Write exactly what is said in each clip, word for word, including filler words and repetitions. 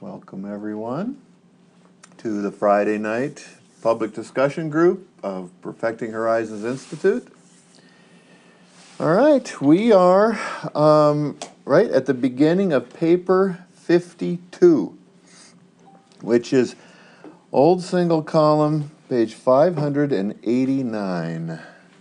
Welcome everyone to the Friday night public discussion group of Perfecting Horizons Institute. All right, we are um, right at the beginning of paper fifty-two, which is old single column, page five hundred eighty-nine.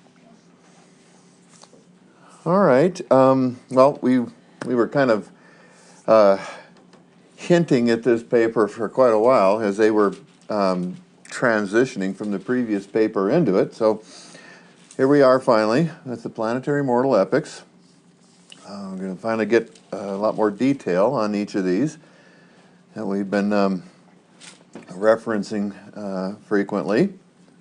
All right, um, well, we we were kind of uh, hinting at this paper for quite a while as they were um, transitioning from the previous paper into it. So here we are finally with the Planetary Mortal Epics. Uh, we're going to finally get a lot more detail on each of these that we've been um, referencing uh, frequently.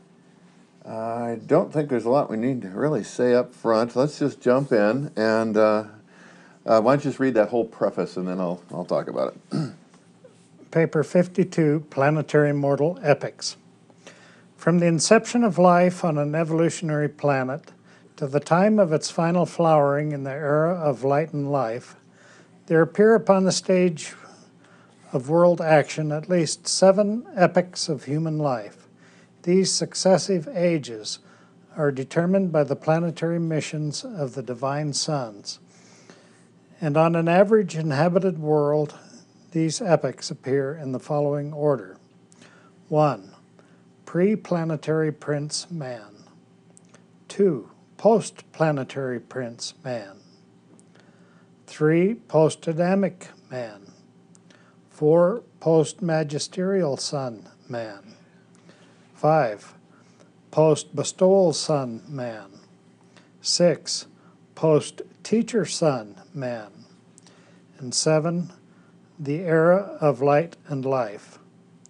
I don't think there's a lot we need to really say up front. Let's just jump in and uh, uh, why don't you just read that whole preface and then I'll, I'll talk about it. Paper fifty-two, Planetary Mortal Epics. From the inception of life on an evolutionary planet to the time of its final flowering in the era of light and life, there appear upon the stage of world action at least seven epochs of human life. These successive ages are determined by the planetary missions of the divine suns. And on an average inhabited world, these epochs appear in the following order. one. Pre-planetary Prince Man. two. Post-planetary Prince Man. three. Post-Adamic Man. four. Post-magisterial Sun Man. five. Post-bestowal Sun Man. six. Post-teacher Sun Man. And seven. The era of light and life.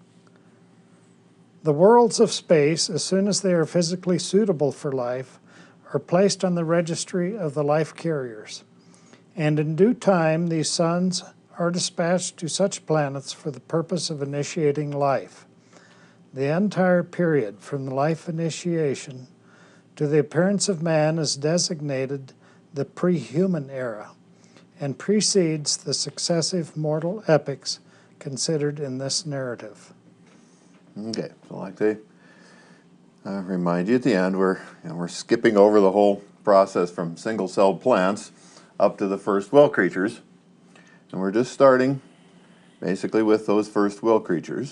The worlds of space, as soon as they are physically suitable for life, are placed on the registry of the life carriers, and in due time these suns are dispatched to such planets for the purpose of initiating life. The entire period from the life initiation to the appearance of man is designated the pre-human era, and precedes the successive mortal epochs considered in this narrative. Okay, so like they uh, remind you at the end, we're you know, we're skipping over the whole process from single-celled plants up to the first will creatures, and we're just starting basically with those first will creatures.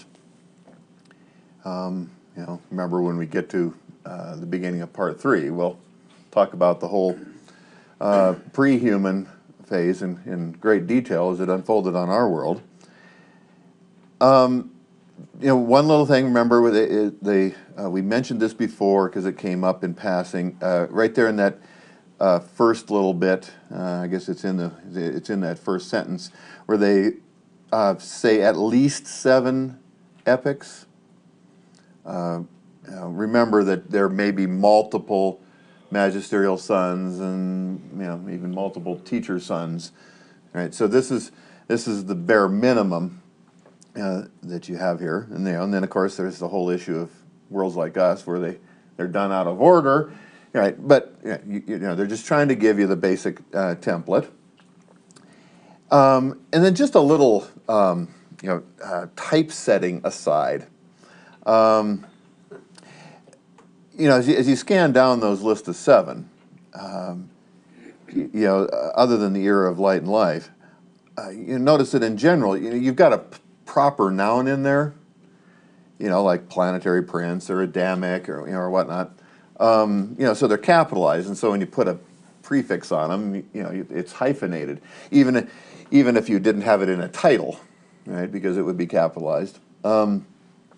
Um, you know, remember when we get to uh, the beginning of part three, we'll talk about the whole uh, pre-human phase in, in great detail as it unfolded on our world. Um, you know, one little thing, remember, they, they, uh, we mentioned this before because it came up in passing. Uh, right there in that uh, first little bit, uh, I guess it's in the it's in that first sentence where they uh, say at least seven epochs. Uh, you know, remember that there may be multiple magisterial sons and you know even multiple teacher sons, right? So this is this is the bare minimum uh, that you have here, and, you know, and then of course there's the whole issue of worlds like us where they they're done out of order, right? But you, you know they're just trying to give you the basic uh, template, um, and then just a little um, you know uh, typesetting aside. Um, You know, as you, as you scan down those list of seven, um, you, you know, other than the era of light and life, uh, you notice that in general, you know, you've got a p- proper noun in there, you know, like planetary prince or Adamic or you know or whatnot. Um, you know, so they're capitalized, and so when you put a prefix on them, you know, it's hyphenated, even even if you didn't have it in a title, right? Because it would be capitalized. Um,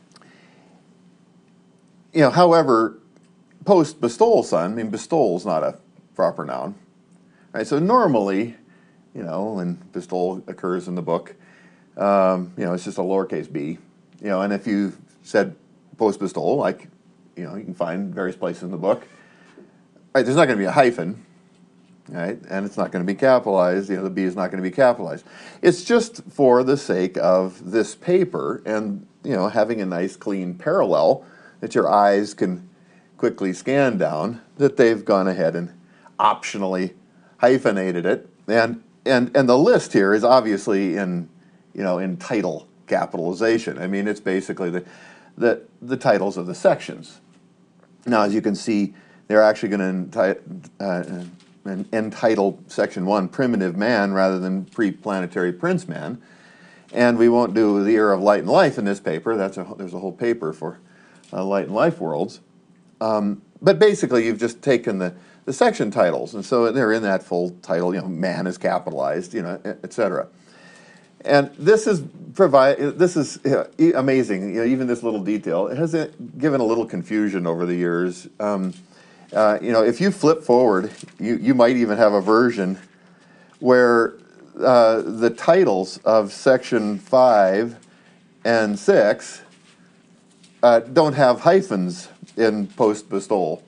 you know, however. Post-bestowal sun, I mean, bestowal is not a proper noun, right? So normally, you know, when bestowal occurs in the book, um, you know, it's just a lowercase b, you know, and if you said post-bestowal, like, you know, you can find various places in the book, right, there's not going to be a hyphen, right, and it's not going to be capitalized, you know, the b is not going to be capitalized. It's just for the sake of this paper and, you know, having a nice clean parallel that your eyes can quickly scan down, that they've gone ahead and optionally hyphenated it, and and and the list here is obviously in you know in title capitalization. I mean, it's basically the, the, the titles of the sections. Now, as you can see, they're actually going to uh, entitle section one Primitive Man rather than Pre-Planetary Prince Man. And we won't do the Era of Light and Life in this paper. That's a, there's a whole paper for uh, Light and Life worlds. Um, but basically, you've just taken the, the section titles, and so they're in that full title, you know, man is capitalized, you know, et cetera. And this is provide. This is you know, amazing. You know, even this little detail, it has a, given a little confusion over the years. Um, uh, you know, if you flip forward, you you might even have a version where uh, the titles of section five and six uh, don't have hyphens in post-bestowal.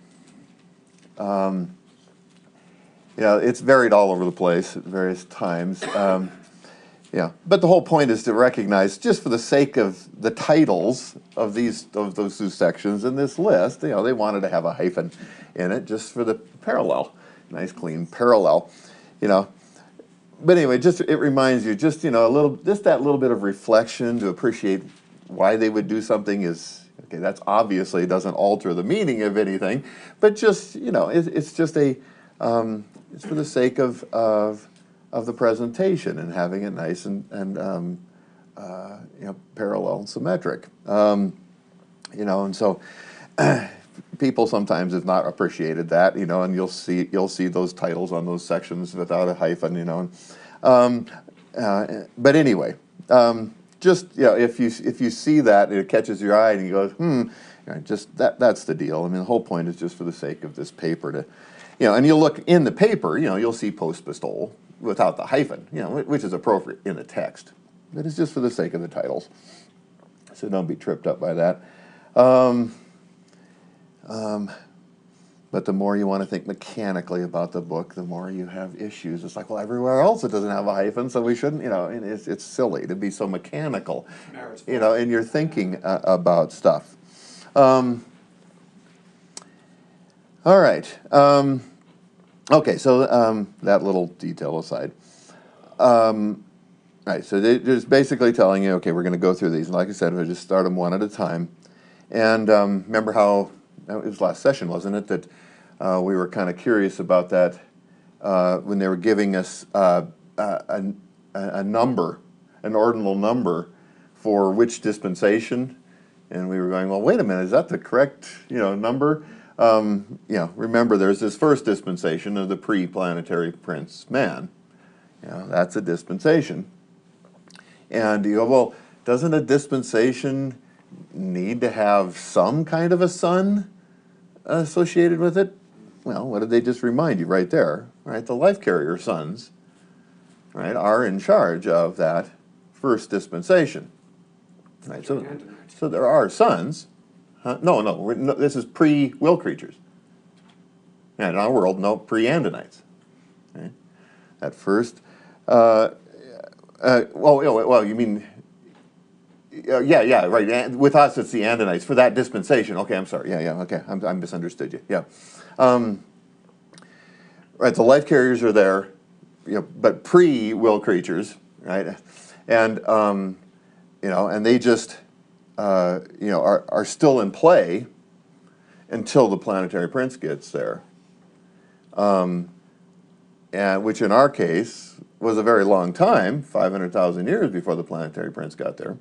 Um, you know, it's varied all over the place at various times. Um, Yeah, but the whole point is to recognize, just for the sake of the titles of these of those two sections in this list, you know, they wanted to have a hyphen in it just for the parallel, nice clean parallel, you know. But anyway, just it reminds you, just you know, a little, just that little bit of reflection to appreciate why they would do something is okay. That's obviously doesn't alter the meaning of anything, but just you know, it, it's just a, um, it's for the sake of of. of the presentation and having it nice and, and um, uh, you know, parallel and symmetric. Um, you know, and so people sometimes have not appreciated that, you know, and you'll see you'll see those titles on those sections without a hyphen, you know. Um, uh, but anyway, um, just you know, if you if you see that, it catches your eye and you go, hmm, you know, just that that's the deal. I mean, the whole point is just for the sake of this paper to, you know, and you'll look in the paper, you know, you'll see post-bestowal without the hyphen, you know, which is appropriate in the text. But it's just for the sake of the titles. So don't be tripped up by that. Um, um, but the more you want to think mechanically about the book, the more you have issues. It's like, well, everywhere else it doesn't have a hyphen, so we shouldn't, you know, and it's, it's silly to be so mechanical, you know, in your thinking uh, about stuff. Um, all right. Um, Okay, so um, that little detail aside. Um, all right, so they're just basically telling you, okay, we're going to go through these. And like I said, we'll just start them one at a time. And um, remember how, it was last session, wasn't it, that uh, we were kind of curious about that uh, when they were giving us uh, a, a, a number, an ordinal number for which dispensation. And we were going, well, wait a minute, is that the correct, you know, number? Um, you know, remember there's this first dispensation of the pre-planetary prince man. You know, that's a dispensation. And you go, well, doesn't a dispensation need to have some kind of a son associated with it? Well, what did they just remind you right there? Right, the life carrier sons, right, are in charge of that first dispensation. Right, so, so there are sons. Huh? No, no, we're, no, this is pre-will creatures. And in our world, no, pre-Andinites. Right? At first, uh, uh, well, you know, well, you mean, uh, yeah, yeah, right. And with us, it's the Andinites for that dispensation. Okay, I'm sorry. Yeah, yeah, okay, I'm, I misunderstood you. Yeah, um, right. The life carriers are there, you know, but pre-will creatures, right? And um, you know, and they just. Uh, you know, are, are still in play until the planetary prince gets there, um, and which in our case was a very long time, five hundred thousand years before the planetary prince got there.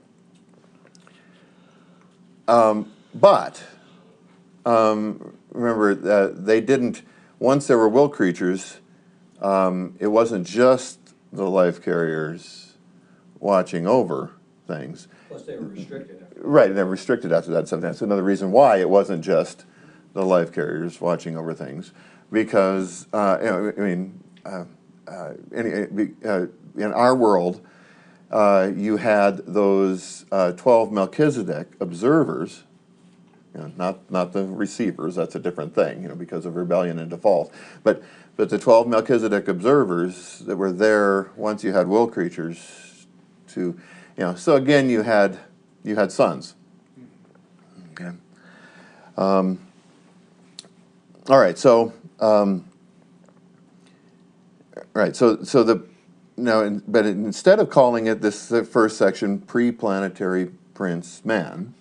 Um, but um, remember that they didn't, once there were will creatures, um, it wasn't just the life carriers watching over things. Plus they were restricted. Right, and they're restricted after that. So that's another reason why it wasn't just the life carriers watching over things, because uh, you know, I mean, uh, uh, any, uh, in our world, uh, you had those uh, twelve Melchizedek observers, you know, not not the receivers. That's a different thing, you know, because of rebellion and default. But but the twelve Melchizedek observers that were there once you had will creatures to, you know. So again, you had. You had sons. Okay. Um, all right. So, um, right. So, so the now, in, but instead of calling it this uh, first section pre-planetary prince man,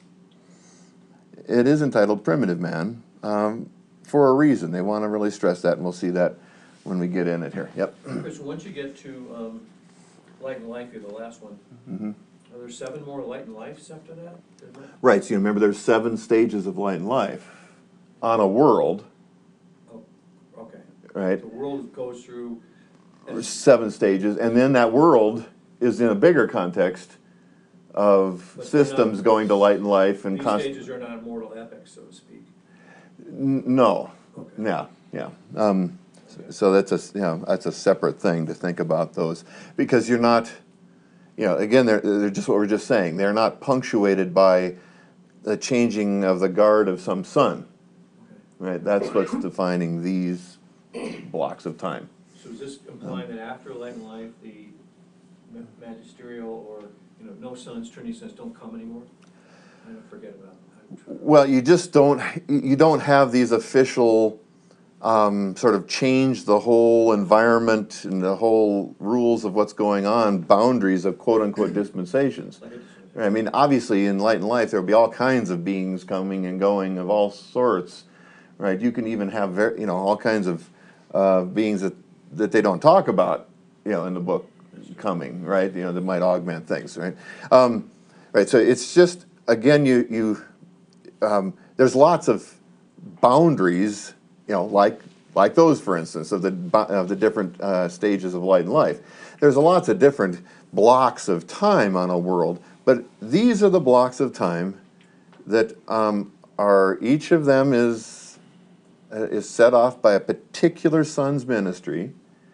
it is entitled Primitive Man um, for a reason. They want to really stress that, and we'll see that when we get in it here. Yep. Chris, once you get to um, Light and Life, you're the last one. Mm-hmm. Are there seven more Light and Lives after that? Right, so you remember there's seven stages of light and life on a world, Oh, okay. right? The world goes through. There's seven stages, and then that world is in a bigger context of But they're systems not- going to light and life and These const- stages are not mortal epics, so to speak. N- no, Okay. yeah, yeah. Um, so that's a you know that's a separate thing to think about those, because you're not, you know, again they're they're just what we're just saying. They're not punctuated by the changing of the guard of some sun, Okay. right? That's what's defining these blocks of time. So is this implying that after Light and Life, the ma- magisterial or, you know, no sons, Trinity sons don't come anymore? I don't forget about that. Well, you just don't you don't have these official um, sort of change the whole environment and the whole rules of what's going on, boundaries of quote unquote dispensations. Like it- I mean, obviously in Light and Life there will be all kinds of beings coming and going of all sorts, right? You can even have ver- you know all kinds of uh, beings that that they don't talk about, you know, in the book coming, right? You know, that might augment things, right? Um, right. So it's just again, you you um, there's lots of boundaries, you know, like like those, for instance, of the of the different uh, stages of light and life. There's lots of different blocks of time on a world, but these are the blocks of time that um, are each of them is uh, is set off by a particular son's ministry,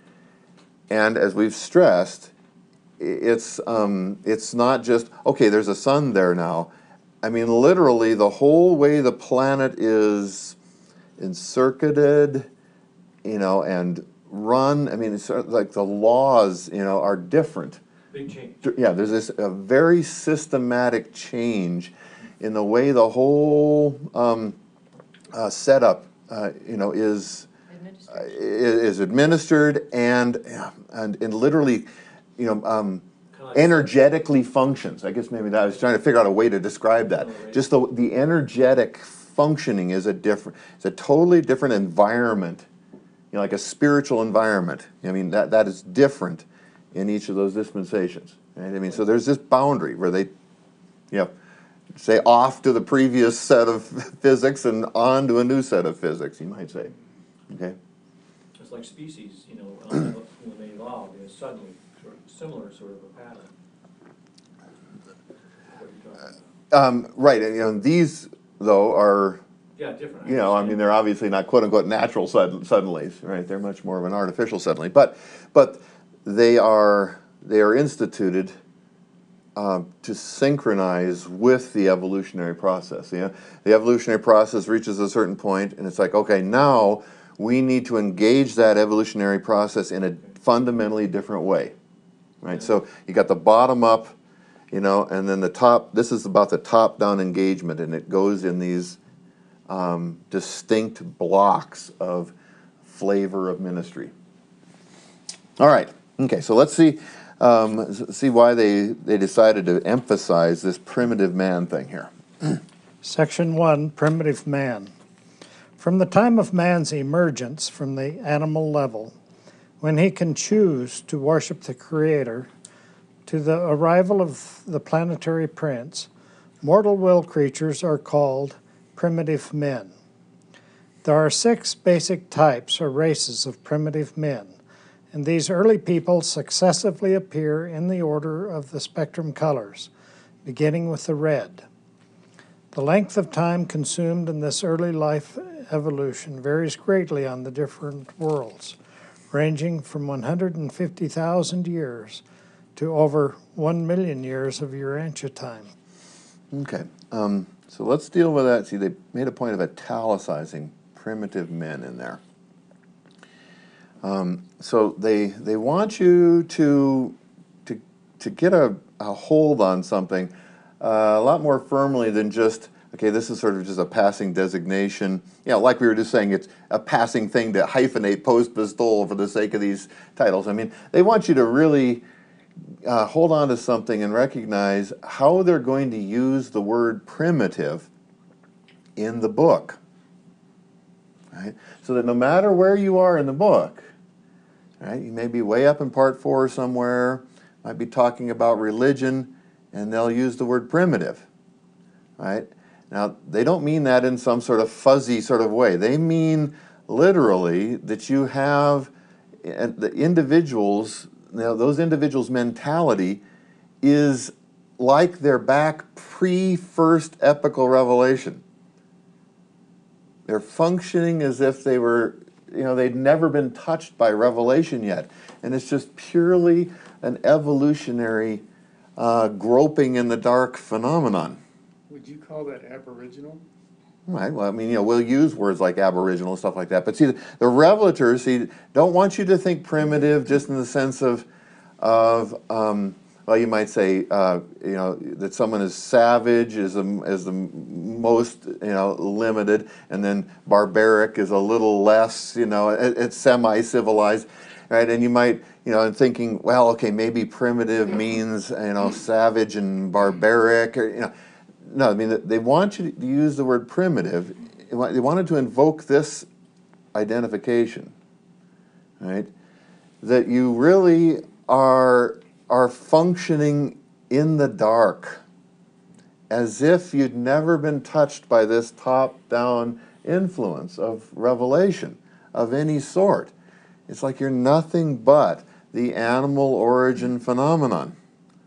and as we've stressed, it's um, it's not just okay. There's a sun there now. I mean, literally, the whole way the planet is encircuited, you know, and run. I mean, it's sort of like the laws, you know, are different. Big change. Yeah, there's this a very systematic change in the way the whole um, uh, setup, uh, you know, is uh, is administered and and and literally, you know. Um, Kinda like- energetically functions. I guess maybe that I was trying to figure out a way to describe that. Oh, right. Just the the energetic functioning is a different. It's a totally different environment. You know, like a spiritual environment. I mean, that that is different in each of those dispensations. Right? I mean, so there's this boundary where they, you know, say off to the previous set of physics and on to a new set of physics. You might say, okay. It's like species, you know, um, when they evolve, you know, suddenly, sort of similar sort of a pattern. What you're talking about. Um, right. And, you know, these though are. Yeah, different. You know, I mean, they're obviously not "quote unquote" natural sudden, suddenlies, right? They're much more of an artificial suddenly, but but they are they are instituted um, to synchronize with the evolutionary process. You know, the evolutionary process reaches a certain point, and it's like, okay, now we need to engage that evolutionary process in a fundamentally different way, right? So you got the bottom up, you know, and then the top. This is about the top down engagement, and it goes in these. Um, distinct blocks of flavor of ministry. All right. Okay. So let's see um, see why they they decided to emphasize this primitive man thing here. Section one, Primitive Man. From the time of man's emergence from the animal level, when he can choose to worship the Creator, to the arrival of the planetary prince, mortal will creatures are called primitive men. There are six basic types or races of primitive men, and these early people successively appear in the order of the spectrum colors, beginning with the red. The length of time consumed in this early life evolution varies greatly on the different worlds, ranging from one hundred fifty thousand years to over one million years of Urantia time. Okay. Um, so let's deal with that. See, they made a point of italicizing primitive men in there. Um, so they they want you to to to get a, a hold on something uh, a lot more firmly than just okay, this is sort of just a passing designation. You know, like we were just saying, it's a passing thing to hyphenate post pistole for the sake of these titles. I mean, they want you to really uh, hold on to something and recognize how they're going to use the word primitive in the book. Right? So that no matter where you are in the book, right, you may be way up in part four somewhere, might be talking about religion, and they'll use the word primitive. Right? Now, they don't mean that in some sort of fuzzy sort of way. They mean literally that you have the individuals, you know, those individuals' mentality is like they're back pre-first epical revelation. They're functioning as if they were, you know, they'd never been touched by revelation yet. And it's just purely an evolutionary uh, groping in the dark phenomenon. Would you call that aboriginal? Right. Well, I mean, you know, we'll use words like aboriginal and stuff like that. But see, the, the revelators, see, don't want you to think primitive just in the sense of, of um, well, you might say, uh, you know, that someone is savage is, a, is the most, you know, limited, and then barbaric is a little less, you know, it, it's semi-civilized, right? And you might, you know, and thinking, well, okay, maybe primitive means, you know, savage and barbaric, or, you know. No, I mean, they want you to use the word primitive. They wanted to invoke this identification, right? That you really are, are functioning in the dark, as if you'd never been touched by this top-down influence of revelation of any sort. It's like you're nothing but the animal origin phenomenon,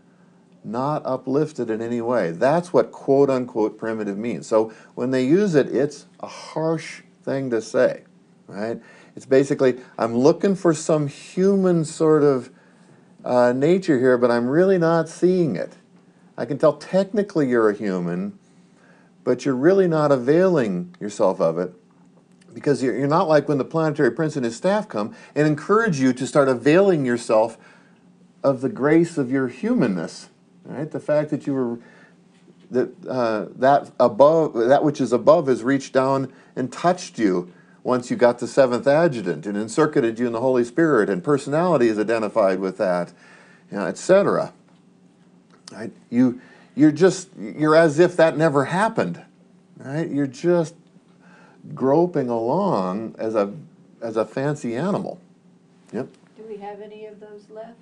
not uplifted in any way. That's what quote-unquote primitive means. So when they use it, it's a harsh thing to say, right? It's basically, I'm looking for some human sort of uh, nature here, but I'm really not seeing it. I can tell technically you're a human, but you're really not availing yourself of it, because you're, you're not like when the planetary prince and his staff come and encourage you to start availing yourself of the grace of your humanness. Right? The fact that you were that uh, that above that which is above has reached down and touched you once you got the seventh adjutant and encircled you in the Holy Spirit, and personality is identified with that, you know, et cetera. Right? You you're just you're as if that never happened. Right? You're just groping along as a as a fancy animal. Yep. Do we have any of those left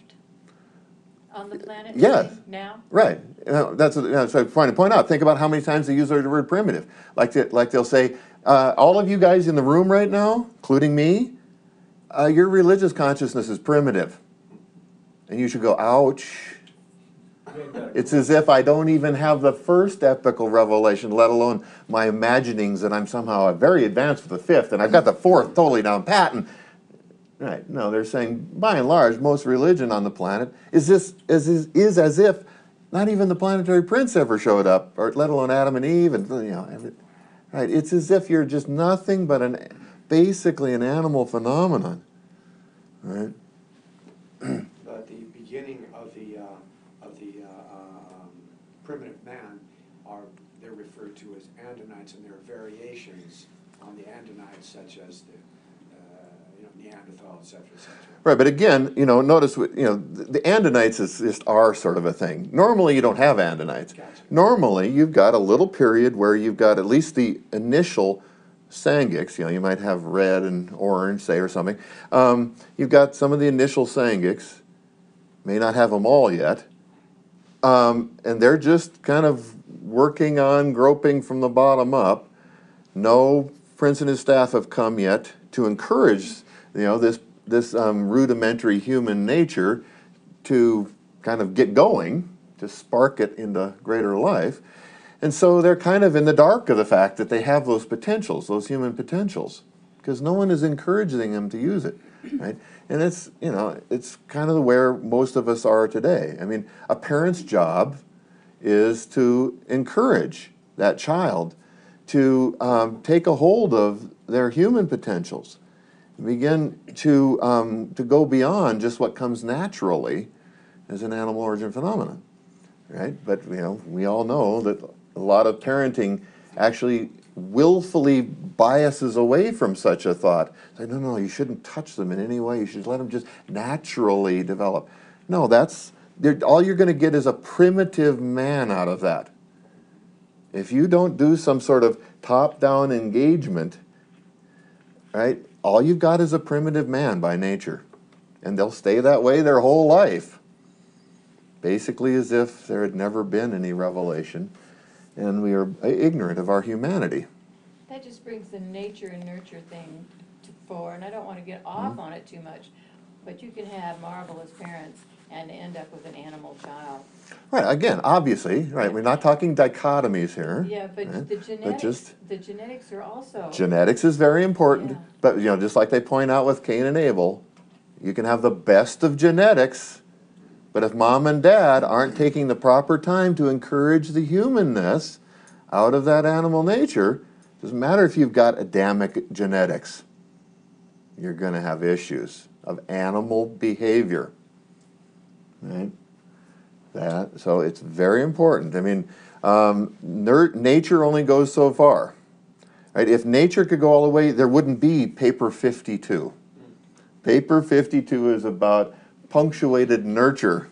on the planet Yes. today, now? Right. You know, that's what, you know, so I'm trying to point out. Think about how many times they use the word primitive. Like, to, like they'll say, uh, all of you guys in the room right now, including me, uh, your religious consciousness is primitive. And you should go, ouch. It's as if I don't even have the first epical revelation, let alone my imaginings that I'm somehow very advanced with the fifth, and I've got the fourth totally down pat. And, right. No, they're saying, by and large, most religion on the planet is this is, is is as if not even the planetary prince ever showed up, or let alone Adam and Eve, and you know, every, right? It's as if you're just nothing but an basically an animal phenomenon, right? But the beginning of the uh, of the uh, um, primitive man are they're referred to as Andonites, and there are variations on the Andonites, such as the Neanderthal, et cetera, et cetera. Right, but again, you know, notice, you know, the, the Andonites is just our sort of a thing. Normally, you don't have Andonites. Gotcha. Normally, you've got a little period where you've got at least the initial Sangics. You know, you might have red and orange, say, or something. Um, you've got some of the initial Sangics. May not have them all yet. Um, and they're just kind of working on groping from the bottom up. No prince and his staff have come yet to encourage, you know, this this um, rudimentary human nature to kind of get going, to spark it into greater life. And so they're kind of in the dark of the fact that they have those potentials, those human potentials, because no one is encouraging them to use it, right? And it's, you know, it's kind of where most of us are today. I mean, a parent's job is to encourage that child to um, take a hold of their human potentials, begin to um, to go beyond just what comes naturally as an animal origin phenomenon, right? But you know, we all know that a lot of parenting actually willfully biases away from such a thought. Say, no, no, you shouldn't touch them in any way. You should let them just naturally develop. No, that's, all you're going to get is a primitive man out of that. If you don't do some sort of top-down engagement, right, all you've got is a primitive man by nature. And they'll stay that way their whole life. Basically as if there had never been any revelation, and we are ignorant of our humanity. That just brings the nature and nurture thing to fore, and I don't want to get off Mm-hmm. on it too much, but you can have marvelous parents and end up with an animal child. Right, again, obviously, right, we're not talking dichotomies here. Yeah, but right? the genetics, just- the genetics are also. Genetics is very important, Yeah. but, you know, just like they point out with Cain and Abel, you can have the best of genetics, but if mom and dad aren't taking the proper time to encourage the humanness out of that animal nature, doesn't matter if you've got Adamic genetics, you're going to have issues of animal behavior. Right? That, so it's very important. I mean, um, ner- nature only goes so far. Right? If nature could go all the way, there wouldn't be paper fifty-two. Paper fifty-two is about punctuated nurture.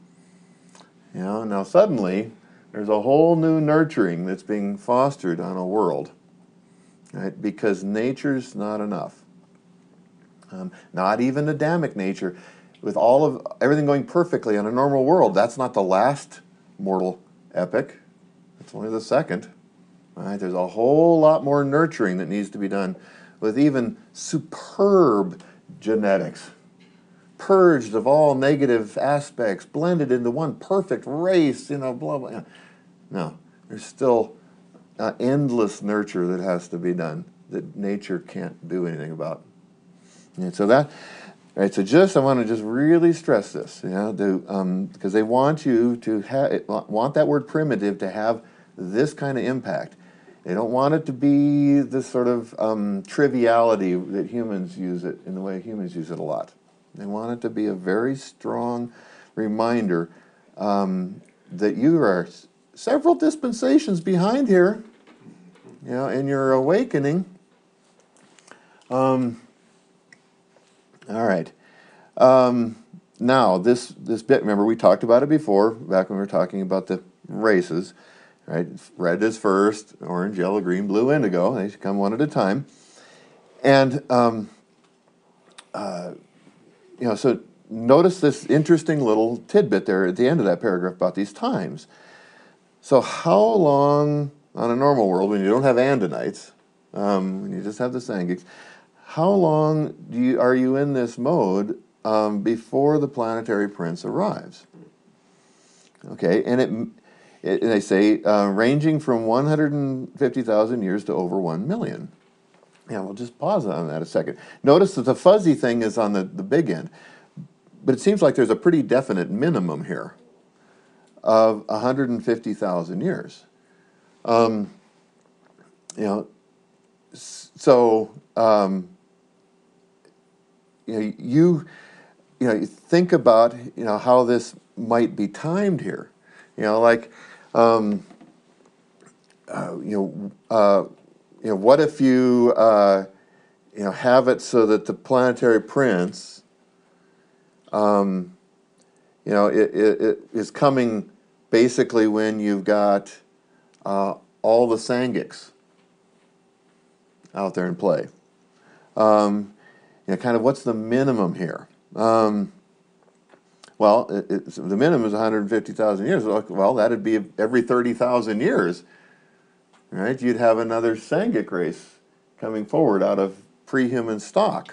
You know, now suddenly there's a whole new nurturing that's being fostered on a world, right? Because nature's not enough. Um, not even Adamic nature. With all of everything going perfectly on a normal world, that's not the last mortal epic. It's only the second. Right? There's a whole lot more nurturing that needs to be done with even superb genetics, purged of all negative aspects, blended into one perfect race, you know, blah, blah. No, there's still uh, endless nurture that has to be done that nature can't do anything about. And so that, right, so just, I want to just really stress this, you know, to, um, because they want you to have, want that word primitive to have this kind of impact. They don't want it to be this sort of um, triviality that humans use it, in the way humans use it a lot. They want it to be a very strong reminder um, that you are s- several dispensations behind here, you know, in your awakening. Um, all right. Um, now, this, this bit, remember we talked about it before, back when we were talking about the races. Right, red is first, orange, yellow, green, blue, indigo. They come one at a time, and um, uh, you know. So notice this interesting little tidbit there at the end of that paragraph about these times. So how long on a normal world, when you don't have Andinites, um, when you just have the Sangics, how long do you are you in this mode um, before the planetary prince arrives? Okay, and it. It, they say uh, ranging from one hundred fifty thousand years to over one million. Yeah, we'll just pause on that a second. Notice that the fuzzy thing is on the, the big end, but it seems like there's a pretty definite minimum here of one hundred fifty thousand years. Um, you know, so um, you know, you you know, you think about you know how this might be timed here. You know, like, um, uh, you know, uh, you know, what if you, uh, you know, have it so that the planetary prince, um, you know, it, it, it is coming basically when you've got uh, all the Sangics out there in play. Um, you know, kind of what's the minimum here? Um, Well, it, it's, the minimum is one hundred fifty thousand years. Well, that'd be every thirty thousand years, right? You'd have another Sangic race coming forward out of pre-human stock.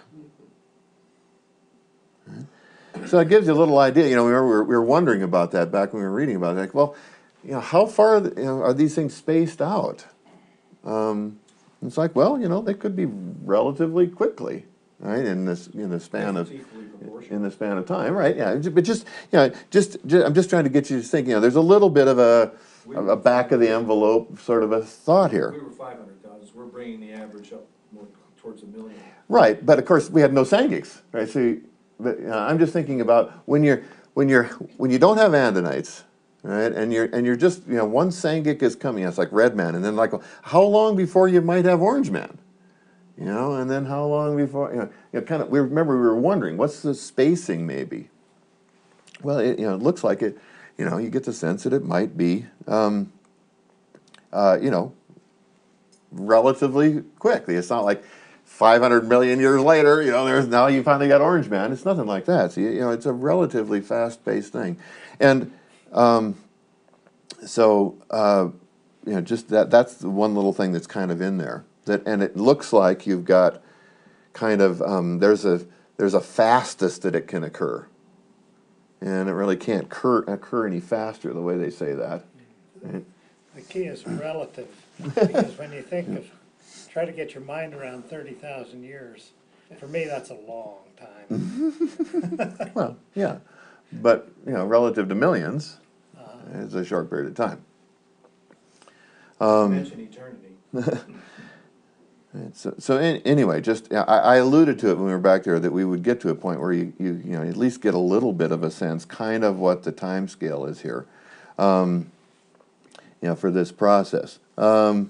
Right? So it gives you a little idea. You know, we were, we were wondering about that back when we were reading about it. Like, well, you know, how far you know, are these things spaced out? Um, it's like, well, you know, they could be relatively quickly. Right, in this in the span of It's equally proportionate. in the span of time, right? Yeah, but just you know, just, just I'm just trying to get you to think. You know, there's a little bit of a We a were- back of the envelope sort of a thought We here, were five hundred thousand, so we're bringing the average up more towards a million. right? But of course, we had no Sangics, right? So, but, uh, I'm just thinking about when you're when you're when you don't have Andinites, right? And you're and you're just, you know, one Sangik is coming. It's like Red Man, and then like, how long before you might have Orange Man? You know, and then how long before, you know, you know kind of, we remember we were wondering, what's the spacing maybe? Well, it, you know, it looks like it, you know, you get the sense that it might be, um, uh, you know, relatively quickly. It's not like five hundred million years later, you know, there's now you finally got Orange Man. It's nothing like that. So, you know, it's a relatively fast-paced thing. And um, so, uh, you know, just that, that's the one little thing that's kind of in there. That, and it looks like you've got kind of, um, there's a there's a fastest that it can occur. And it really can't occur, occur any faster, the way they say that. Right? The key is relative, because when you think of, try to get your mind around thirty thousand years, for me, that's a long time. Well, yeah. But, you know, relative to millions, uh, it's a short period of time. Um, mention eternity. So, so in, anyway, just I, I alluded to it when we were back there that we would get to a point where you, you, you know, at least get a little bit of a sense, kind of what the time scale is here, um, you know, for this process. Um,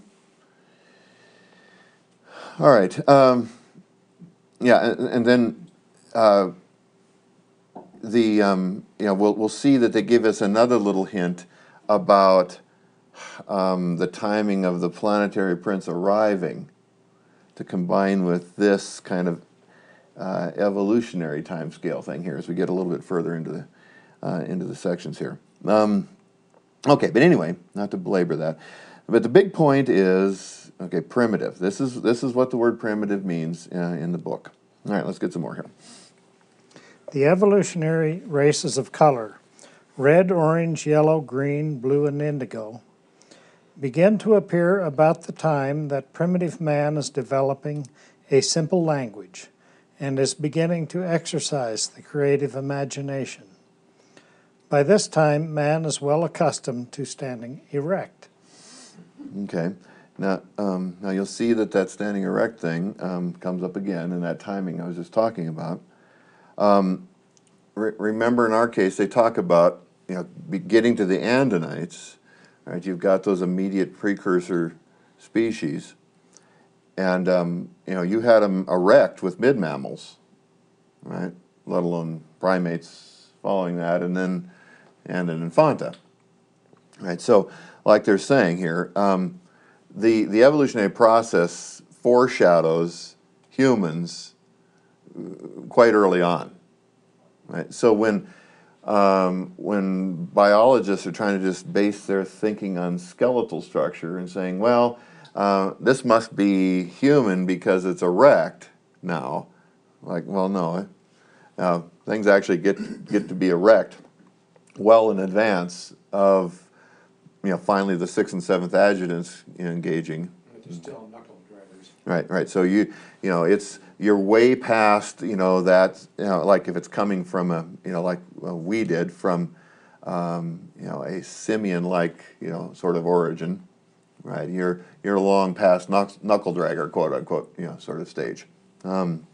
all right, um, yeah, and, and then uh, the um, you know we'll we'll see that they give us another little hint about um, the timing of the planetary prince arriving, to combine with this kind of uh, evolutionary time scale thing here as we get a little bit further into the uh, into the sections here. Um, okay, but anyway, not to belabor that, but the big point is, okay, primitive. This is this is what the word primitive means uh, in the book. All right, let's get some more here. The evolutionary races of color, red, orange, yellow, green, blue, and indigo, begin to appear about the time that primitive man is developing a simple language and is beginning to exercise the creative imagination. By this time, man is well accustomed to standing erect. Okay, now um, now you'll see that that standing erect thing um, comes up again in that timing I was just talking about. Um, re remember, in our case, they talk about, you know, be getting to the Andonites. Right, you've got those immediate precursor species, and um, you know you had them erect with mid mammals, right? Let alone primates following that, and then and an infanta, right? So, like they're saying here, um, the the evolutionary process foreshadows humans quite early on, right? So when Um, when biologists are trying to just base their thinking on skeletal structure and saying, well, uh, this must be human because it's erect now. Like, well, no. Uh, things actually get, get to be erect well in advance of, you know, finally the sixth and seventh adjutants engaging. But they're still knuckle draggers. Right, right. So you, you know, it's, you're way past, you know, that, you know, like if it's coming from a, you know, like uh, we did from, um, you know, a simian-like, you know, sort of origin, right? You're, you're long past knuckle dragger, quote unquote, you know, sort of stage. Um,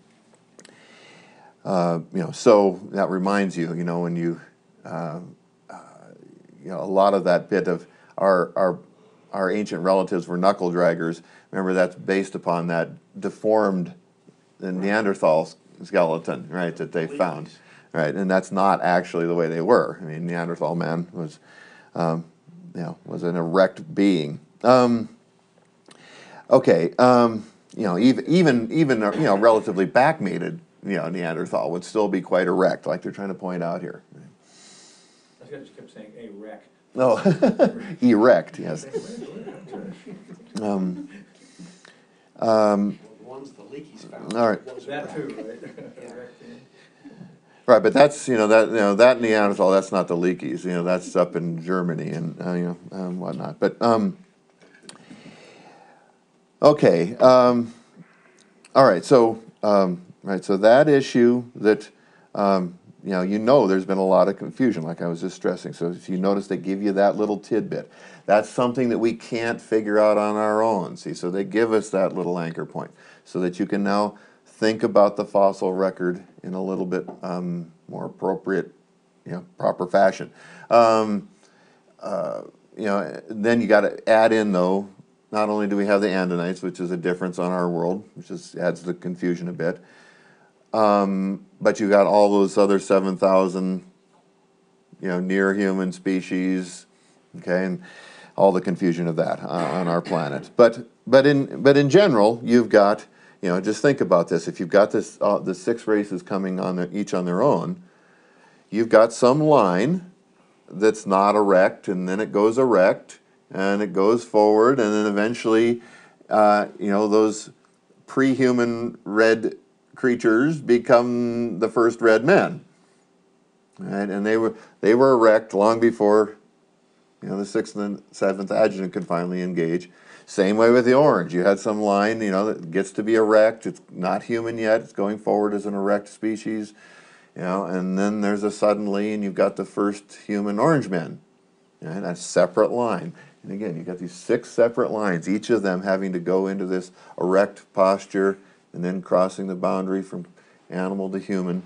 uh, you know, so that reminds you, you know, when you, uh, uh, you know, a lot of that bit of our, our, our ancient relatives were knuckle draggers. Remember, that's based upon that deformed the Neanderthal skeleton, right, that they found, right, and that's not actually the way they were. I mean, Neanderthal man was, um, you know, was an erect being. Um, okay, um, you know, even even even you know, relatively backmated, you know, Neanderthal would still be quite erect, like they're trying to point out here. I just kept saying a wreck. Oh, erect, yes. Um, um, Well, the ones the leakies found. all right. was That erect. too, right? Yeah. Right, but that's, you know, that, you know, that Neanderthal, that's not the Leakeys, you know, that's up in Germany and, uh, you know, and whatnot. But, um, okay, um, all right, so, um, right, so that issue that, um, you know, you know there's been a lot of confusion, like I was just stressing. So if you notice, they give you that little tidbit. That's something that we can't figure out on our own, see? So they give us that little anchor point so that you can now think about the fossil record in a little bit um, more appropriate, you know, proper fashion. Um, uh, you know, then you got to add in though. Not only do we have the Andinites, which is a difference on our world, which just adds to the confusion a bit, um, but you got all those other seven thousand, you know, near human species, okay, and all the confusion of that uh, on our planet. But but in but in general, you've got, you know, just think about this. If you've got this uh, the six races coming on the, each on their own, you've got some line that's not erect, and then it goes erect, and it goes forward, and then eventually, uh, you know, those pre-human red creatures become the first red men, right? And they were they were erect long before, you know, the sixth and seventh adjutant could finally engage. Same way with the orange. You had some line, you know, that gets to be erect. It's not human yet. It's going forward as an erect species, you know, and then there's a suddenly, and you've got the first human orange men, right? A separate line. And again, you've got these six separate lines, each of them having to go into this erect posture and then crossing the boundary from animal to human.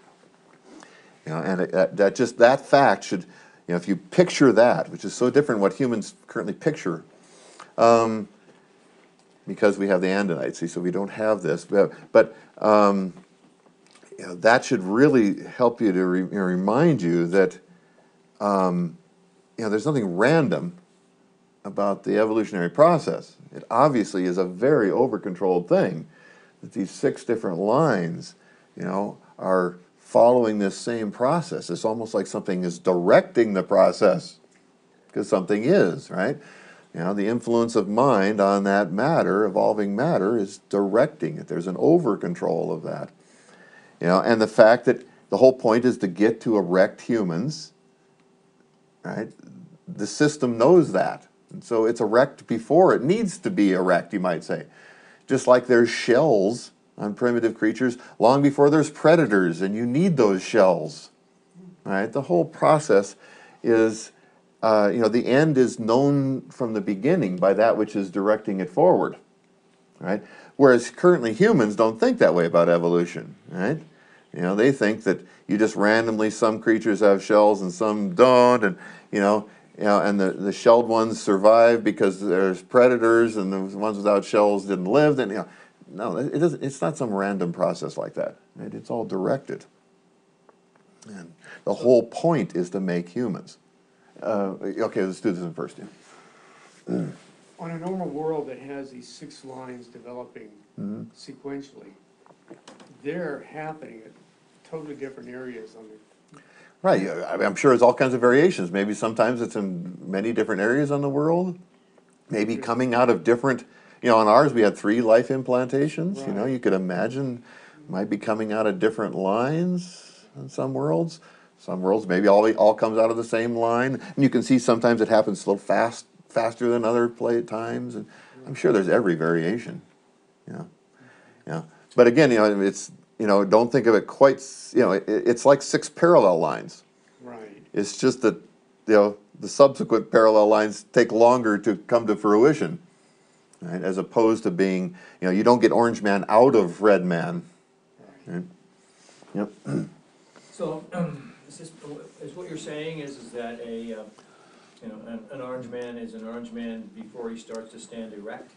You know, and it, that, that just, that fact should, you know, if you picture that, which is so different what humans currently picture, um, because we have the Andinites, see, so we don't have this, but, but um, you know, that should really help you to re, you know, remind you that, um, you know, there's nothing random about the evolutionary process. It obviously is a very over-controlled thing, that these six different lines, you know, are following this same process. It's almost like something is directing the process, because something is, right? You know, the influence of mind on that matter, evolving matter, is directing it. There's an over-control of that. You know, and the fact that the whole point is to get to erect humans, right? The system knows that. And so it's erect before it needs to be erect, you might say. Just like there's shells on primitive creatures long before there's predators, and you need those shells, right? The whole process is, uh, you know, the end is known from the beginning by that which is directing it forward, right? Whereas currently humans don't think that way about evolution, right? You know, they think that you just randomly, some creatures have shells and some don't, and, you know, you know, and the, the shelled ones survive because there's predators, and the ones without shells didn't live. Then, you know, no, it doesn't. It's not some random process like that. Right? It's all directed, and the whole point is to make humans. Uh, okay, let's do this in first. Yeah. On a normal world that has these six lines developing Mm-hmm. sequentially, they're happening at totally different areas on the. Right. yeah, I mean, I'm sure there's all kinds of variations. Maybe sometimes it's in many different areas on the world. Maybe coming out of different. You know, on ours we had three life implantations. You know, Right. you could imagine might be coming out of different lines in some worlds. Some worlds maybe all all comes out of the same line, and you can see sometimes it happens a little fast, faster than other play times. And I'm sure there's every variation. Yeah, yeah. But again, you know, it's you know, don't think of it quite. You know, it, it's like six parallel lines. Right. It's just that you know the subsequent parallel lines take longer to come to fruition. Right, as opposed to being, you know, you don't get Orange Man out of Red Man. Right? Yep. So, um, is this, is what you're saying is, is that a, uh, you know, an, an orange man is an orange man before he starts to stand erect?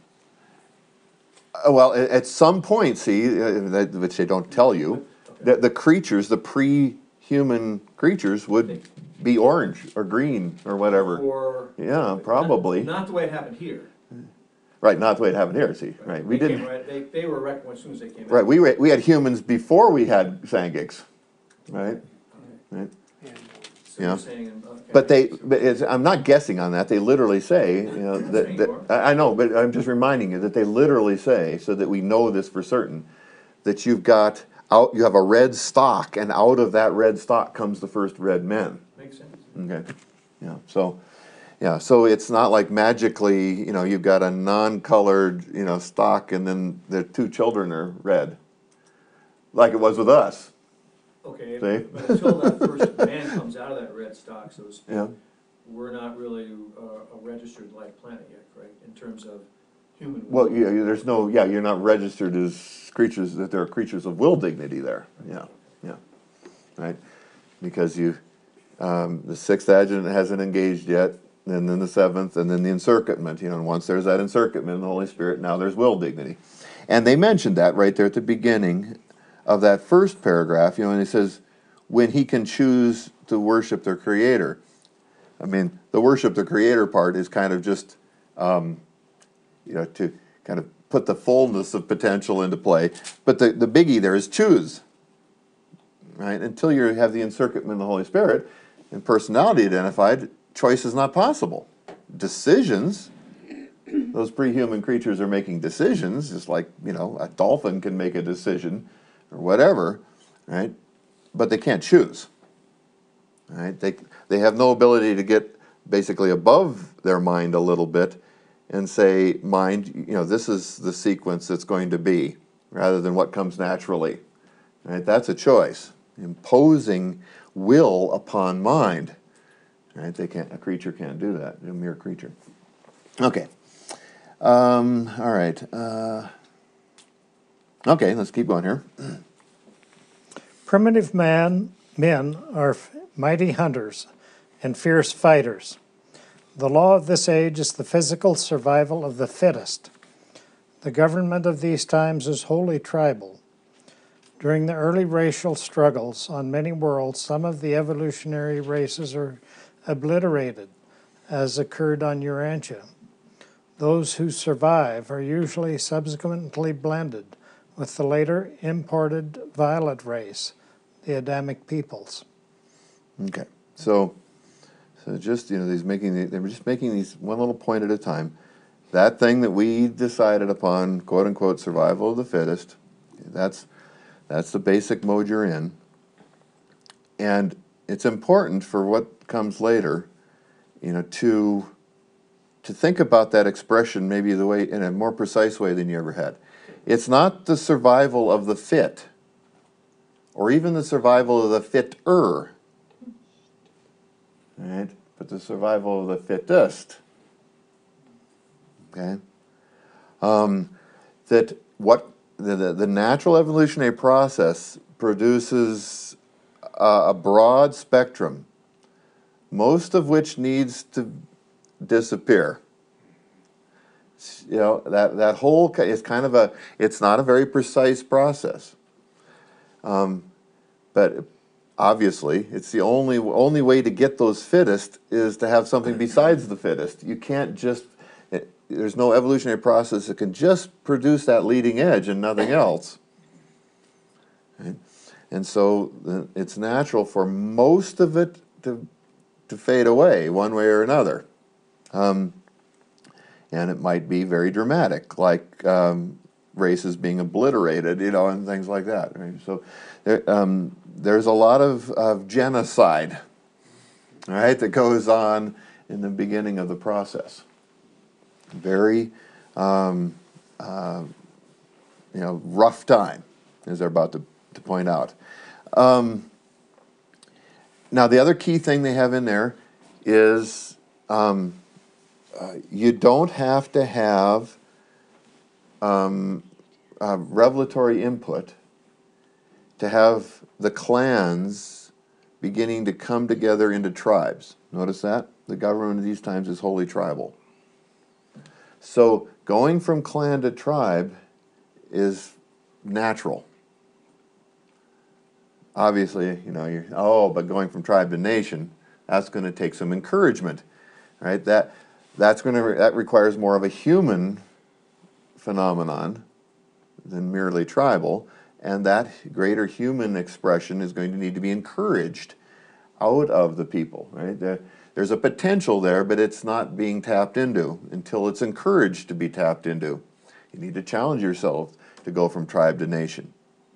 Uh, well, a- at some point, see, uh, that, which they don't tell you, Okay. the, the creatures, the pre-human creatures, would be orange or green or whatever. Or. Yeah, probably. Not, not the way it happened here. Right, not the way it happened here. See, right, we They came didn't. right- They, they were erect as soon as they came out. Right, we were, we had humans before we had Sangiks. Right, right. And, uh, So Yeah. you're saying, okay. But they, but it's, I'm not guessing on that. They literally say, you know, That's that, saying that more. I I know, but I'm just reminding you that they literally say, so that we know this for certain, that you've got out, you have a red stalk, and out of that red stalk comes the first red men. Makes sense. Okay, yeah. So, yeah. So it's not like magically, you know, you've got a non-colored, you know, stalk, and then the two children are red, like it was with us. Okay, See? but until that first man comes out of that red stock, so to speak, Yeah. we're not really uh, a registered life planet yet, correct, in terms of human. Well, will? yeah, there's no, yeah, you're not registered as creatures, that there are creatures of will dignity there, yeah, yeah, right? Because you, um, the sixth adjutant hasn't engaged yet, and then the seventh, and then the encircuitment. You know, and once there's that encircuitment in the Holy Spirit, now there's will dignity. And they mentioned that right there at the beginning of that first paragraph, you know, and it says, when he can choose to worship their Creator. I mean, the worship the Creator part is kind of just, um, you know, to kind of put the fullness of potential into play. But the, the biggie there is choose, right? Until you have the encircuitment of the Holy Spirit and personality identified, choice is not possible. Decisions, those pre-human creatures are making decisions, just like, you know, a dolphin can make a decision or whatever, right? But they can't choose, right? They, they have no ability to get basically above their mind a little bit and say, mind, you know, this is the sequence that's going to be, rather than what comes naturally, right? That's a choice. Imposing will upon mind, right? They can't, a creature can't do that, a mere creature. Okay. Um, all right. Uh, okay, let's keep going here. Primitive man, men are f- mighty hunters and fierce fighters. The law of this age is the physical survival of the fittest. The government of these times is wholly tribal. During the early racial struggles on many worlds, some of the evolutionary races are obliterated, as occurred on Urantia. Those who survive are usually subsequently blended with the later imported violet race, the Adamic peoples. Okay, so so just, you know, these making the, they were just making these one little point at a time. That thing that we decided upon, quote unquote, survival of the fittest. That's that's the basic mode you're in, and it's important for what comes later, you know, to to think about that expression maybe the way in a more precise way than you ever had. It's not the survival of the fit, or even the survival of the fitter, right? But the survival of the fittest. Okay, um, that what the, the the natural evolutionary process produces a, a broad spectrum, most of which needs to disappear. You know, that, that whole is kind of a, it's not a very precise process. Um, but obviously, it's the only, only way to get those fittest is to have something besides the fittest. You can't just, it, there's no evolutionary process that can just produce that leading edge and nothing else. Right? And so the, it's natural for most of it to, to fade away one way or another. Um, and it might be very dramatic, like um, races being obliterated, you know, and things like that. Right? So there, um, there's a lot of, of genocide, right, that goes on in the beginning of the process. Very, um, uh, you know, rough time, as they're about to, to point out. Um, now, the other key thing they have in there is um, uh, you don't have to have um, uh, revelatory input to have the clans beginning to come together into tribes. Notice that? The government of these times is wholly tribal. So going from clan to tribe is natural. Obviously, you know, you're, oh, but going from tribe to nation, that's going to take some encouragement, right? That that's going to that requires more of a human phenomenon than merely tribal, and that greater human expression is going to need to be encouraged out of the people, right? There, there's a potential there, but it's not being tapped into until it's encouraged to be tapped into. You need to challenge yourself to go from tribe to nation.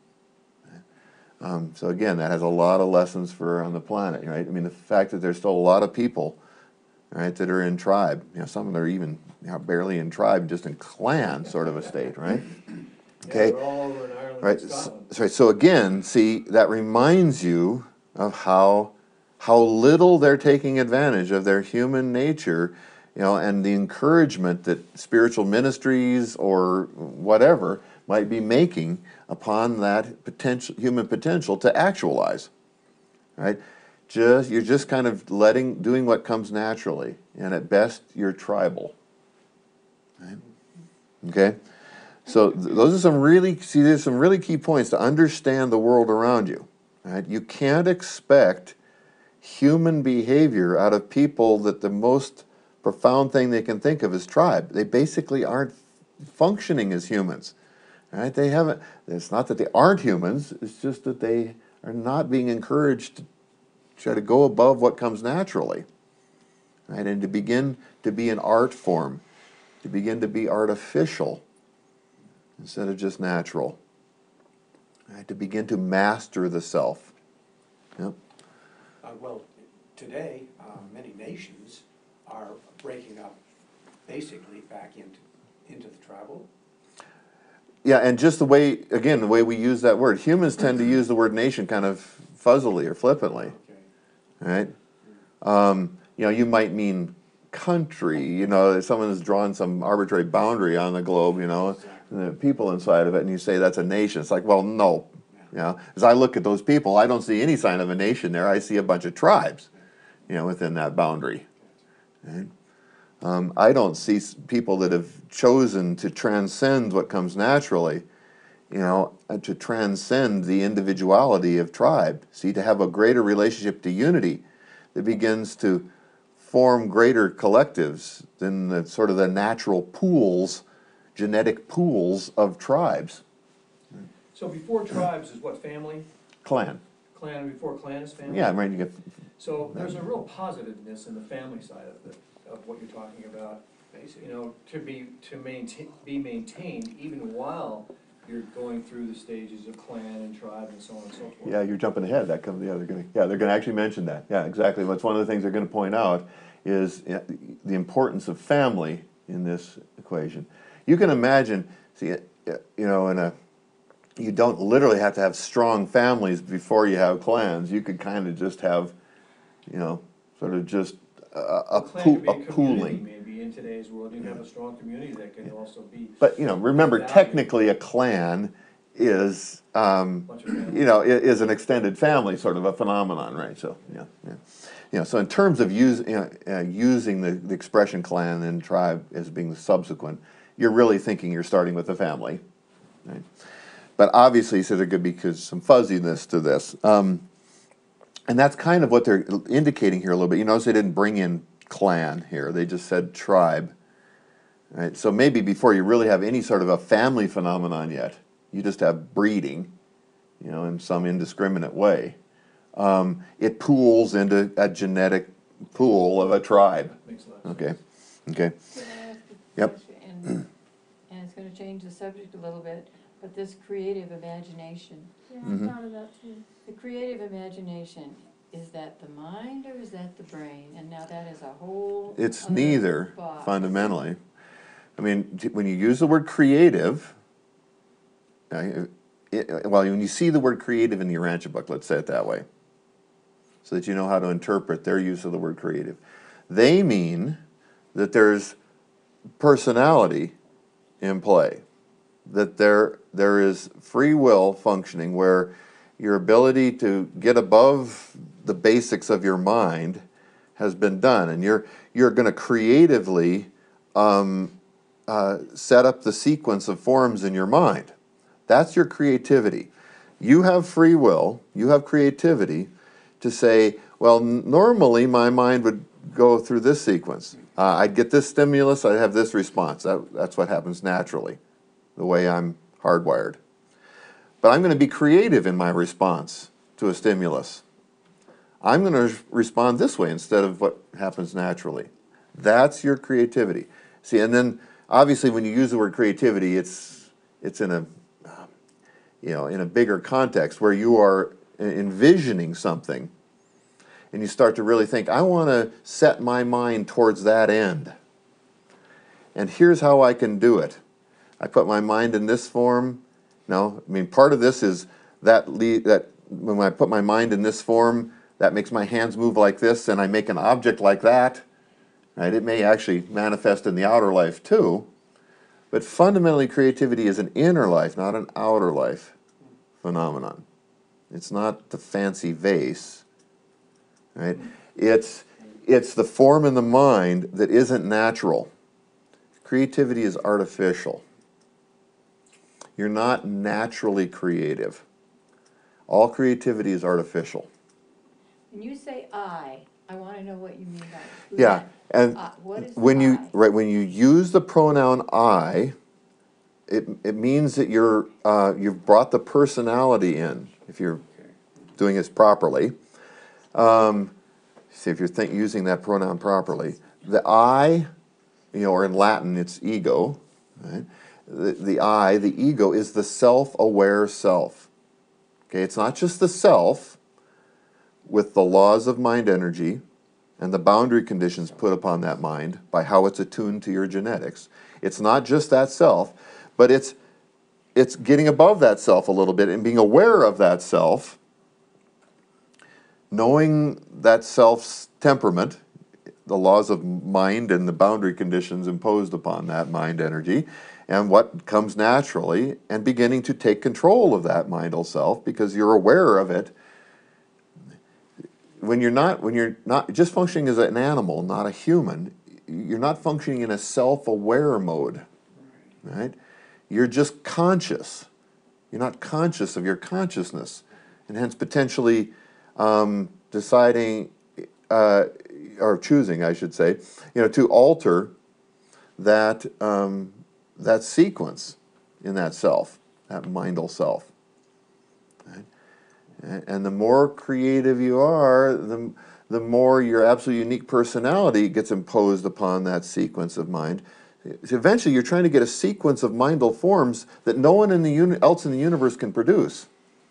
Um, so again, that has a lot of lessons for on the planet, right? I mean, the fact that there's still a lot of people, right, that are in tribe. You know, some of them are even, you know, barely in tribe, just in clan sort of a state, right? Okay. Yeah, they're all over in Ireland Right. and So, Scotland. so so again, see, that reminds you of how how little they're taking advantage of their human nature, you know, and the encouragement that spiritual ministries or whatever might be making upon that potential human potential to actualize. Right? just you're just kind of letting doing what comes naturally, and at best you're tribal. Right? Okay, so th- those are some really see. There's some really key points to understand the world around you. Right? You can't expect human behavior out of people that the most profound thing they can think of is tribe. They basically aren't functioning as humans. Right? They haven't. It's not that they aren't humans. It's just that they are not being encouraged to try to go above what comes naturally, right? And to begin to be an art form, to begin to be artificial instead of just natural. Right? To begin to master the self. Yep. Uh, well, today, uh, many nations are breaking up basically back into, into the tribal. Yeah, and just the way, again, the way we use that word. Humans tend to use the word nation kind of fuzzily or flippantly, Okay. right? Um, you know, you might mean country, you know, if someone has drawn some arbitrary boundary on the globe, you know, and the people inside of it, and you say that's a nation. It's like, well, no. You know, as I look at those people, I don't see any sign of a nation there. I see a bunch of tribes, you know, within that boundary. Right? Um, I don't see s- people that have chosen to transcend what comes naturally, you know, uh, to transcend the individuality of tribe. See, to have a greater relationship to unity that begins to form greater collectives than the sort of the natural pools, genetic pools of tribes. So before tribes is what, family? Clan. Clan, before clan is family? Yeah, I mean, you get, So there's a real positiveness in the family side of it, of what you're talking about. Basically. You know, to be, to maintain, be maintained even while you're going through the stages of clan and tribe and so on and so forth. yeah, you're jumping ahead. That comes, yeah, they're gonna, yeah, they're gonna actually mention that. Yeah, exactly. That's one of the things they're gonna point out is yeah, the importance of family in this equation. You can imagine, see, uh, you know, in a, you don't literally have to have strong families before you have clans. You could kind of just have, you know, sort of just a, a, A clan could poo- be a a community, pooling. maybe, in today's world. You can have a strong community that can also be But you know, remember, valued. technically, a clan is, um, Bunch of families. you know, i- is an extended family sort of a phenomenon, right? So, yeah, yeah. You know, so in terms of use, you know, uh, using the, the expression clan and tribe as being the subsequent, you're really thinking you're starting with the family, right? But obviously, so there could be some fuzziness to this. Um, and that's kind of what they're indicating here a little bit. You notice they didn't bring in clan here. They just said tribe. Right? So maybe before you really have any sort of a family phenomenon yet, you just have breeding, you know, in some indiscriminate way. Um, it pools into a genetic pool of a tribe. Makes a lot of Okay, sense. okay. Can I ask a Yep. question? And, and it's gonna change the subject a little bit, but this creative imagination, Yeah, Mhm. I thought of that too. the creative imagination, is that the mind or is that the brain? And now that is a whole It's other neither, box. fundamentally. I mean, t- when you use the word creative, uh, it, well, when you see the word creative in the Urantia book, let's say it that way, so that you know how to interpret their use of the word creative, they mean that there's personality in play, that there there is free will functioning where your ability to get above the basics of your mind has been done, and you're you're going to creatively um, uh, set up the sequence of forms in your mind. That's your creativity. You have free will, you have creativity to say, well, n- normally my mind would go through this sequence. Uh, I'd get this stimulus, I'd have this response. That, that's what happens naturally, the way I'm hardwired. But I'm going to be creative in my response to a stimulus. I'm going to respond this way instead of what happens naturally. That's your creativity. See, and then obviously when you use the word creativity, it's it's in a you know in a bigger context where you are envisioning something, and you start to really think, I want to set my mind towards that end. And here's how I can do it. I put my mind in this form. No, I mean part of this is that le- that when I put my mind in this form, that makes my hands move like this, and I make an object like that. Right? It may actually manifest in the outer life too, but fundamentally, creativity is an inner life, not an outer life phenomenon. It's not the fancy vase. right? It's, it's the form in the mind that isn't natural. Creativity is artificial. You're not naturally creative. All creativity is artificial. When you say I, I want to know what you mean by Yeah, that. and Uh, what is when you I? right when you use the pronoun I, it it means that you're uh, you've brought the personality in. If you're doing this properly, um, see if you're think, using that pronoun properly. The I, you know, or in Latin it's ego. Right? The, the I, the ego, is the self-aware self. Okay, it's not just the self with the laws of mind energy and the boundary conditions put upon that mind by how it's attuned to your genetics. It's not just that self, but it's it's getting above that self a little bit and being aware of that self, knowing that self's temperament, the laws of mind and the boundary conditions imposed upon that mind energy, and what comes naturally, and beginning to take control of that mindal self because you're aware of it. When you're not, when you're not just functioning as an animal, not a human, you're not functioning in a self-aware mode, right? You're just conscious. You're not conscious of your consciousness, and hence potentially um, deciding uh, or choosing, I should say, you know, to alter that um, that sequence in that self, that mindal self. Right? And the more creative you are, the, the more your absolute unique personality gets imposed upon that sequence of mind. So eventually you're trying to get a sequence of mindal forms that no one in the uni- else in the universe can produce.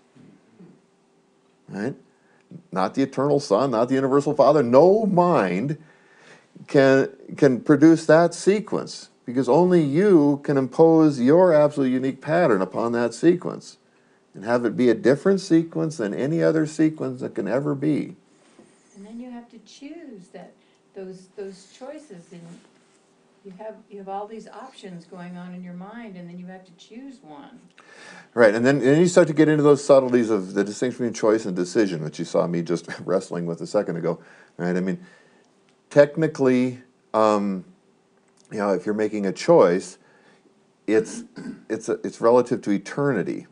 Right? Not the eternal Son, not the universal Father. No mind can, can produce that sequence because only you can impose your absolute unique pattern upon that sequence and have it be a different sequence than any other sequence that can ever be. And then you have to choose that, those, those choices, and you have, you have all these options going on in your mind, and then you have to choose one. Right, and then, and then you start to get into those subtleties of the distinction between choice and decision, which you saw me just wrestling with a second ago. Right, I mean, technically, um, you know, if you're making a choice, it's it's a, it's relative to eternity.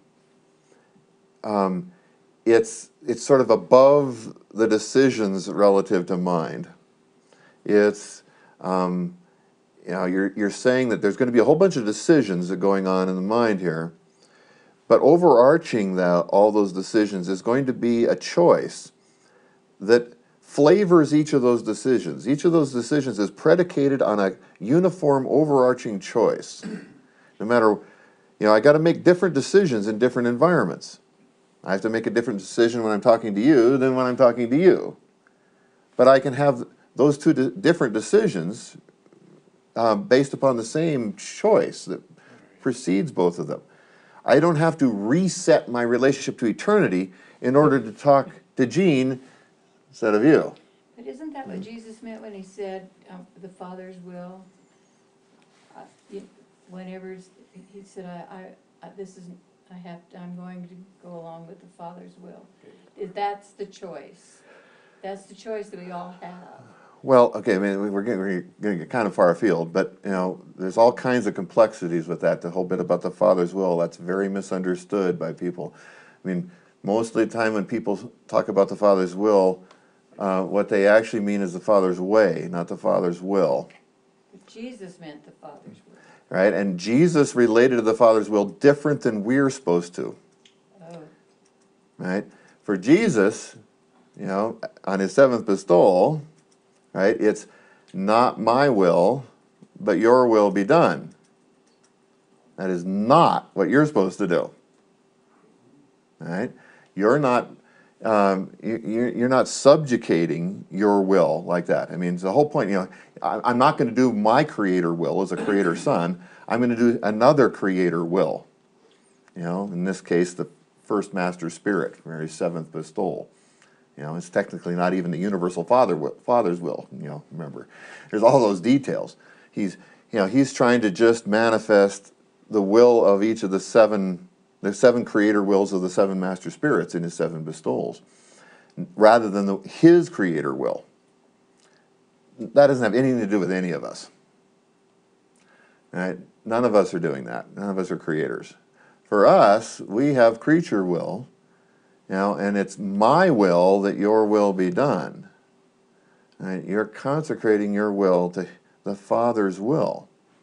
Um, it's it's sort of above the decisions relative to mind. It's um, you know you're you're saying that there's going to be a whole bunch of decisions that are going on in the mind here, but overarching that all those decisions is going to be a choice that flavors each of those decisions. Each of those decisions is predicated on a uniform overarching choice. No matter, you know, I got to make different decisions in different environments. I have to make a different decision when I'm talking to you than when I'm talking to you. But I can have those two di- different decisions um, based upon the same choice that precedes both of them. I don't have to reset my relationship to eternity in order to talk to Gene instead of you. But isn't that what Jesus meant when he said, um, the Father's will? Uh, you- Whenever, it's- he said, I, I, I- this isn't, I have, to- I'm going to go along with the Father's will. Is- That's the choice. That's the choice that we all have. Well, okay, I mean, we're getting, we're going to get kind of far afield, but, you know, there's all kinds of complexities with that. The whole bit about the Father's will, that's very misunderstood by people. I mean, most of the time when people talk about the Father's will, uh, what they actually mean is the Father's way, not the Father's will, But Jesus meant the Father's will. right? And Jesus related to the Father's will different than we're supposed to, Oh, right? For Jesus, you know, on his seventh bestowal, right, it's not my will, but your will be done. That is not what you're supposed to do. Right? You're not um, you, you- you're not subjugating your will like that. I mean, it's the whole point. You know, I, I'm not going to do my creator will as a creator son. I'm going to do another creator will. You know, in this case, the first master spirit, or his seventh bestowal. You know, it's technically not even the universal father father's will. You know, remember, there's all those details. He's, you know, he's trying to just manifest the will of each of the seven, the seven creator wills of the seven master spirits in his seven bestowals. rather than the, his creator will. That doesn't have anything to do with any of us. Right? None of us are doing that. None of us are creators. For us, we have creature will, you know, and it's my will that your will be done. Right? You're consecrating your will to the Father's will.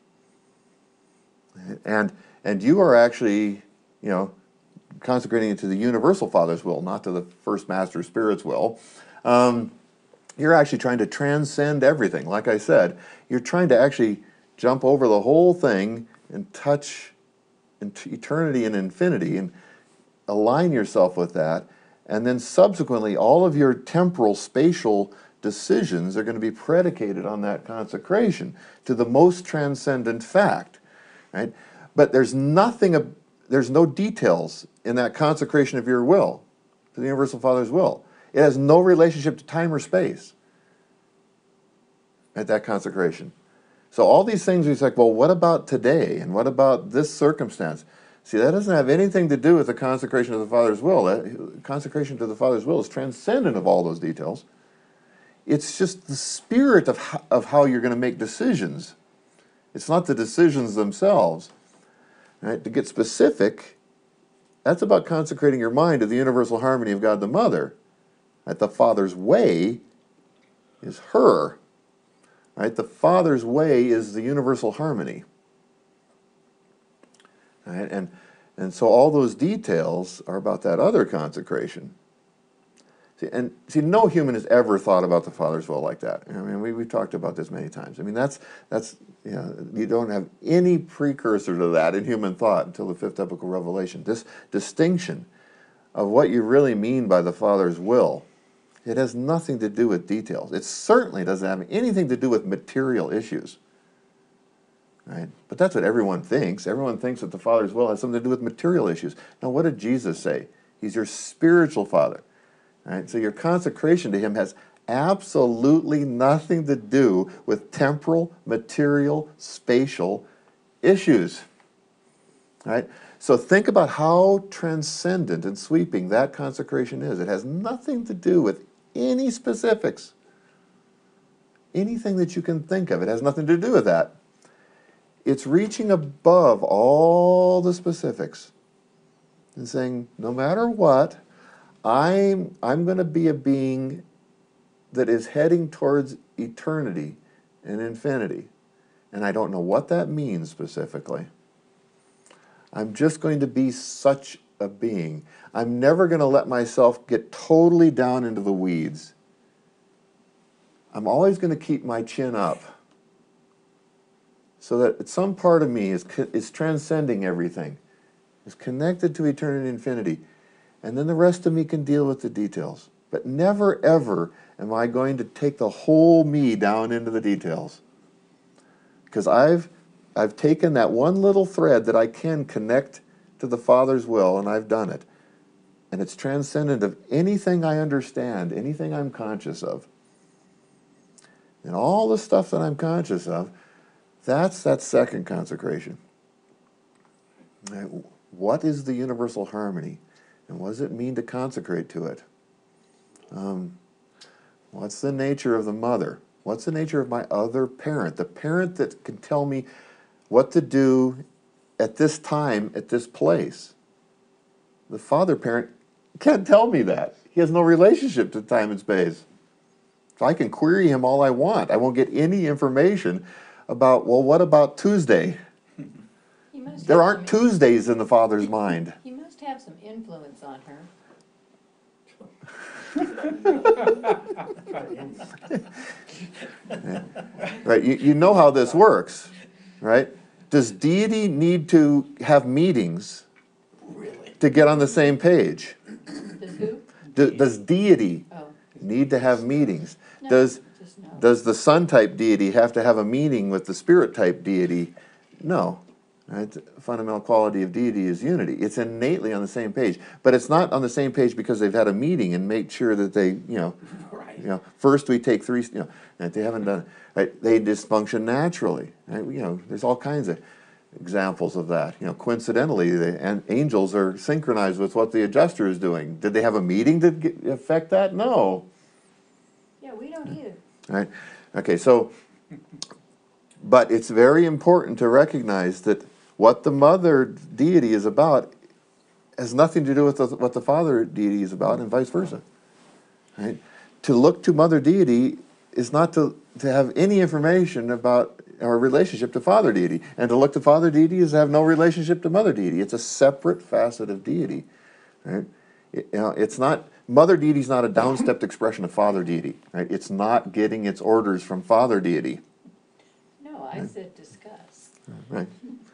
And and you are actually, you know, consecrating it to the universal Father's will, not to the first Master Spirit's will. Um, you're actually trying to transcend everything. Like I said, you're trying to actually jump over the whole thing and touch into eternity and infinity and align yourself with that. And then subsequently, all of your temporal, spatial decisions are going to be predicated on that consecration to the most transcendent fact. Right? But there's nothing, there's no details in that consecration of your will to the Universal Father's will. It has no relationship to time or space at that consecration. So all these things, he's like, well, what about today? And what about this circumstance? See, that doesn't have anything to do with the consecration of the Father's will. That, consecration to the Father's will is transcendent of all those details. It's just the spirit of how, of how you're going to make decisions. It's not the decisions themselves. Right? To get specific, that's about consecrating your mind to the universal harmony of God the Mother. That the Father's way is her. Right? The Father's way is the universal harmony. Right? And, and so all those details are about that other consecration. See, and see, no human has ever thought about the Father's will like that. I mean, we, we've talked about this many times. I mean, that's, that's you know, you don't have any precursor to that in human thought until the fifth epochal revelation. This distinction of what you really mean by the Father's will, it has nothing to do with details. It certainly doesn't have anything to do with material issues. Right? But that's what everyone thinks. Everyone thinks that the Father's will has something to do with material issues. Now, what did Jesus say? He's your spiritual Father. Right? So your consecration to him has absolutely nothing to do with temporal, material, spatial issues. Right? So think about how transcendent and sweeping that consecration is. It has nothing to do with any specifics. Anything that you can think of, it has nothing to do with that. It's reaching above all the specifics and saying, no matter what, I'm, I'm going to be a being that is heading towards eternity and infinity. And I don't know what that means specifically. I'm just going to be such a being. I'm never going to let myself get totally down into the weeds. I'm always going to keep my chin up so that some part of me is, is transcending everything, is connected to eternity and infinity. And then the rest of me can deal with the details. But never, ever am I going to take the whole me down into the details. Because I've, I've taken that one little thread that I can connect to the Father's will, and I've done it. And it's transcendent of anything I understand, anything I'm conscious of. And all the stuff that I'm conscious of, that's that second consecration. What is the universal harmony? And what does it mean to consecrate to it? Um, what's the nature of the mother? What's the nature of my other parent? The parent that can tell me what to do at this time, at this place. The father parent can't tell me that. He has no relationship to time and space. So I can query him all I want. I won't get any information about, well, what about Tuesday? He must There have aren't some- Tuesdays in the Father's mind. He must have some influence on her. Right? You, you know how this works, right? Does deity need to have meetings to get on the same page? Does who? Do, does deity Oh, need to have meetings? no, Does just no. does the sun type deity have to have a meeting with the spirit type deity? No. Right? The fundamental quality of deity is unity. It's innately on the same page, but it's not on the same page because they've had a meeting and made sure that they, you know, Right. you know, first we take three, you know, that they haven't done. Right? They just function naturally. Right? You know, there's all kinds of examples of that. You know, coincidentally, the an- angels are synchronized with what the adjuster is doing. Did they have a meeting to get, affect that? No. Yeah, we don't either. Right? Okay, so, but it's very important to recognize that what the mother deity is about has nothing to do with the, what the father deity is about, and vice versa. Right? To look to mother deity is not to, to have any information about our relationship to father deity, and to look to father deity is to have no relationship to mother deity. It's a separate facet of deity. Right? It, you know, it's not, mother deity is not a downstepped expression of father deity. Right? It's not getting its orders from father deity. No, I said discuss. Right.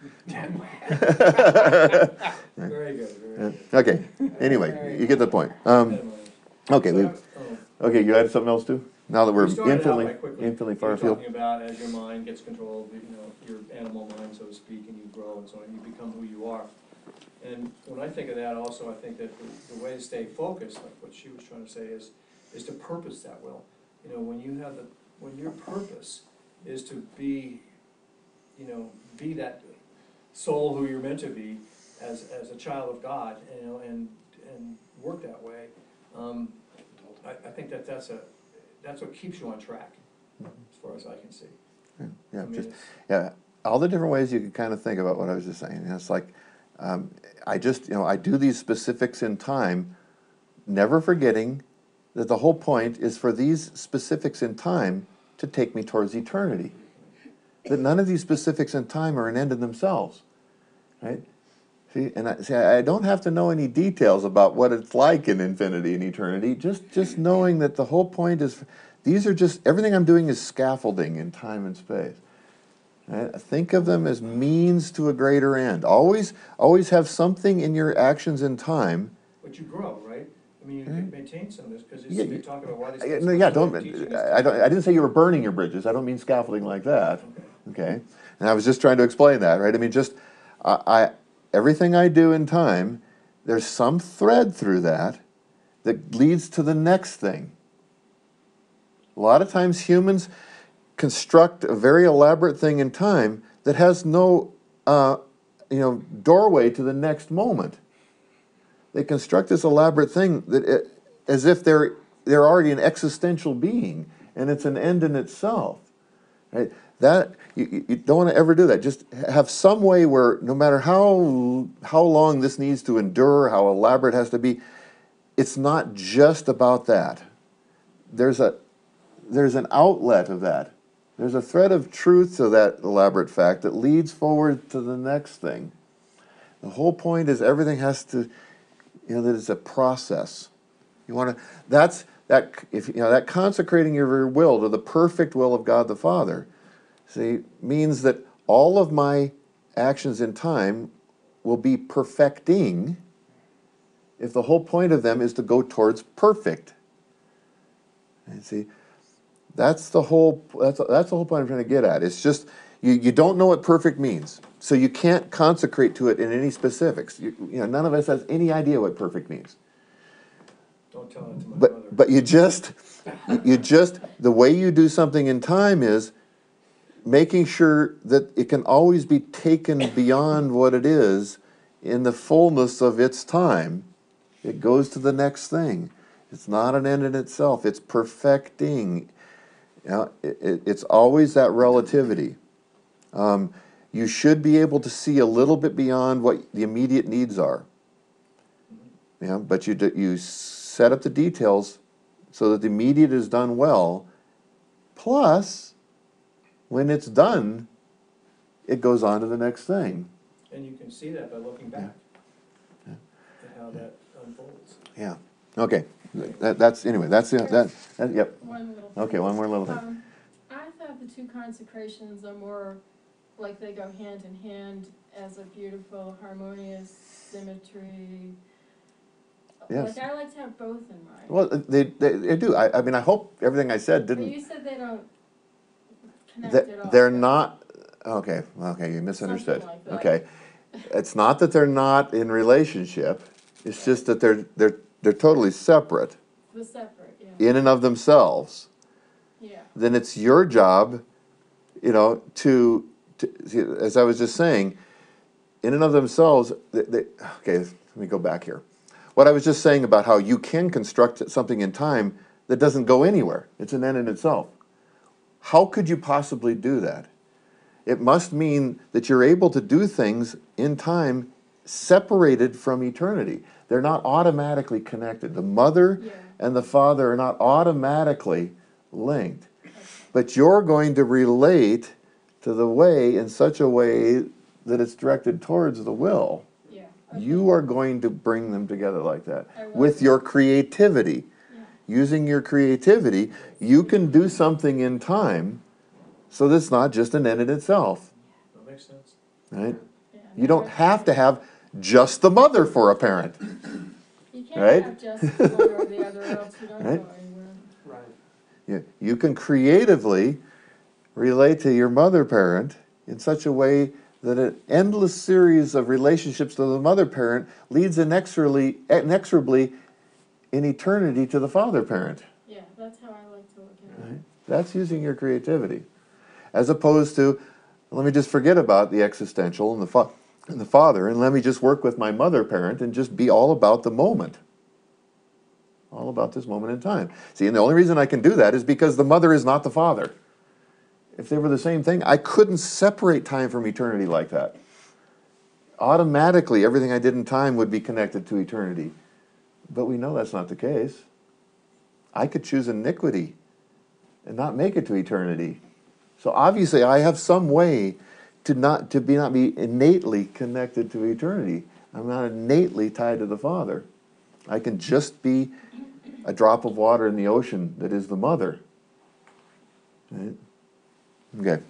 Very good, very good. Okay. Anyway, you get the point. Um, okay. We, So, oh, okay. You had something else too? Now that we're we started out infinitely, by quickly, infinitely you far were afield. talking about as your mind gets controlled, you know, your animal mind, so to speak, and you grow and so on, you become who you are. And when I think of that also, I think that the, the way to stay focused, like what she was trying to say, is, is to purpose that will. You know, when you have the, when your purpose is to be, you know, be that soul who you're meant to be as, as a child of God, you know, and, and work that way, um, I, I think that that's a, that's what keeps you on track, as far as I can see. Yeah. I mean, Just, it's- yeah. All the different ways you can kind of think about what I was just saying. And it's like, um, I just, you know, I do these specifics in time, never forgetting that the whole point is for these specifics in time to take me towards eternity. That none of these specifics in time are an end in themselves, right? See, and I, see, I don't have to know any details about what it's like in infinity and eternity. Just, just knowing that the whole point is, these are just, everything I'm doing is scaffolding in time and space. Right? Think of them as means to a greater end. Always, always have something in your actions in time. But you grow, right? I mean, you can maintain some of this, because Yeah, they you- talk about why this. Yeah, this no, yeah, person don't. teaching us I, to- don't. I didn't say you were burning your bridges. I don't mean scaffolding like that. Okay. Okay, and I was just trying to explain that, right? I mean, just I, I everything I do in time, there's some thread through that that leads to the next thing. A lot of times, humans construct a very elaborate thing in time that has no, uh, you know, doorway to the next moment. They construct this elaborate thing that it, as if they're they're already an existential being and it's an end in itself. Right? That you, you don't want to ever do that. Just have some way where no matter how how long this needs to endure, how elaborate it has to be, it's not just about that. There's a there's an outlet of that. There's a thread of truth to that elaborate fact that leads forward to the next thing. The whole point is everything has to, you know, that it's a process. You want to, that's, that, if, you know, that consecrating your will to the perfect will of God the Father, see, means that all of my actions in time will be perfecting if the whole point of them is to go towards perfect. And see, that's the whole, that's, that's the whole point I'm trying to get at. It's just, you, you don't know what perfect means, so you can't consecrate to it in any specifics. You, you know, none of us has any idea what perfect means. Don't tell it to my mother. But but you just you just the way you do something in time is making sure that it can always be taken beyond what it is in the fullness of its time. It goes to the next thing. It's not an end in itself. It's perfecting. You know, it, it, it's always that relativity. Um, you should be able to see a little bit beyond what the immediate needs are. Yeah, but you do, you set up the details so that the immediate is done well. Plus, when it's done, it goes on to the next thing. And you can see that by looking back Yeah. at how that unfolds. Yeah. Okay. That, that's anyway. That's the that, that. Yep. One little. Okay. One more little thing. Um, I thought the two consecrations are more like they go hand in hand as a beautiful, harmonious symmetry. Yes. Like I like to have both in mind. Well, they they, they do. I, I mean, I hope everything I said But didn't. you said they don't connect That at all. they're not. Okay. Okay. You misunderstood. Something like that. Okay. It's not that they're not in relationship. It's just that they're they're they're totally separate The separate, yeah. in and of themselves. Yeah. Then it's your job, you know, to, to see, as I was just saying, in and of themselves, they, they, okay, let me go back here. What I was just saying about how you can construct something in time that doesn't go anywhere. It's an end in itself. How could you possibly do that? It must mean that you're able to do things in time separated from eternity. They're not automatically connected. The mother Yeah. and the father are not automatically linked. But you're going to relate to the way in such a way that it's directed towards the will. Yeah. Okay. You are going to bring them together like that I love with that. your creativity. Yeah. Using your creativity, you can do something in time so that it's not just an end in itself, That makes sense. right? Yeah. You don't have to have just the mother for a parent. You can't right? have just one or the other, or else you don't Right? go anywhere. Right. You, you can creatively relate to your mother parent in such a way that an endless series of relationships to the mother parent leads inexorably, inexorably in eternity to the father parent. Yeah, that's how I like to look at it. Right? That's using your creativity. As opposed to, let me just forget about the existential and the, fa- and the father, and let me just work with my mother parent and just be all about the moment. All about this moment in time. See, and the only reason I can do that is because the mother is not the father. If they were the same thing, I couldn't separate time from eternity like that. Automatically, everything I did in time would be connected to eternity. But we know that's not the case. I could choose iniquity and not make it to eternity. So obviously I have some way to not to be not be innately connected to eternity. I'm not innately tied to the Father. I can just be a drop of water in the ocean that is the mother. Right? Okay.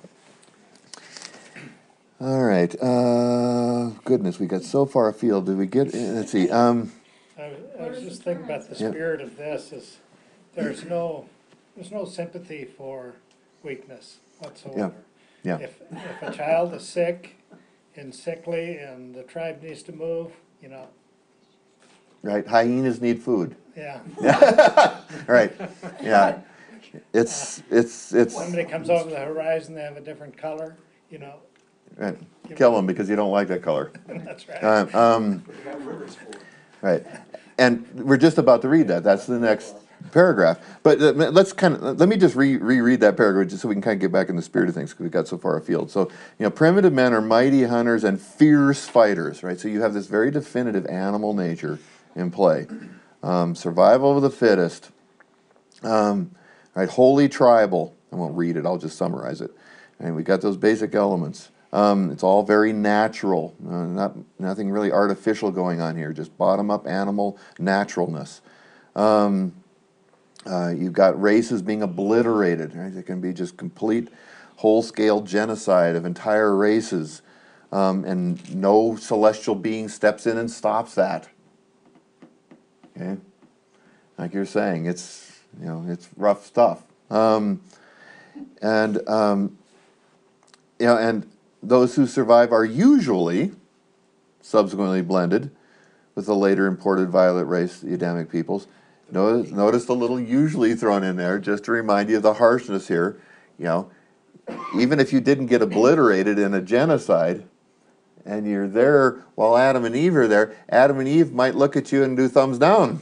All right. Uh, goodness, we got so far afield. Did we get? Let's see. Um, I was, I Where was does just it thinking turn? about the Yep. spirit of this is there's no there's no sympathy for weakness whatsoever. Yeah. If if a child is sick and sickly and the tribe needs to move, you know, right. Hyenas need food. yeah. Right. Yeah. It's it's it's. Somebody comes over the horizon, they have a different color, you know. Right. Kill them because you don't like that color. That's right. Uh, um, What do you have rivers for? right. And we're just about to read that. That's the next paragraph. But uh, let's kind of let me just re- reread that paragraph just so we can kind of get back in the spirit of things because we got so far afield. So you know, primitive men are mighty hunters and fierce fighters, right? So you have this very definitive animal nature in play. Um, survival of the fittest. Um, right. Wholly tribal. I won't read it. I'll just summarize it. And we got those basic elements. Um, it's all very natural, uh, not nothing really artificial going on here. Just bottom-up animal naturalness. Um, uh, you've got races being obliterated. Right? It can be just complete, whole-scale genocide of entire races, um, and no celestial being steps in and stops that. Okay, like you're saying, it's you know it's rough stuff. Um, and um, you know and. Those who survive are usually subsequently blended with the later imported violet race, the Adamic peoples. Notice, notice the little usually thrown in there just to remind you of the harshness here. You know, even if you didn't get obliterated in a genocide and you're there while Adam and Eve are there, Adam and Eve might look at you and do thumbs down.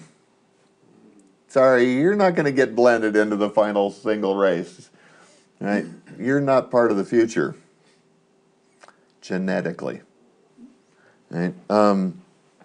Sorry, you're not going to get blended into the final single race. Right? You're not part of the future. Genetically, right? Um,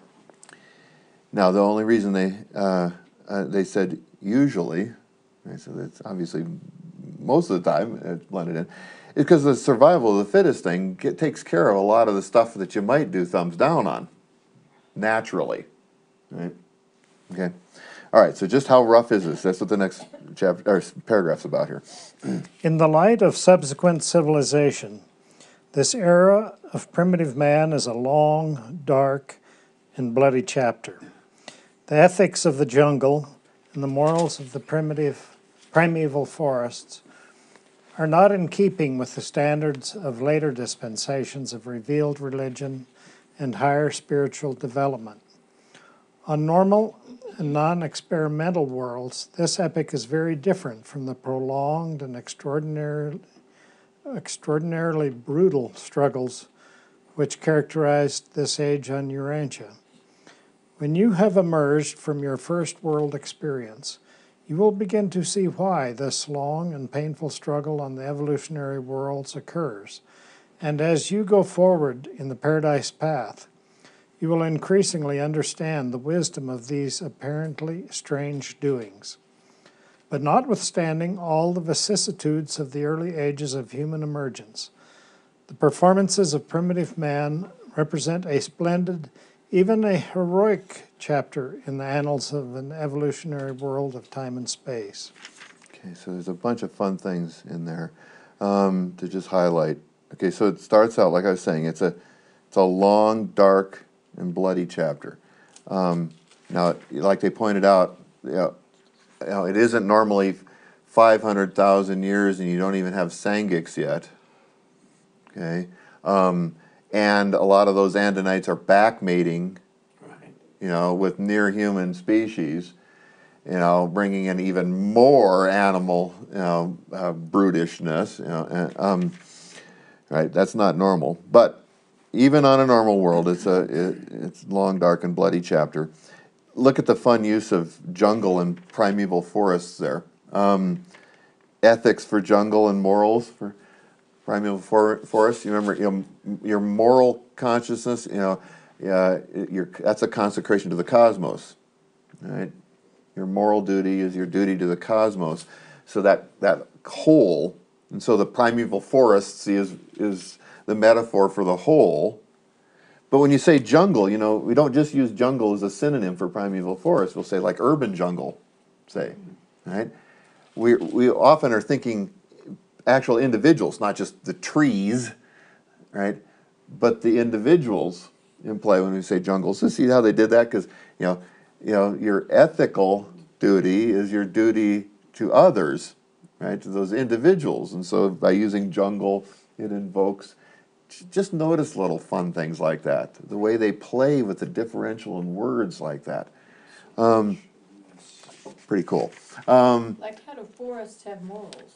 now, the only reason they uh, uh, they said usually, right, so that's obviously most of the time it's blended in, is because the survival of the fittest thing get, takes care of a lot of the stuff that you might do thumbs down on naturally, right? Okay, all right. So, just how rough is this? That's what the next chapter or paragraph's about here. In the light of subsequent civilization, this era of primitive man is a long, dark, and bloody chapter. The ethics of the jungle and the morals of the primitive, primeval forests are not in keeping with the standards of later dispensations of revealed religion and higher spiritual development. On normal and non-experimental worlds, this epic is very different from the prolonged and extraordinary extraordinarily brutal struggles which characterized this age on Urantia. When you have emerged from your first world experience, you will begin to see why this long and painful struggle on the evolutionary worlds occurs. And as you go forward in the Paradise Path, you will increasingly understand the wisdom of these apparently strange doings. But notwithstanding all the vicissitudes of the early ages of human emergence, the performances of primitive man represent a splendid, even a heroic chapter in the annals of an evolutionary world of time and space. Okay, so there's a bunch of fun things in there um, to just highlight. Okay, so it starts out, like I was saying, it's a, it's a long, dark, and bloody chapter. Um, now, like they pointed out, you know, you know, it isn't normally five hundred thousand years and you don't even have Sangiks yet. Okay, um, and a lot of those Andinites are back mating, Right. you know, with near human species, you know, bringing in even more animal, you know, uh, brutishness, you know, and, um, right? That's not normal. But even on a normal world, it's a it, it's long, dark, and bloody chapter. Look at the fun use of jungle and primeval forests there. Um, ethics for jungle and morals for primeval for, forests. You remember, you know, your moral consciousness. You know, uh, your that's a consecration to the cosmos, right? Your moral duty is your duty to the cosmos. So that that whole, and so the primeval forest, see, is is the metaphor for the whole. But when you say jungle, you know, we don't just use jungle as a synonym for primeval forest. We'll say like urban jungle, say, right? We we often are thinking actual individuals, not just the trees, right? But the individuals in play when we say jungle. So see how they did that? Because you know, you know, your ethical duty is your duty to others, right? To those individuals. And so by using jungle, it invokes. Just notice little fun things like that. The way they play with the differential in words like that. Um, pretty cool. Um, Like, how do forests have morals?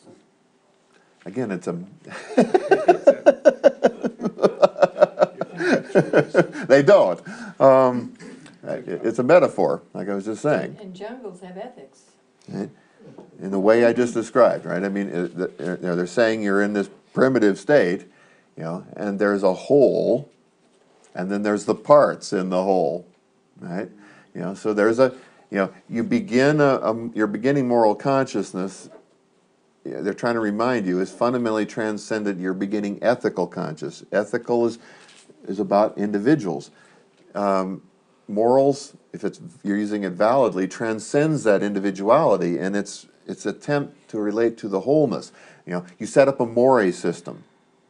again, it's a... they don't. Um, it's a metaphor, like I was just saying. And jungles have ethics. Right? In the way I just described, right? I mean, it, you know, they're saying you're in this primitive state, you know, and there's a whole, and then there's the parts in the whole, right? You know, so there's a, you know, you begin a, a your beginning moral consciousness. You know, they're trying to remind you is fundamentally transcendent your beginning ethical conscious. Ethical is is about individuals. Um, morals, if it's you're using it validly, transcends that individuality, and it's its attempt to relate to the wholeness. You know, you set up a moray system.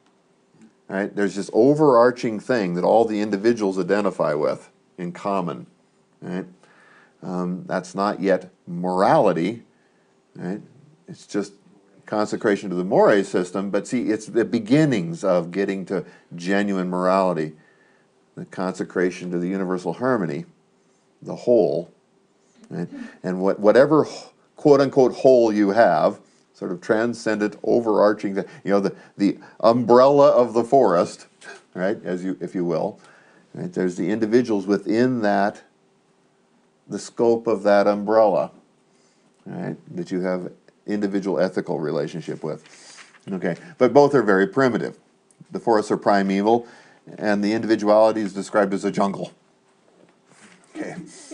Right? There's this overarching thing that all the individuals identify with in common. Right? Um, that's not yet morality. Right? It's just consecration to the moray system. But see, it's the beginnings of getting to genuine morality, the consecration to the universal harmony, the whole. Right? And what, whatever quote unquote whole you have, sort of transcendent, overarching, you know, the, the umbrella of the forest, right, as you, if you will, right, there's the individuals within that, the scope of that umbrella, right, that you have individual ethical relationship with. Okay, but both are very primitive. The forests are primeval, and the individuality is described as a jungle. Okay.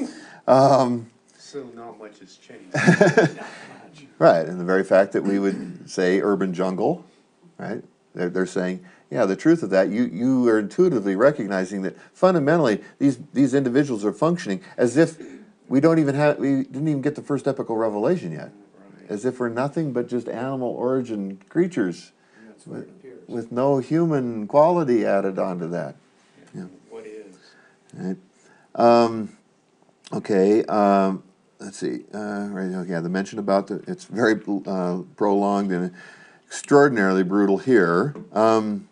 Um, So not much has changed. Right, and the very fact that we would say urban jungle, right? They're, they're saying, yeah, the truth of that, you, you are intuitively recognizing that fundamentally these, these individuals are functioning as if we don't even have, we didn't even get the first epical revelation yet. As if we're nothing but just animal origin creatures That's what it appears. with no human quality added onto that. Yeah. What is? Right. Um, okay. Um, let's see. Uh, right. Okay. Yeah, the mention about the it's very uh, prolonged and extraordinarily brutal here. Um,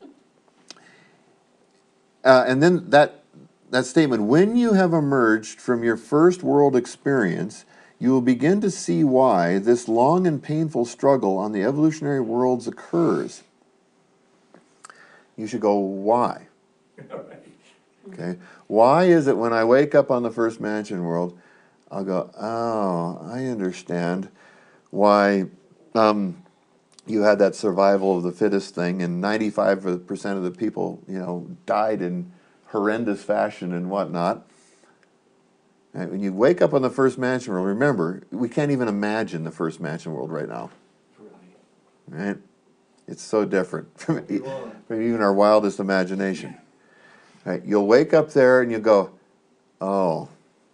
uh, and then that that statement: when you have emerged from your first world experience, you will begin to see why this long and painful struggle on the evolutionary worlds occurs. You should go, why? Right. Okay? Why is it when I wake up on the first mansion world, I'll go, oh, I understand why um, you had that survival of the fittest thing, and ninety-five percent of the people, you know, died in horrendous fashion and whatnot. And when you wake up on the first mansion world, remember, we can't even imagine the first mansion world right now. Right. Right? It's so different from, Be wrong. from even our wildest imagination. Right? You'll wake up there and you go, oh,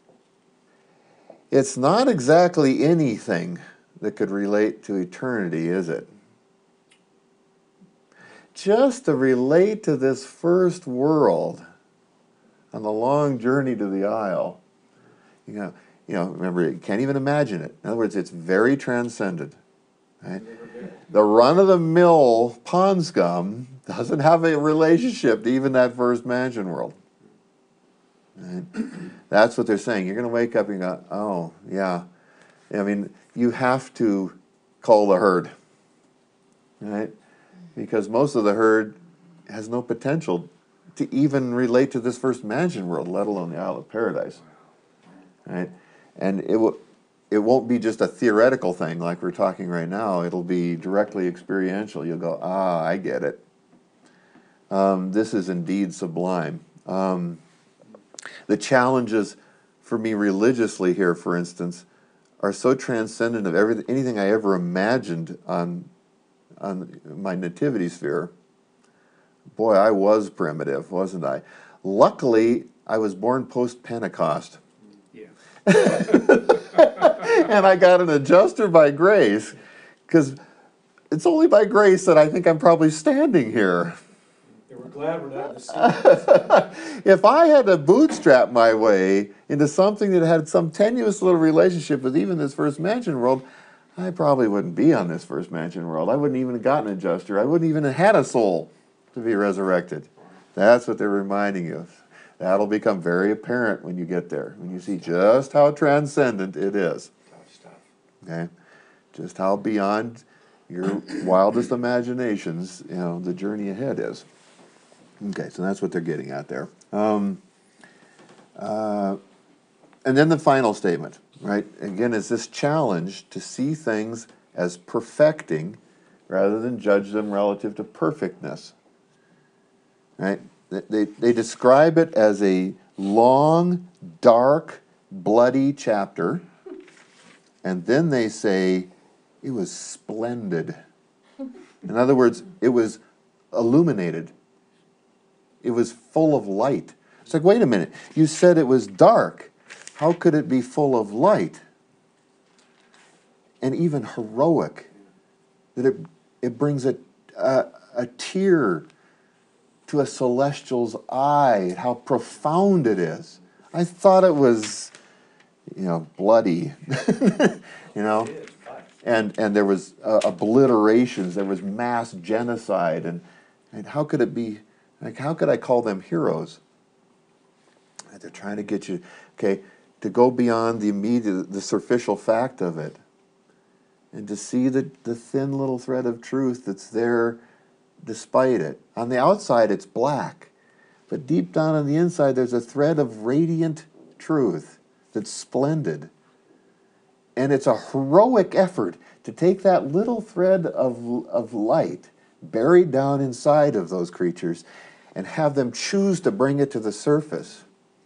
it's not exactly anything that could relate to eternity, is it? Just to relate to this first world on the long journey to the aisle, you know, you know, remember, you can't even imagine it. In other words, it's very transcendent. Right? Never been. The run-of-the-mill pond scum doesn't have a relationship to even that first mansion world. Right? That's what they're saying. You're going to wake up and go, oh, yeah. I mean, you have to cull the herd, right? Because most of the herd has no potential to even relate to this first mansion world, let alone the Isle of Paradise, right? And it will. It won't be just a theoretical thing like we're talking right now. It'll be directly experiential. You'll go, ah, I get it. Um, this is indeed sublime. Um, the challenges for me religiously here, for instance, are so transcendent of everything, anything I ever imagined on, on my nativity sphere. Boy, I was primitive, wasn't I? Luckily, I was born post-Pentecost. Yeah. And I got an adjuster by grace, because it's only by grace that I think I'm probably standing here. Yeah, we're glad we're not in the sea. If I had to bootstrap my way into something that had some tenuous little relationship with even this first mansion world, I probably wouldn't be on this first mansion world. I wouldn't even have gotten an adjuster. I wouldn't even have had a soul to be resurrected. That's what they're reminding you of. That'll become very apparent when you get there, when you see just how transcendent it is. Tough stuff. Okay, just how beyond your wildest imaginations, you know, the journey ahead is. Okay, so that's what they're getting at there. Um, uh, and then the final statement, right? Again, is this challenge to see things as perfecting rather than judge them relative to perfectness. Right? They, they describe it as a long, dark, bloody chapter, and then they say it was splendid. In other words, it was illuminated. It was full of light. It's like, wait a minute, you said it was dark. How could it be full of light? And even heroic. That it, it brings a, a, a tear to a celestial's eye, how profound it is. I thought it was, you know, bloody, you know, It is, but and and there was uh, obliterations, there was mass genocide, and and how could it be? Like, how could I call them heroes? They're trying to get you, okay, to go beyond the immediate, the superficial fact of it, and to see the the thin little thread of truth that's there. Despite it. On the outside, it's black. But deep down on the inside, there's a thread of radiant truth that's splendid. And it's a heroic effort to take that little thread of, of light buried down inside of those creatures and have them choose to bring it to the surface.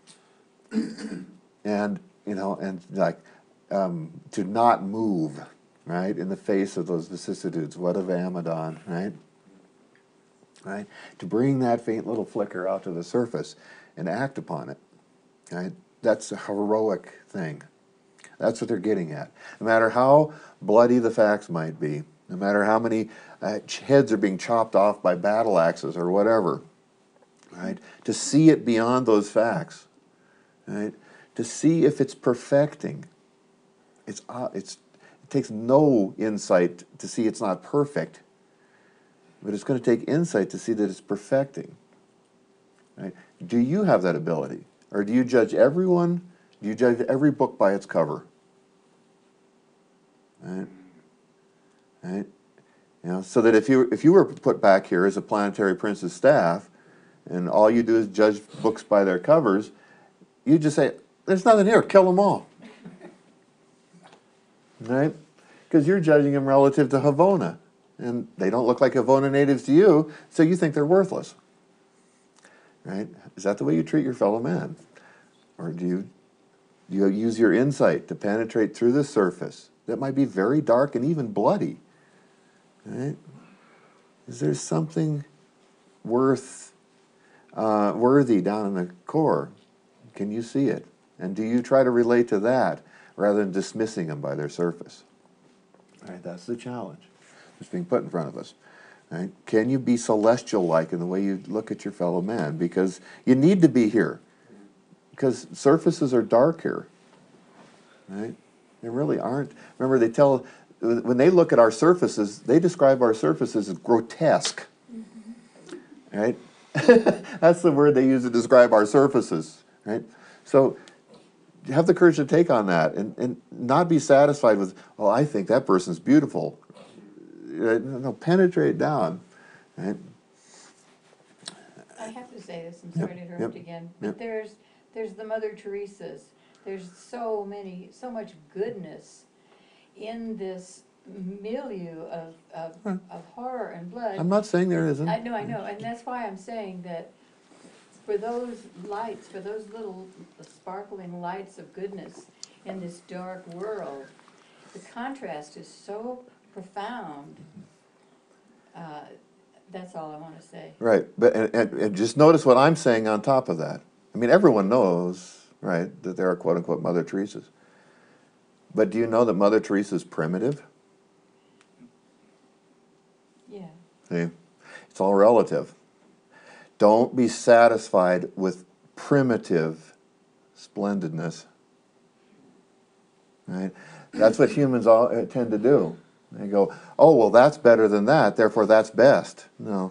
And, you know, and like, um, to not move, right, in the face of those vicissitudes. What of Amadon, right? Right? To bring that faint little flicker out to the surface and act upon it. Right? That's a heroic thing. That's what they're getting at. No matter how bloody the facts might be, no matter how many uh, heads are being chopped off by battle axes or whatever, right? To see it beyond those facts, right? To see if it's perfecting. It's uh, it's it takes no insight to see it's not perfect. But it's going to take insight to see that it's perfecting. Right? Do you have that ability? Or do you judge everyone, do you judge every book by its cover? Right? Right? You know, so that if you if you were put back here as a planetary prince's staff, and all you do is judge books by their covers, you just say, there's nothing here, kill them all. Right? Because you're judging them relative to Havona, and they don't look like Havona natives to you, so you think they're worthless. Right? Is that the way you treat your fellow man? Or do you, do you use your insight to penetrate through the surface that might be very dark and even bloody? Right? Is there something worth, uh, worthy down in the core? Can you see it? And do you try to relate to that rather than dismissing them by their surface? Right? That's the challenge that's being put in front of us. Right? Can you be celestial-like in the way you look at your fellow man? Because you need to be here. Because surfaces are dark here. Right? They really aren't. Remember, they tell, when they look at our surfaces, they describe our surfaces as grotesque. Mm-hmm. Right? That's the word they use to describe our surfaces. Right? So have the courage to take on that and, and not be satisfied with, oh, I think that person's beautiful. No, penetrate down. Right? I have to say this, I'm sorry to Yep, interrupt yep, again, yep. but there's, there's the Mother Teresa's. There's so many, so much goodness in this milieu of, of, Hmm. of horror and blood. I'm not saying there isn't. I know, I know, and that's why I'm saying that for those lights, for those little sparkling lights of goodness in this dark world, the contrast is so profound. Uh, that's all I want to say. Right, but and, and, and just notice what I'm saying on top of that. I mean, everyone knows, right, that there are quote-unquote Mother Teresas. But do you know that Mother Teresa is primitive? Yeah. See, it's all relative. Don't be satisfied with primitive splendidness. Right? That's what humans all uh, tend to do. They go, oh, well, that's better than that, therefore that's best. No.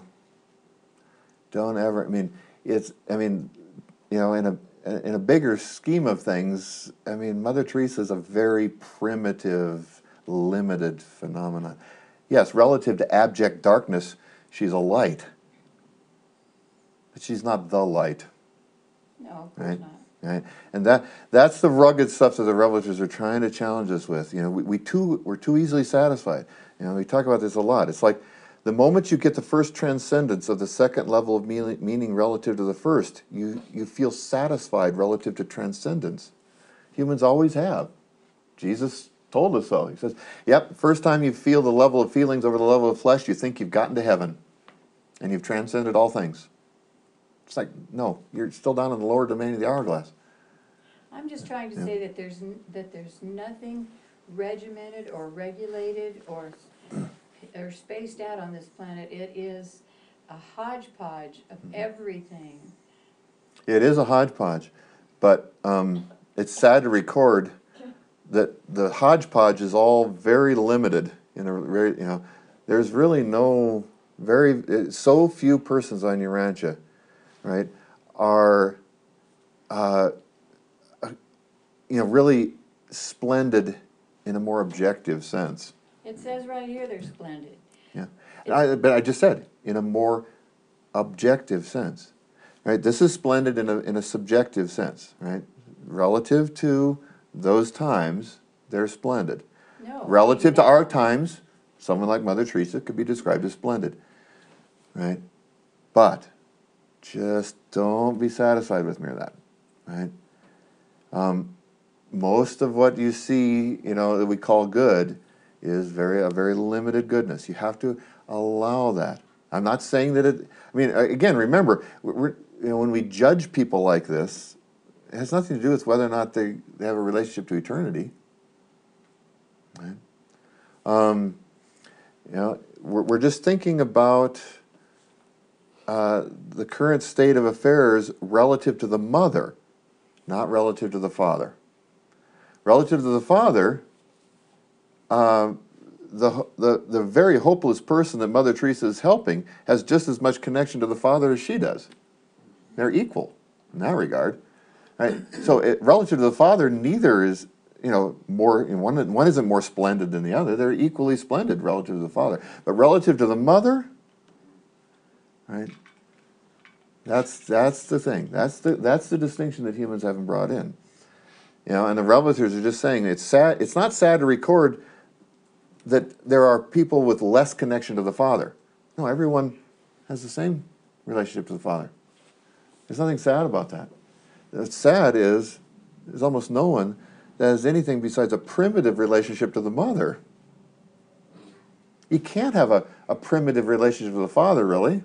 Don't ever, I mean, it's, I mean, you know, in a, in a bigger scheme of things, I mean, Mother Teresa is a very primitive, limited phenomenon. Yes, relative to abject darkness, she's a light. But she's not the light. No, of course Right? not. Right? And that that's the rugged stuff that the revelatories are trying to challenge us with. You know, we, we too we're too easily satisfied. You know, we talk about this a lot. It's like the moment you get the first transcendence of the second level of meaning, meaning relative to the first, you, you feel satisfied relative to transcendence. Humans always have. Jesus told us so. He says, yep, first time you feel the level of feelings over the level of flesh, you think you've gotten to heaven and you've transcended all things. It's like, no, you're still down in the lower domain of the hourglass. I'm just trying to Yeah. say that there's, n- that there's nothing regimented or regulated or, or spaced out on this planet. It is a hodgepodge of everything. It is a hodgepodge, but um, it's sad to record that the hodgepodge is all very limited. In a very, you know, there's really no very uh, so few persons on Urantia, right, are uh, uh, you know, really splendid in a more objective sense. It says right here they're splendid. Yeah, I, but I just said in a more objective sense, right? This is splendid in a in a subjective sense, right? Relative to those times, they're splendid. No. Relative to now. our times, someone like Mother Teresa could be described as splendid, right? But just don't be satisfied with mere that, right? Um, most of what you see, you know, that we call good, is very a very limited goodness. You have to allow that. I'm not saying that it. I mean, again, remember, we're, you know, when we judge people like this, it has nothing to do with whether or not they, they have a relationship to eternity. Right? Um, you know, we're, we're just thinking about uh, the current state of affairs relative to the mother, not relative to the father. Relative to the father, uh, the, the, the very hopeless person that Mother Teresa is helping has just as much connection to the father as she does. They're equal in that regard. Right? So it, relative to the father, neither is, you know, more, you know, one, one isn't more splendid than the other. They're equally splendid relative to the father. But relative to the mother, right, That's that's the thing. That's the that's the distinction that humans haven't brought in. You know, and the revelatories are just saying it's sad. It's not sad to record that there are people with less connection to the Father. No, everyone has the same relationship to the Father. There's nothing sad about that. What's sad is there's almost no one that has anything besides a primitive relationship to the Mother. You can't have a, a primitive relationship with the Father, really.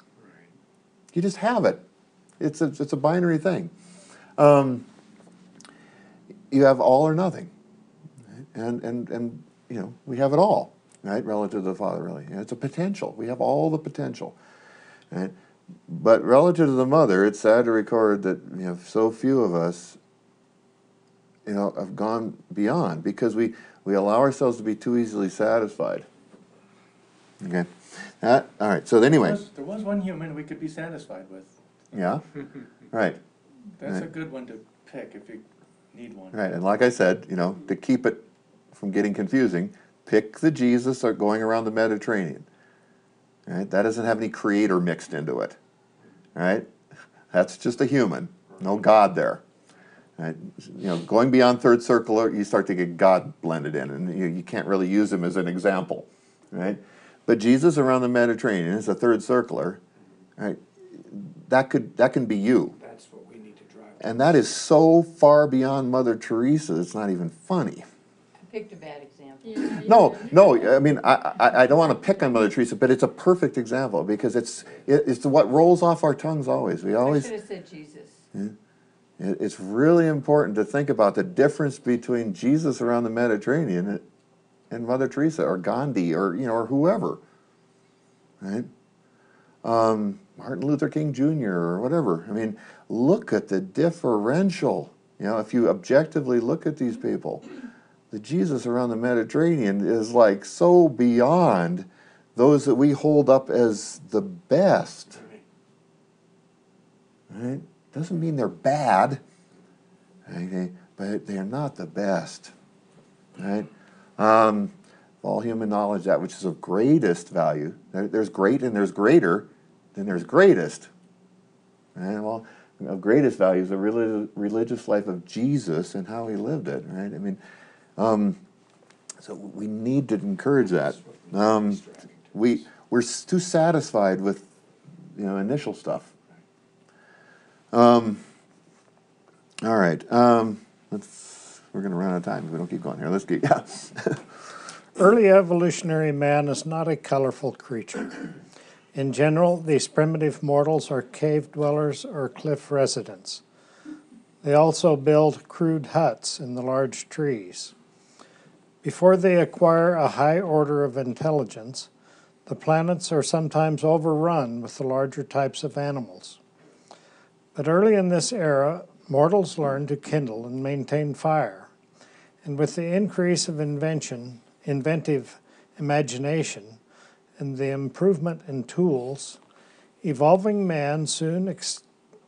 You just have it. It's a, it's a binary thing. Um, you have all or nothing. Right? And, and, and, you know, we have it all, right, relative to the Father, really. You know, it's a potential. We have all the potential. Right? But relative to the Mother, it's sad to record that, you know, so few of us, you know, have gone beyond because we, we allow ourselves to be too easily satisfied. Okay. That, all right. So anyway. There was, there was one human we could be satisfied with. Yeah. Right. That's Right. a good one to pick if you need one. Right. And like I said, you know, to keep it from getting confusing, pick the Jesus going around the Mediterranean. Right. That doesn't have any creator mixed into it. Right. That's just a human. No God there. Right. You know, going beyond third circle, you start to get God blended in, and you, you can't really use him as an example. Right. But Jesus around the Mediterranean is a third circler, right? That could that can be you, That's what we need to drive. and that is so far beyond Mother Teresa. It's not even funny. I picked a bad example. Yeah, you No, did. no. I mean, I I, I don't want to pick on Mother Teresa, but it's a perfect example because it's it, it's what rolls off our tongues always. We I always should have said Jesus. it, it's really important to think about the difference between Jesus around the Mediterranean and Mother Teresa or Gandhi or you know or whoever, right? Um, Martin Luther King Junior or whatever. I mean, look at the differential. You know, if you objectively look at these people, the Jesus around the Mediterranean is like so beyond those that we hold up as the best. Right? Doesn't mean they're bad, right? But they're not the best, right? Um, all human knowledge, that which is of greatest value. There, there's great and there's greater, then there's greatest. Right? Well, of greatest value is the religious, religious life of Jesus and how he lived it. Right? I mean, um, so we need to encourage that. Um, we we're too satisfied with you know initial stuff. Um, all right. Um, let's. We're going to run out of time if we don't keep going here. Let's keep. Yeah. Early evolutionary man is not a colorful creature. In general, these primitive mortals are cave dwellers or cliff residents. They also build crude huts in the large trees. Before they acquire a high order of intelligence, the planets are sometimes overrun with the larger types of animals. But early in this era, mortals learn to kindle and maintain fire. And with the increase of invention, inventive imagination, and the improvement in tools, evolving man soon ex-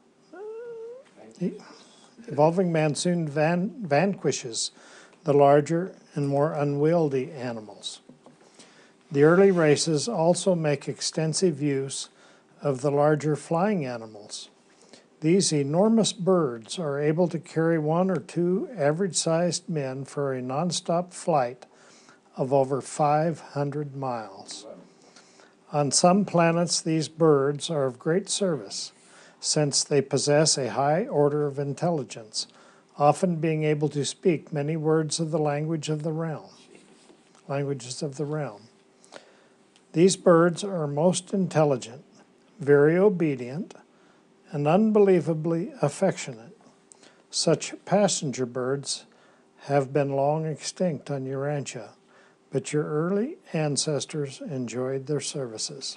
evolving man soon van- vanquishes the larger and more unwieldy animals. The early races also make extensive use of the larger flying animals. These enormous birds are able to carry one or two average-sized men for a nonstop flight of over five hundred miles. On some planets, these birds are of great service, since they possess a high order of intelligence, often being able to speak many words of the language of the realm, languages of the realm. These birds are most intelligent, very obedient, and unbelievably affectionate. Such passenger birds have been long extinct on Urantia, but your early ancestors enjoyed their services.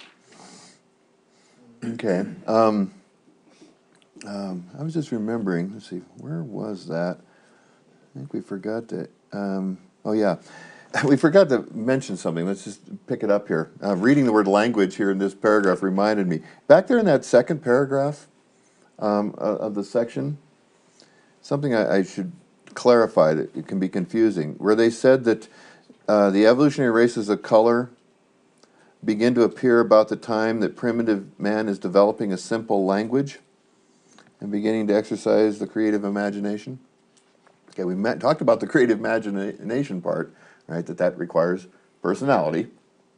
Okay. Um, um, I was just remembering, let's see, where was that? I think we forgot to, um, oh yeah, we forgot to mention something. Let's just pick it up here. Uh, reading the word language here in this paragraph reminded me. Back there in that second paragraph um, uh, of the section, something I, I should clarify that it can be confusing, where they said that uh, the evolutionary races of color begin to appear about the time that primitive man is developing a simple language and beginning to exercise the creative imagination? Okay, we met, talked about the creative imagination part, right, that that requires personality.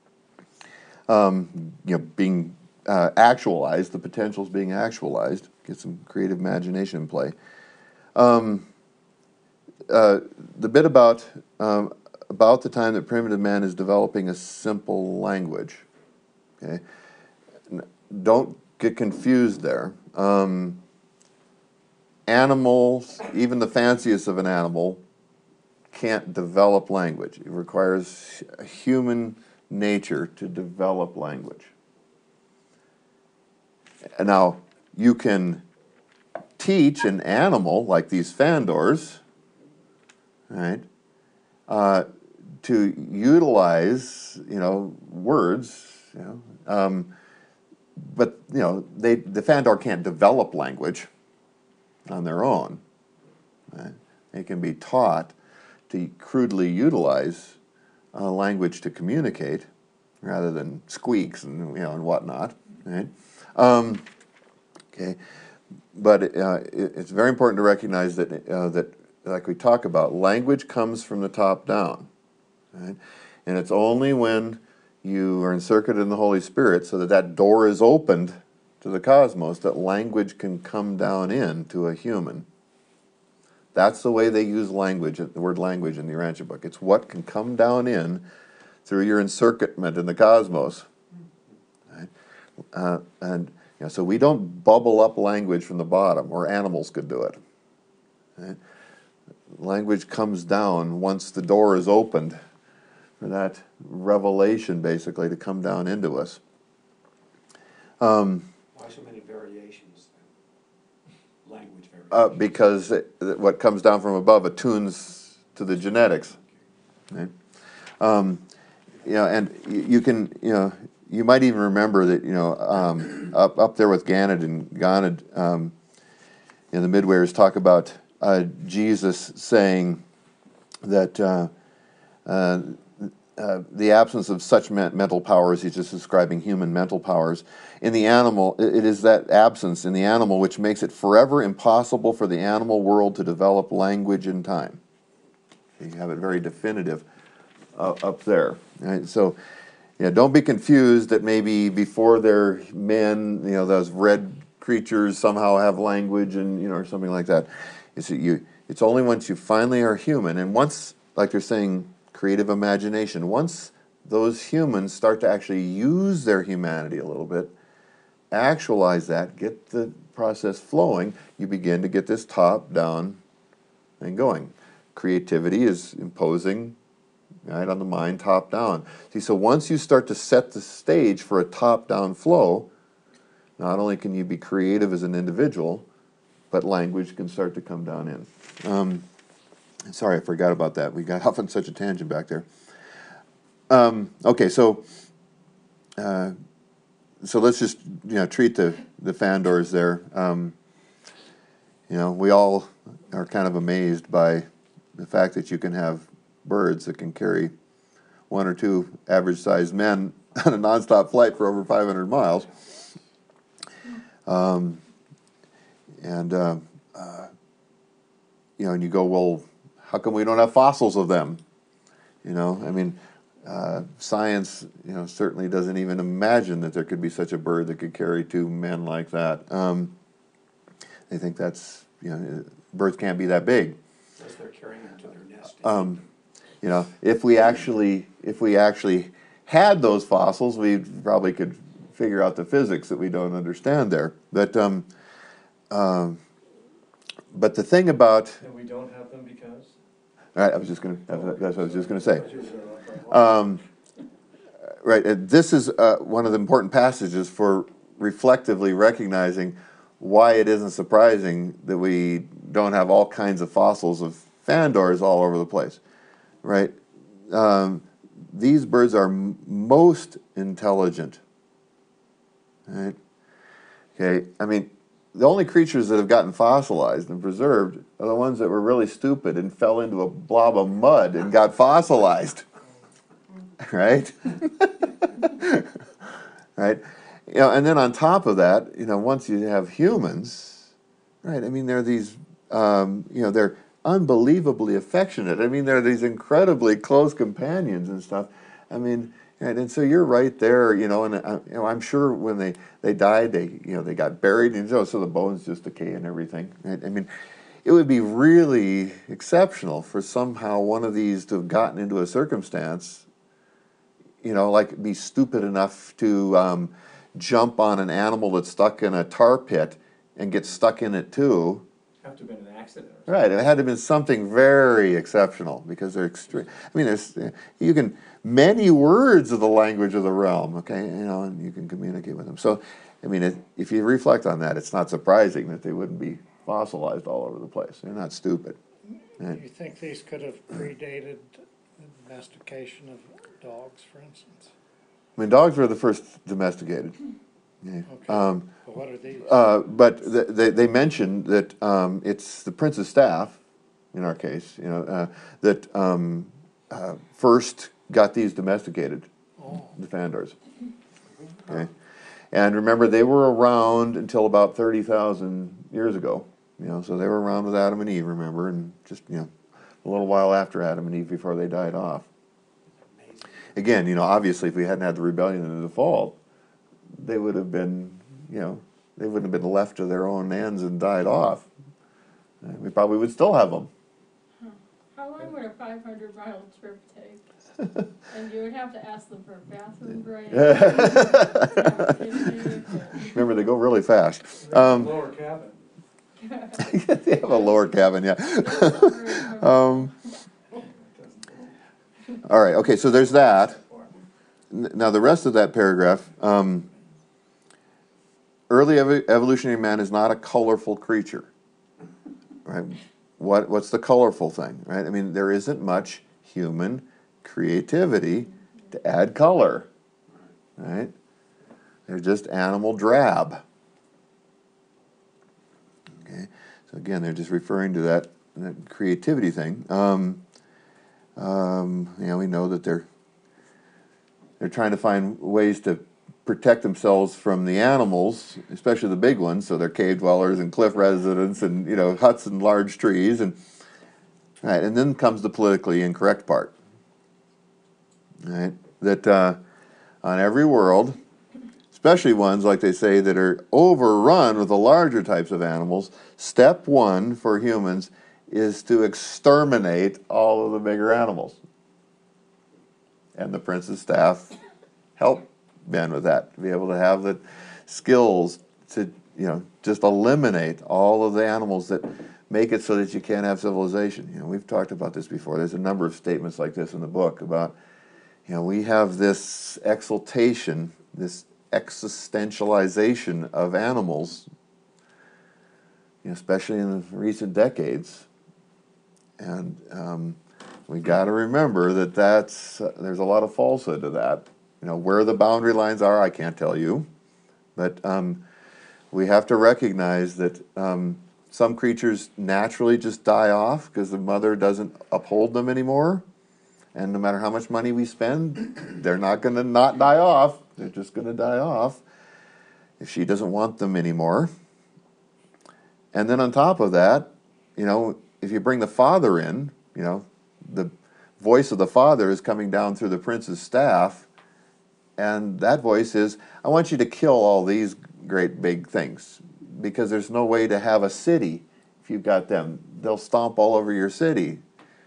Um, you know, being uh, actualized, the potentials being actualized, get some creative imagination in play. Um, uh, the bit about um, about the time that primitive man is developing a simple language. Okay, don't get confused there. Um, animals, even the fanciest of an animal, can't develop language. It requires human nature to develop language. And now, you can teach an animal like these Fandors, right, uh, to utilize, you know, words, you know, um, but you know, they the Fandor can't develop language on their own. Right? They can be taught to crudely utilize uh, language to communicate, rather than squeaks and you know and whatnot. Right? Um, okay, but uh, it, it's very important to recognize that uh, that, like we talk about, language comes from the top down, right? And it's only when you are encircled in the Holy Spirit, so that that door is opened to the cosmos, that language can come down in to a human. That's the way they use language, the word language in the Urantia book. It's what can come down in through your encirclement in the cosmos. Right? Uh, and you know, so we don't bubble up language from the bottom, or animals could do it. Right? Language comes down once the door is opened for that revelation, basically, to come down into us. Um, Why so many variations then? Language variations? uh, because it, what comes down from above attunes to the genetics. Right? Um, you know, and you, you can, you know, you might even remember that, you know, um, up up there with Ganad and Ganad, um, you know, the Midwayers talk about uh, Jesus saying that uh, uh, uh, the absence of such me- mental powers, he's just describing human mental powers. In the animal, it, it is that absence in the animal which makes it forever impossible for the animal world to develop language in time. You have it very definitive uh, up there. Right? So, you know, don't be confused that maybe before they're men, you know, those red creatures somehow have language and, you know, or something like that. It's, you, it's only once you finally are human, and once, like they're saying, creative imagination, once those humans start to actually use their humanity a little bit, actualize that, get the process flowing, you begin to get this top-down thing going. Creativity is imposing, right, on the mind, top-down. See, so once you start to set the stage for a top-down flow, not only can you be creative as an individual, but language can start to come down in. Um, sorry, I forgot about that. We got off on such a tangent back there. Um, okay, so uh, so let's just you know treat the the Fandors there. Um, you know, we all are kind of amazed by the fact that you can have birds that can carry one or two average-sized men on a nonstop flight for over five hundred miles. Um, and, uh, uh, you know, and you go, well, how come we don't have fossils of them? You know, I mean, uh, science, you know, certainly doesn't even imagine that there could be such a bird that could carry two men like that. Um, they think that's, you know, birds can't be that big. Unless they're carrying them to their nest. Um, you know, if we actually, if we actually had those fossils, we probably could figure out the physics that we don't understand there. But, um, um, but the thing about, And we don't have them because? right, I was just going to, that's what I was just going to say. Um, right, uh, this is uh, one of the important passages for reflectively recognizing why it isn't surprising that we don't have all kinds of fossils of Fandors all over the place, right? Um, these birds are m- most intelligent, right? Okay, I mean, the only creatures that have gotten fossilized and preserved are the ones that were really stupid and fell into a blob of mud and got fossilized, right? Right? You know, and then on top of that, you know, once you have humans, right? I mean, they're these, um, you know, they're unbelievably affectionate. I mean, they're these incredibly close companions and stuff. I mean, right, and so you're right there, you know, and uh, you know, I'm sure when they, they died, they, you know, they got buried, and so, so the bones just decay and everything. Right? I mean, it would be really exceptional for somehow one of these to have gotten into a circumstance, you know, like be stupid enough to um, jump on an animal that's stuck in a tar pit and get stuck in it too. Have to have been an accident or something. Right, it had to have been something very exceptional because they're extreme. I mean, there's you can many words of the language of the realm, okay, you know, and you can communicate with them. So, I mean, it, if you reflect on that, it's not surprising that they wouldn't be fossilized all over the place. They're not stupid. Do Right? you think these could have predated the domestication of dogs, for instance? I mean, dogs were the first domesticated. Yeah. Okay. Um, But what are these? Uh, but th- they, they mentioned that um, it's the prince's staff, in our case, you know, uh, that um, uh, first got these domesticated, Oh, the Fandors. Okay, and remember they were around until about thirty thousand years ago. You know, so they were around with Adam and Eve. Remember, and just you know, a little while after Adam and Eve before they died off. Again, you know, obviously, if we hadn't had the rebellion and the fall, they would have been, you know, they wouldn't have been left to their own ends and died off. Uh, We probably would still have them. How long would a five hundred mile trip take? And you would have to ask them for a bathroom break. Remember, they go really fast. They're in Um, the lower cabin. they have a lower cabin, yeah. um, all right, okay, so there's that. N- Now, the rest of that paragraph, um, early ev- evolutionary man is not a colorful creature, right? What what's the colorful thing, right? I mean, there isn't much human creativity to add color, right? They're just animal drab. Okay, so again, they're just referring to that, that creativity thing. Um, um, you know, we know that they're they're trying to find ways to protect themselves from the animals, especially the big ones. So they're cave dwellers and cliff residents, and you know huts and large trees, and right. And then comes the politically incorrect part. Right, that uh, on every world, especially ones like they say that are overrun with the larger types of animals, step one for humans is to exterminate all of the bigger animals. And the prince's staff help Ben with that, to be able to have the skills to, you know, just eliminate all of the animals that make it so that you can't have civilization. You know, we've talked about this before. There's a number of statements like this in the book about, you know, we have this exaltation, this existentialization of animals, you know, especially in recent decades. And um, we got to remember that that's, uh, there's a lot of falsehood to that. You know, where the boundary lines are, I can't tell you. But um, we have to recognize that um, some creatures naturally just die off because the mother doesn't uphold them anymore. And no matter how much money we spend, they're not going to not die off. They're just going to die off if she doesn't want them anymore. And then on top of that, you know, if you bring the father in, you know, the voice of the father is coming down through the prince's staff, and that voice is, I want you to kill all these great big things, because there's no way to have a city if you've got them. They'll stomp all over your city.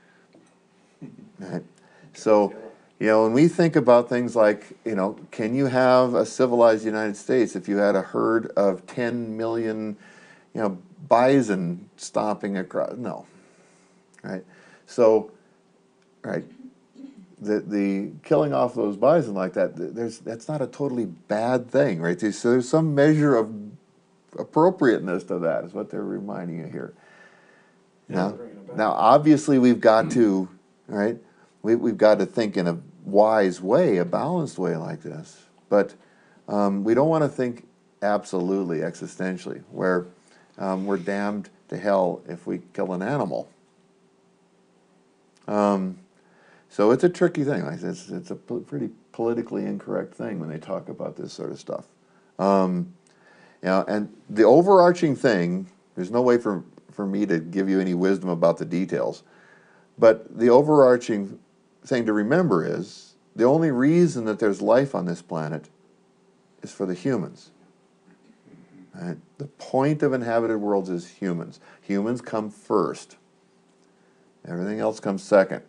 Right? So, you know, when we think about things like, you know, can you have a civilized United States if you had a herd of ten million, you know, bison stomping across? No. Right? So, right, the the killing off those bison like that, there's that's not a totally bad thing, right? So there's some measure of appropriateness to that, is what they're reminding you here. Yeah, Now, bringing it back. now obviously we've got to, right, we, we've got to think in a wise way, a balanced way like this. But um, we don't want to think absolutely existentially, where um, we're damned to hell if we kill an animal. Um, So it's a tricky thing. Like it's it's a p- pretty politically incorrect thing when they talk about this sort of stuff. Um, you know, and the overarching thing, there's no way for for me to give you any wisdom about the details, but the overarching thing to remember is the only reason that there's life on this planet is for the humans. Right? The point of inhabited worlds is humans. Humans come first. Everything else comes second.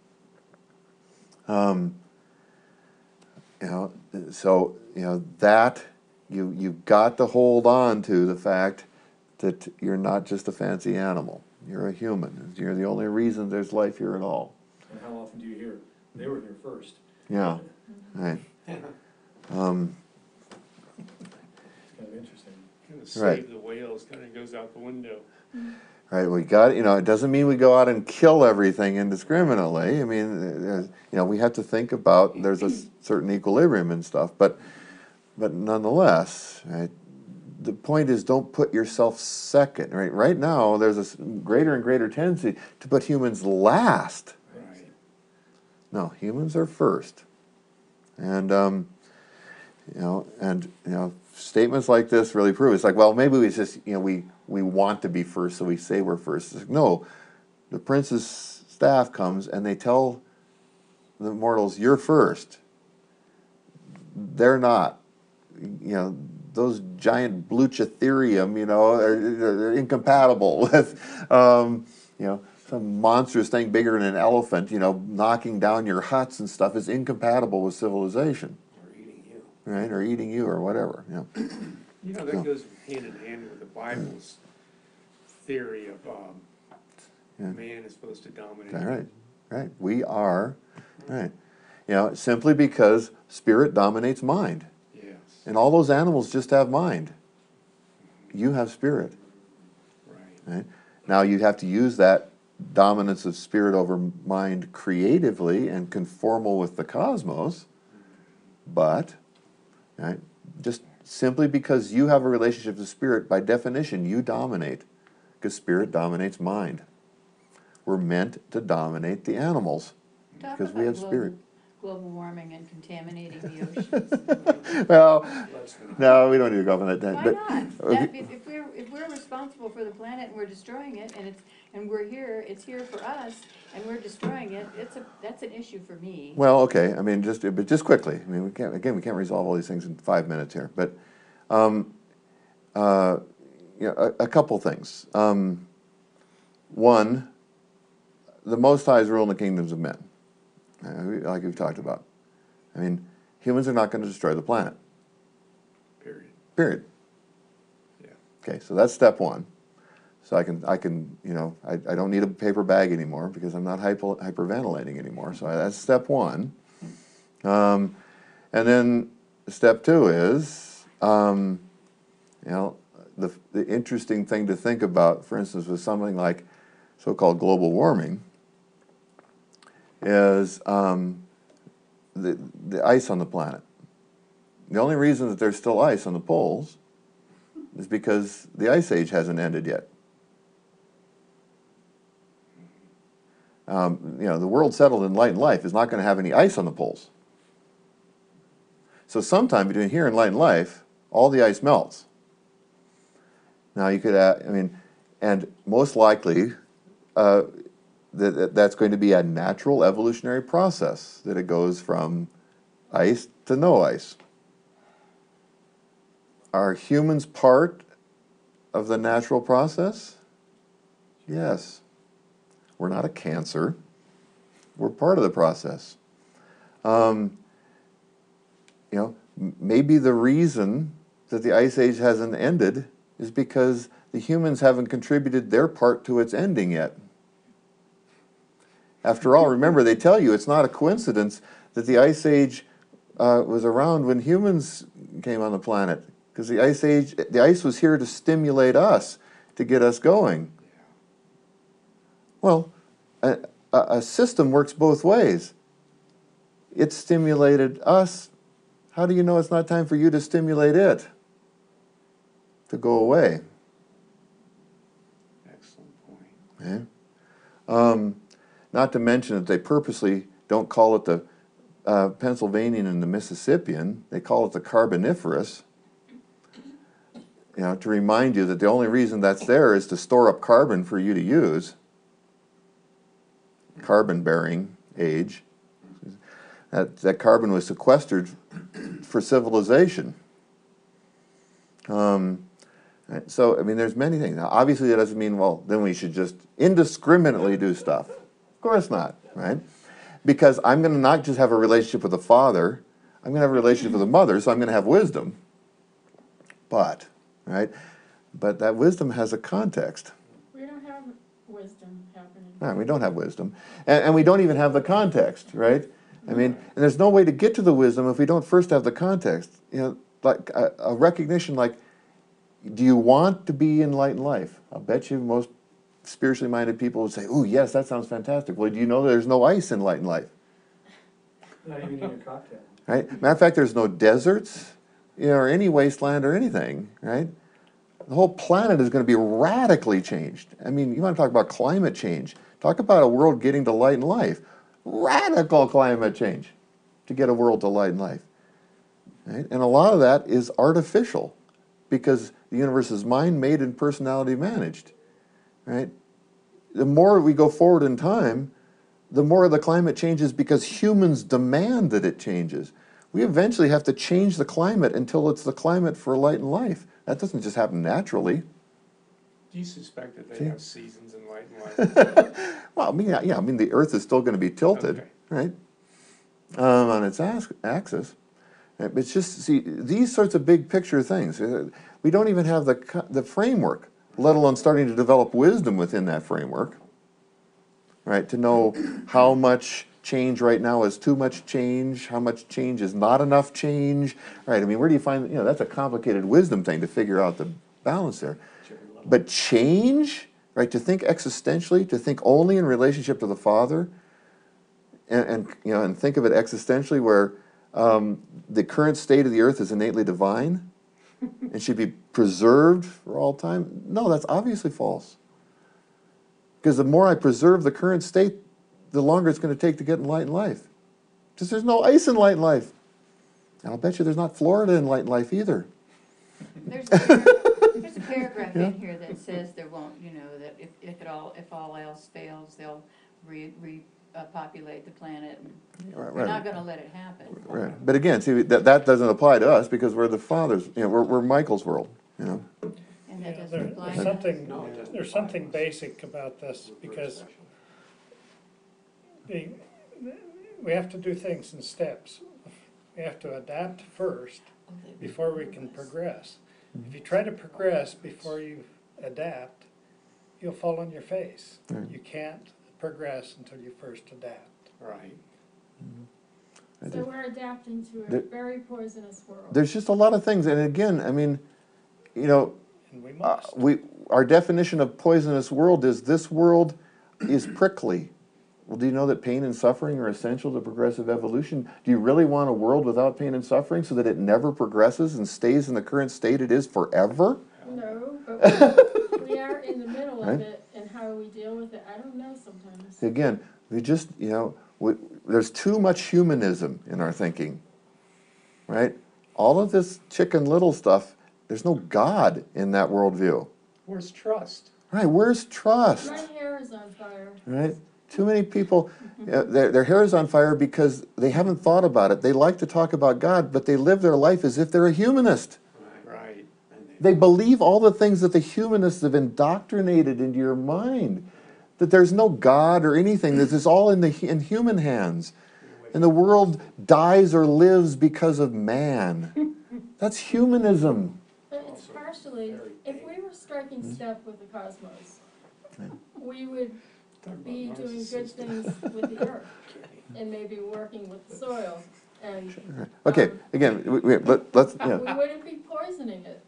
Um, you know, so you know that you you've got to hold on to the fact that you're not just a fancy animal. You're a human. You're the only reason there's life here at all. And how often do you hear, they were here first? Yeah. Right. Um, It's kind of interesting. Kind of Right. save the whales, kind of goes out the window. Right, we got, you know, it doesn't mean we go out and kill everything indiscriminately. I mean, there's, you know, we have to think about, there's a s- certain equilibrium and stuff, but, but nonetheless, right, the point is don't put yourself second, right? Right now, there's a s- greater and greater tendency to put humans last. Right. No, humans are first. And, um, you know, and, you know, statements like this really prove it's like, well, maybe we just, you know, we, we want to be first, so we say we're first. It's like, no, the prince's staff comes and they tell the mortals, you're first. They're not. You know, those giant Bluchitherium, you know, are, are incompatible with, um, you know, some monstrous thing bigger than an elephant, you know, knocking down your huts and stuff is incompatible with civilization. Or eating you. Right, or eating you, or whatever. You know. You know, that goes hand in hand with the Bible's theory of um, Yeah. man is supposed to dominate. All right, right. We are, right. You know, simply because spirit dominates mind, Yes. and all those animals just have mind. You have spirit. Right. Right. Now you have to use that dominance of spirit over mind creatively and conformal with the cosmos, but right, just simply because you have a relationship to spirit, by definition, you dominate, because spirit dominates mind. We're meant to dominate the animals, Talk because we about have spirit. global, global warming and contaminating the oceans. Well, Let's not. no, we don't need to go on that. Why But, not? okay. That, if, if we're, if we're responsible for the planet and we're destroying it, and it's, and we're here, it's here for us, and we're destroying it, it's a, that's an issue for me. Well, okay. I mean, just but just quickly. I mean, we can't again. We can't resolve all these things in five minutes here. But, um, uh, you know, a, a couple things. Um, one, the Most High is ruling the kingdoms of men, uh, we- like we've talked about. I mean, humans are not going to destroy the planet. Period. Period. Yeah. Okay, so that's step one. So I can, I can, you know, I, I don't need a paper bag anymore because I'm not hypo, hyperventilating anymore. So that's step one. Um, and then step two is, um, you know, the, the interesting thing to think about, for instance, with something like so-called global warming, is um, the, the ice on the planet. The only reason that there's still ice on the poles is because the ice age hasn't ended yet. Um, you know, the world settled in light and life is not going to have any ice on the poles. So sometime between here and light and life, all the ice melts. Now you could, uh, I mean, and most likely, uh, that, that that's going to be a natural evolutionary process, that it goes from ice to no ice. Are humans part of the natural process? Yes. We're not a cancer. We're part of the process. Um, you know, m- maybe the reason that the ice age hasn't ended is because the humans haven't contributed their part to its ending yet. After all, remember, they tell you it's not a coincidence that the ice age uh, was around when humans came on the planet, because the ice age, the ice was here to stimulate us, to get us going. Well, a, a a system works both ways. It stimulated us. How do you know it's not time for you to stimulate it to go away? Excellent point. Okay? Um, not to mention that they purposely don't call it the uh, Pennsylvanian and the Mississippian, they call it the Carboniferous. You know, to remind you that the only reason that's there is to store up carbon for you to use. Carbon-bearing age. That, that carbon was sequestered for civilization. Um, so, I mean, there's many things. Now, obviously, that doesn't mean, well, then we should just indiscriminately do stuff. Of course not, right? Because I'm going to not just have a relationship with a father, I'm going to have a relationship with a mother, so I'm going to have wisdom. But, right? But that wisdom has a context. We don't have wisdom happening. No, we don't have wisdom. And, and we don't even have the context, right? I mean, and there's no way to get to the wisdom if we don't first have the context. You know, like a, a recognition like, do you want to be enlightened life? I'll bet you most spiritually minded people would say, oh, yes, that sounds fantastic. Well, do you know there's no ice in enlightened life? Not even in your cocktail. Right? Matter of fact, there's no deserts, you know, or any wasteland or anything, right? The whole planet is going to be radically changed. I mean, you want to talk about climate change. Talk about a world getting to light and life. Radical climate change to get a world to light and life. Right? And a lot of that is artificial because the universe is mind made and personality managed. Right? The more we go forward in time, the more the climate changes because humans demand that it changes. We eventually have to change the climate until it's the climate for light and life. That doesn't just happen naturally. Do you suspect that they See? have seasons in light and life? Well, I mean, yeah, yeah, I mean, the Earth is still going to be tilted, Okay. right, um, on its as- axis. Uh, But it's just, see, these sorts of big picture things, uh, we don't even have the, co- the framework, let alone starting to develop wisdom within that framework, right, to know how much change right now is too much change, how much change is not enough change, right? I mean, where do you find, you know, that's a complicated wisdom thing to figure out the balance there. But change, right, to think existentially, to think only in relationship to the Father, and, and you know, and think of it existentially where um, the current state of the earth is innately divine and should be preserved for all time. No, that's obviously false. Because the more I preserve the current state, the longer it's going to take to get enlightened life. Because there's no ice in enlightened life. And I'll bet you there's not Florida in enlightened life either. There's a, par- there's a paragraph in here that says there won't, you know, that if, if it all, if all else fails, they'll re, re, uh, populate the planet. And Right, they're right. not gonna let it happen. Right. But again, see, that, that doesn't apply to us because we're the Father's, you know, we're, we're Michael's world, you know. And that Yeah, doesn't there- apply there's to us. something, No, it doesn't there's apply something to us. basic about this We're because special. the, we have to do things in steps. We have to adapt first Oh, they- before we can progress. If you try to progress before you adapt, you'll fall on your face. Right. You can't progress until you first adapt. Right. So we're adapting to a There- very poisonous world. There's just a lot of things, and again, I mean, you know, And we uh, must. we our definition of poisonous world is this world is prickly. Well, do you know that pain and suffering are essential to progressive evolution? Do you really want a world without pain and suffering so that it never progresses and stays in the current state it is forever? No, but we, we are in the middle Right. of it, and how we deal with it, I don't know sometimes. Again, we just, you know, we, there's too much humanism in our thinking, right? All of this chicken little stuff, there's no God in that worldview. Where's trust? Right, where's trust? My hair is on fire. Right? Too many people, uh, their, their hair is on fire because they haven't thought about it. They like to talk about God, but they live their life as if they're a humanist. Right. And They believe all the things that the humanists have indoctrinated into your mind. That there's no God or anything, that it's all in, the, in human hands. And the world dies or lives because of man. That's humanism. But it's Also partially, very if vague. we were striking step with the cosmos, Yeah. we would Talk about be doing good narcissism. things with the earth, and maybe working with the soil, and Okay, Um, again, we, we, let, let's, we yeah. wouldn't be poisoning it.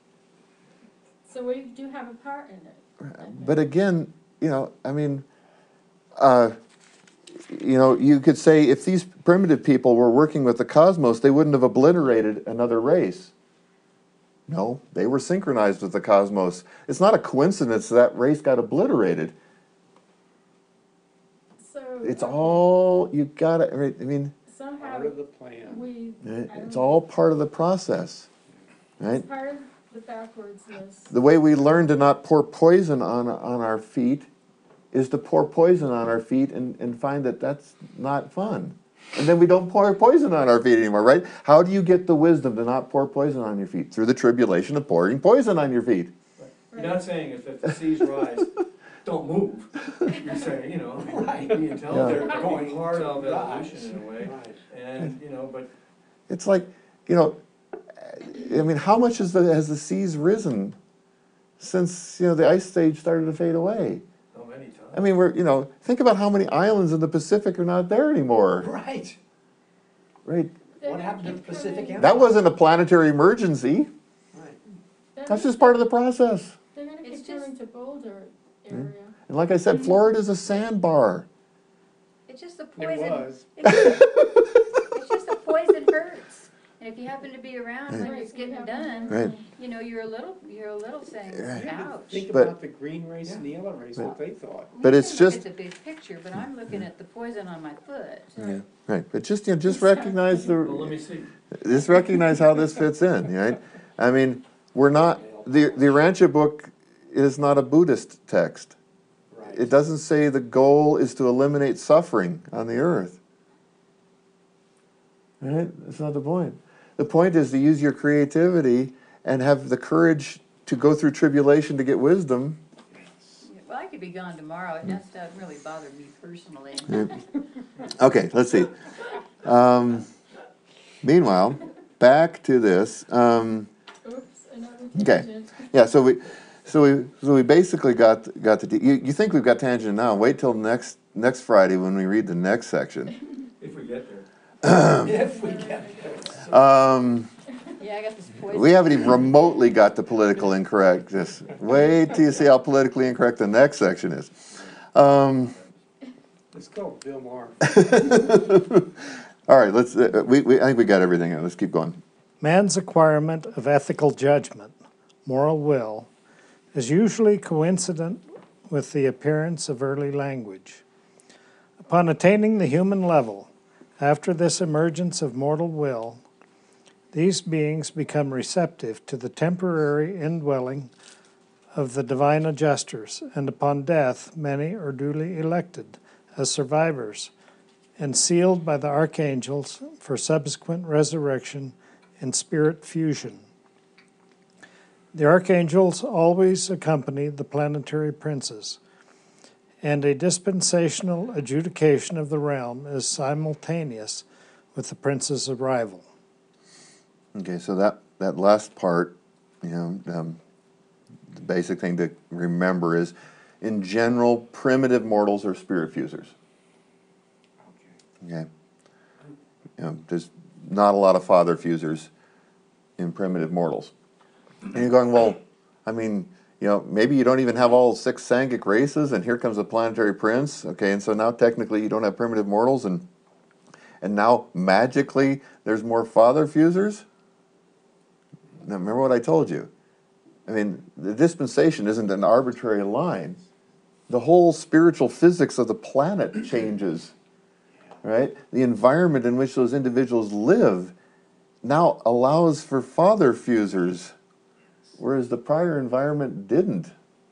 So we do have a part in it. I think. But again, you know, I mean, uh, you know, you could say if these primitive people were working with the cosmos, they wouldn't have obliterated another race. No, they were synchronized with the cosmos. It's not a coincidence that race got obliterated. So it's all, you gotta, right, I mean, Somehow, Part of the plan. we, right, I it's don't- all part of the process, right? it's part of the backwardsness. The way we learn to not pour poison on, on our feet is to pour poison on our feet and, and find that that's not fun. And then we don't pour poison on our feet anymore, right? How do you get the wisdom to not pour poison on your feet? Through the tribulation of pouring poison on your feet. You're not saying if, if the seas rise, don't move. You're saying, you know, Right. be intelligent, They're be going part to of rise. evolution in a way. Right. And, you know, but It's like, you know, I mean, how much has the, has the seas risen since, you know, the ice age started to fade away? how many times? I mean, we're, you know, think about how many islands in the Pacific are not there anymore, Right. right? They're What gonna happened to keep the Pacific coming- That wasn't a planetary emergency. Right. they're That's gonna just part of the process. They're gonna It's keep just- coming to Boulder area. And like I said, Florida's a sandbar. It's just the It poison. was. It's just, it's just the poison hurts. And if you happen to be around when Right, it's we getting have- done, Right. you know, you're a little, you're a little saying, Right. ouch. Think But- about the green race and the yellow race, what they thought. We But can it's look just- at the big picture, but I'm looking at the poison on my foot. Yeah, right. But just, you know, just recognize Well, let the, me see. just recognize how this fits in, right? I mean, we're not, the, the Urantia book is not a Buddhist text. Right. It doesn't say the goal is to eliminate suffering on the earth. Right? That's not the point. The point is to use your creativity and have the courage to go through tribulation to get wisdom. Well, I could be gone tomorrow, it just doesn't really bother me personally. Okay, let's see. Um, meanwhile, back to this. Um, Oops, another Okay. tangent. yeah, so we, so we, so we basically got got the. You, you think we've got tangent now? Wait till next next Friday when we read the next section. If we get there. If we get there. Um, Yeah, I got this poison. we haven't even remotely got the political incorrect. Just wait till you see how politically incorrect the next section is. Um, Let's go, Bill Maher. all right, let's. Uh, we, we I think we got everything. Let's keep going. Man's acquirement of ethical judgment, moral will, is usually coincident with the appearance of early language. Upon attaining the human level, after this emergence of mortal will, these beings become receptive to the temporary indwelling of the divine adjusters, and upon death, many are duly elected as survivors and sealed by the archangels for subsequent resurrection and spirit fusion. The archangels always accompany the planetary princes, and a dispensational adjudication of the realm is simultaneous with the prince's arrival. Okay, so that that last part, you know, um, the basic thing to remember is, in general, primitive mortals are spirit fusers. Okay. You know, there's not a lot of father fusers in primitive mortals. And you're going, well, I mean, you know, maybe you don't even have all six Sangic races, and here comes a planetary prince. Okay, and so now technically you don't have primitive mortals, and and now magically there's more father fusers. Now remember what I told you. I mean, the dispensation isn't an arbitrary line. The whole spiritual physics of the planet changes. Right? The environment in which those individuals live now allows for father fusers, whereas the prior environment didn't.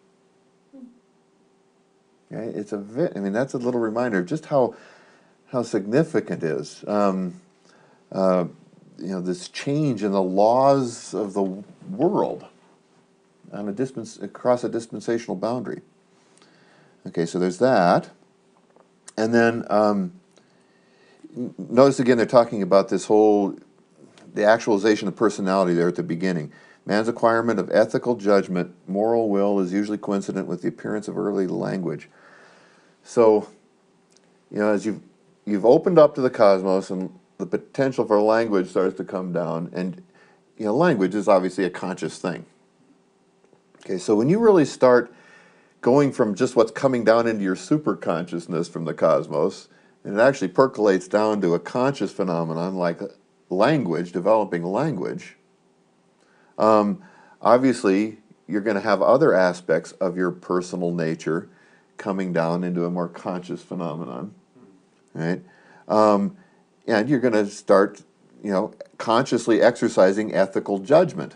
Okay? It's a vi- I mean, that's a little reminder of just how how significant it is. Um, uh, you know, this change in the laws of the world on a dispens- across a dispensational boundary. Okay, so there's that, and then. Um, Notice again, they're talking about this whole, the actualization of personality there at the beginning. Man's acquirement of ethical judgment, moral will, is usually coincident with the appearance of early language. So, you know, as you've, you've opened up to the cosmos and the potential for language starts to come down, and, you know, language is obviously a conscious thing. Okay, so when you really start going from just what's coming down into your super consciousness from the cosmos, and it actually percolates down to a conscious phenomenon like language, developing language. Um, obviously, you're going to have other aspects of your personal nature coming down into a more conscious phenomenon. right? Um, and you're going to start, you know, consciously exercising ethical judgment.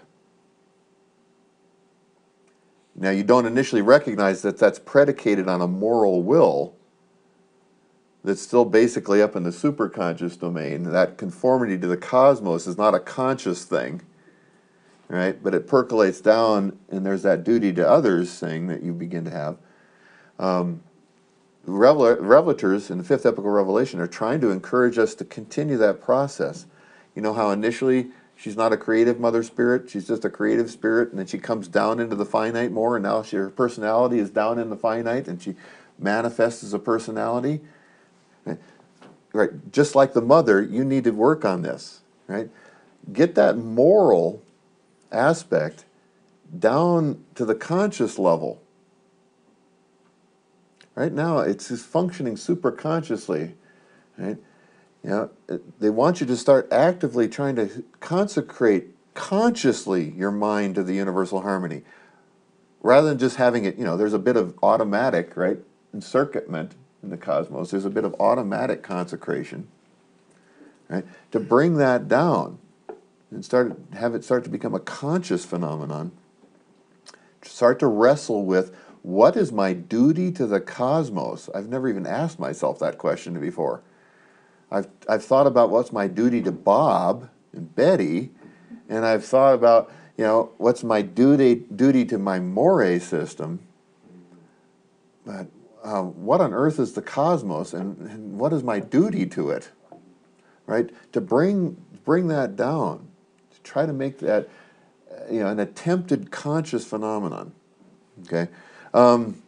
Now, you don't initially recognize that that's predicated on a moral will that's still basically up in the superconscious domain. That conformity to the cosmos is not a conscious thing, right? But it percolates down, and there's that duty to others thing that you begin to have. Um, revel- revelators in the fifth epochal revelation are trying to encourage us to continue that process. You know how initially she's not a creative mother spirit, she's just a creative spirit, and then she comes down into the finite more, and now she, her personality is down in the finite, and she manifests as a personality. Right, just like the mother, you need to work on this, right? Get that moral aspect down to the conscious level. Right now, it's just functioning super consciously, right? You know, it- they want you to start actively trying to consecrate consciously your mind to the universal harmony, rather than just having it. You know, there's a bit of automatic, right, encircuitment in the cosmos. There's a bit of automatic consecration, right? To bring that down and start have it start to become a conscious phenomenon. Start to wrestle with, what is my duty to the cosmos? I've never even asked myself that question before. I've I've thought about what's my duty to Bob and Betty, and I've thought about, you know, what's my duty duty to my moray system. But uh, what on earth is the cosmos, and, and what is my duty to it? Right? To bring bring that down, to try to make that, uh, you know, an attempted conscious phenomenon. Okay. Um,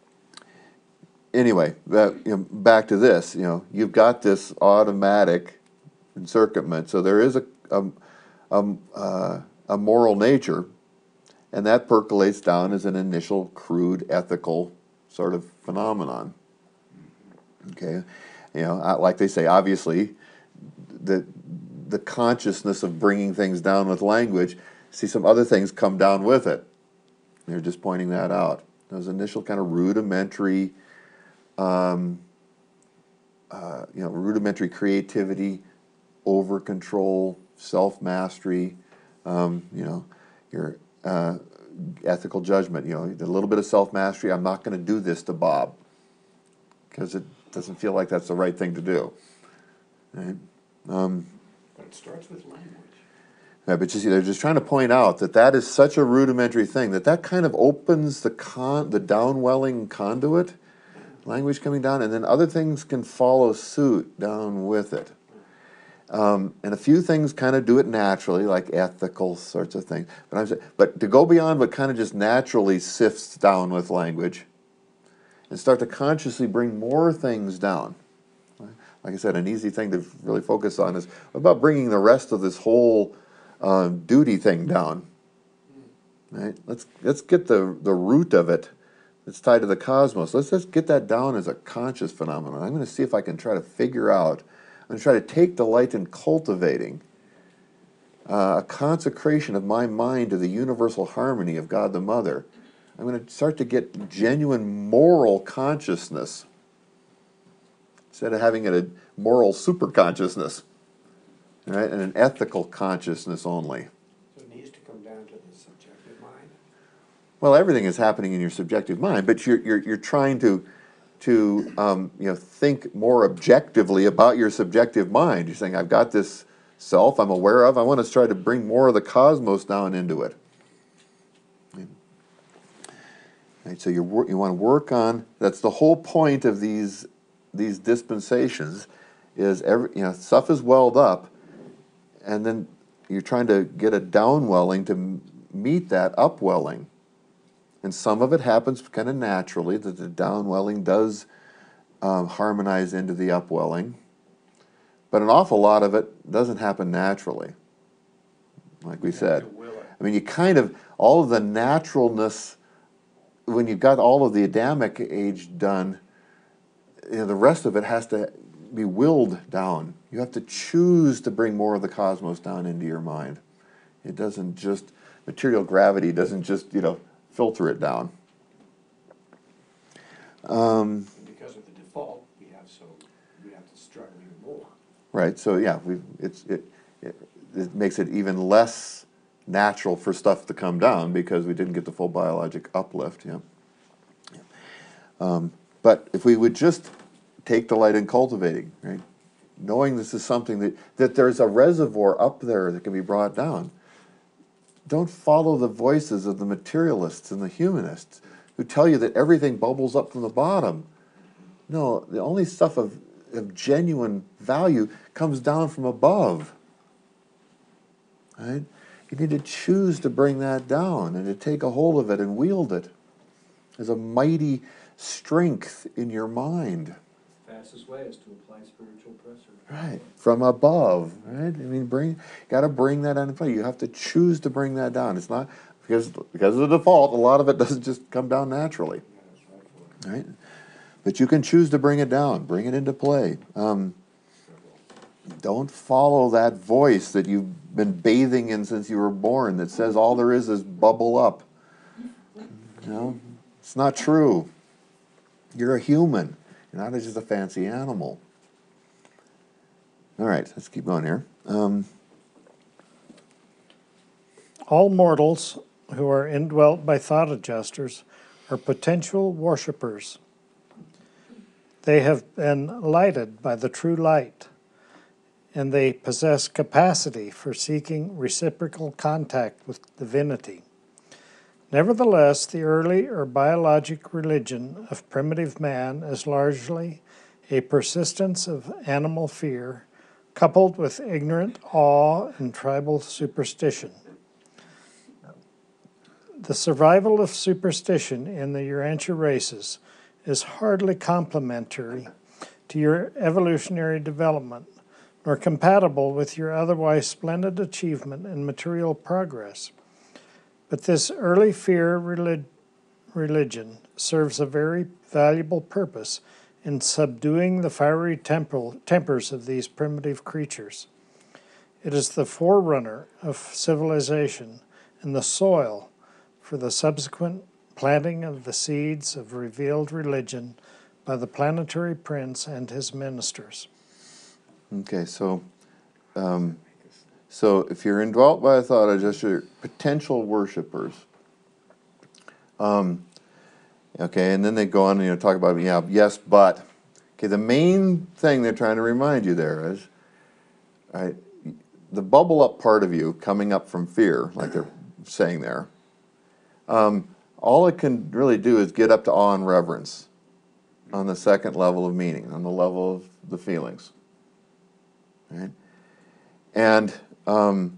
anyway, that, you know, back to this. You know, you've got this automatic encircuitment, so there is a a, a, uh, a moral nature, and that percolates down as an initial crude ethical sort of phenomenon. Okay, you know, uh, like they say, obviously, the the consciousness of bringing things down with language. See, some other things come down with it. They're just pointing that out. Those initial kind of rudimentary, um, uh, you know, rudimentary creativity, over control, self mastery, um, you know, your uh, ethical judgment. You know, a little bit of self mastery. I'm not going to do this to Bob because it doesn't feel like that's the right thing to do. Right? Um, But it starts with language. Yeah, but you see, they're just trying to point out that that is such a rudimentary thing, that that kind of opens the con, the downwelling conduit, language coming down, and then other things can follow suit down with it. Um, and a few things kind of do it naturally, like ethical sorts of things. But I'm saying, but to go beyond what kind of just naturally sifts down with language, and start to consciously bring more things down. Like I said, an easy thing to really focus on is about bringing the rest of this whole Um, duty thing down, right? Let's let's get the the root of it that's tied to the cosmos. Let's just get that down as a conscious phenomenon. I'm going to see if I can try to figure out. I'm going to try to take delight in cultivating uh, a consecration of my mind to the universal harmony of God the Mother. I'm going to start to get genuine moral consciousness instead of having a moral superconsciousness. Right, and an ethical consciousness only. So it needs to come down to the subjective mind. Well, everything is happening in your subjective mind, but you're you're you're trying to to um, you know, think more objectively about your subjective mind. You're saying, I've got this self I'm aware of. I want to try to bring more of the cosmos down into it. Right, so you you want to work on. That's the whole point of these these dispensations. Is every you know stuff is welled up. And then you're trying to get a downwelling to m- meet that upwelling. And some of it happens kind of naturally, that the downwelling does um, harmonize into the upwelling. But an awful lot of it doesn't happen naturally, like we said. I mean, you kind of, all of the naturalness, when you've got all of the Adamic age done, you know, the rest of it has to be willed down. You have to choose to bring more of the cosmos down into your mind. It doesn't just, material gravity doesn't just, you know, filter it down. Um, And because of the default, we have so we have to struggle even more. Right, so yeah, we, it's, it, it, it makes it even less natural for stuff to come down because we didn't get the full biologic uplift, yeah. Um, but if we would just take delight in cultivating, right, knowing this is something that, that there's a reservoir up there that can be brought down. Don't follow the voices of the materialists and the humanists who tell you that everything bubbles up from the bottom. No, the only stuff of, of genuine value comes down from above. Right? You need to choose to bring that down and to take a hold of it and wield it as a mighty strength in your mind. Fastest way is to apply spiritual pressure. Right, from above, right? I mean, bring, got to bring that on play. You have to choose to bring that down. It's not, because because of the default, a lot of it doesn't just come down naturally, right? But you can choose to bring it down, bring it into play. Um, don't follow that voice that you've been bathing in since you were born that says all there is is bubble up. You know, it's not true. You're a human. You're not just a fancy animal. All right, let's keep going here. Um, All mortals who are indwelt by thought adjusters are potential worshippers. They have been lighted by the true light, and they possess capacity for seeking reciprocal contact with divinity. Nevertheless, the early or biologic religion of primitive man is largely a persistence of animal fear, coupled with ignorant awe and tribal superstition. The survival of superstition in the Urantia races is hardly complementary to your evolutionary development, nor compatible with your otherwise splendid achievement in material progress. But this early fear relig- religion serves a very valuable purpose in subduing the fiery temple, tempers of these primitive creatures. It is the forerunner of civilization and the soil for the subsequent planting of the seeds of revealed religion by the planetary prince and his ministers. okay, so um, so if you're indwelt by a thought adjuster, potential worshipers. Um, okay, and then they go on and you know, talk about, yeah, yes, but. Okay, the main thing they're trying to remind you there is, right, the bubble up part of you coming up from fear, like they're saying there, um, all it can really do is get up to awe and reverence on the second level of meaning, on the level of the feelings. Right? And um,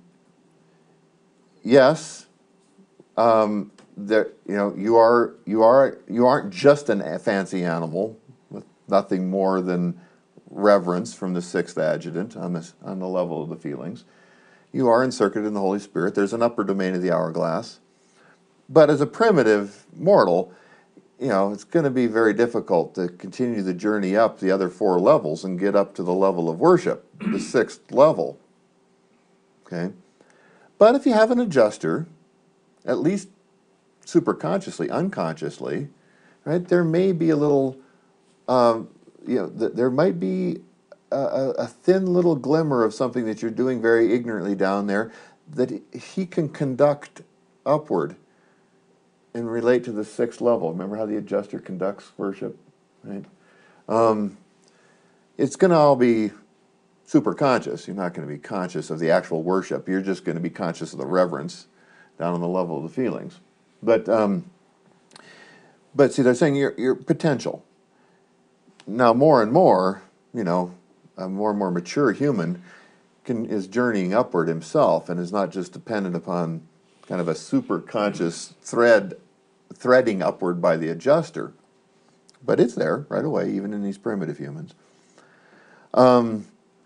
yes, um, there, you know, you are you are you aren't just a fancy animal with nothing more than reverence from the sixth adjutant on this on the level of the feelings. You are encircled in the Holy Spirit. There's an upper domain of the hourglass. But as a primitive mortal, you know, it's going to be very difficult to continue the journey up the other four levels and get up to the level of worship, the sixth level. Okay? But if you have an adjuster, at least superconsciously, unconsciously, right, there may be a little, um, you know, th- there might be a, a thin little glimmer of something that you're doing very ignorantly down there that he can conduct upward and relate to the sixth level. Remember how the adjuster conducts worship, right? Um, it's going to all be super conscious. You're not going to be conscious of the actual worship. You're just going to be conscious of the reverence down on the level of the feelings. But um, but see, they're saying your your potential. Now, more and more, you know, a more and more mature human can is journeying upward himself and is not just dependent upon kind of a super conscious thread threading upward by the adjuster, but it's there right away, even in these primitive humans. Um,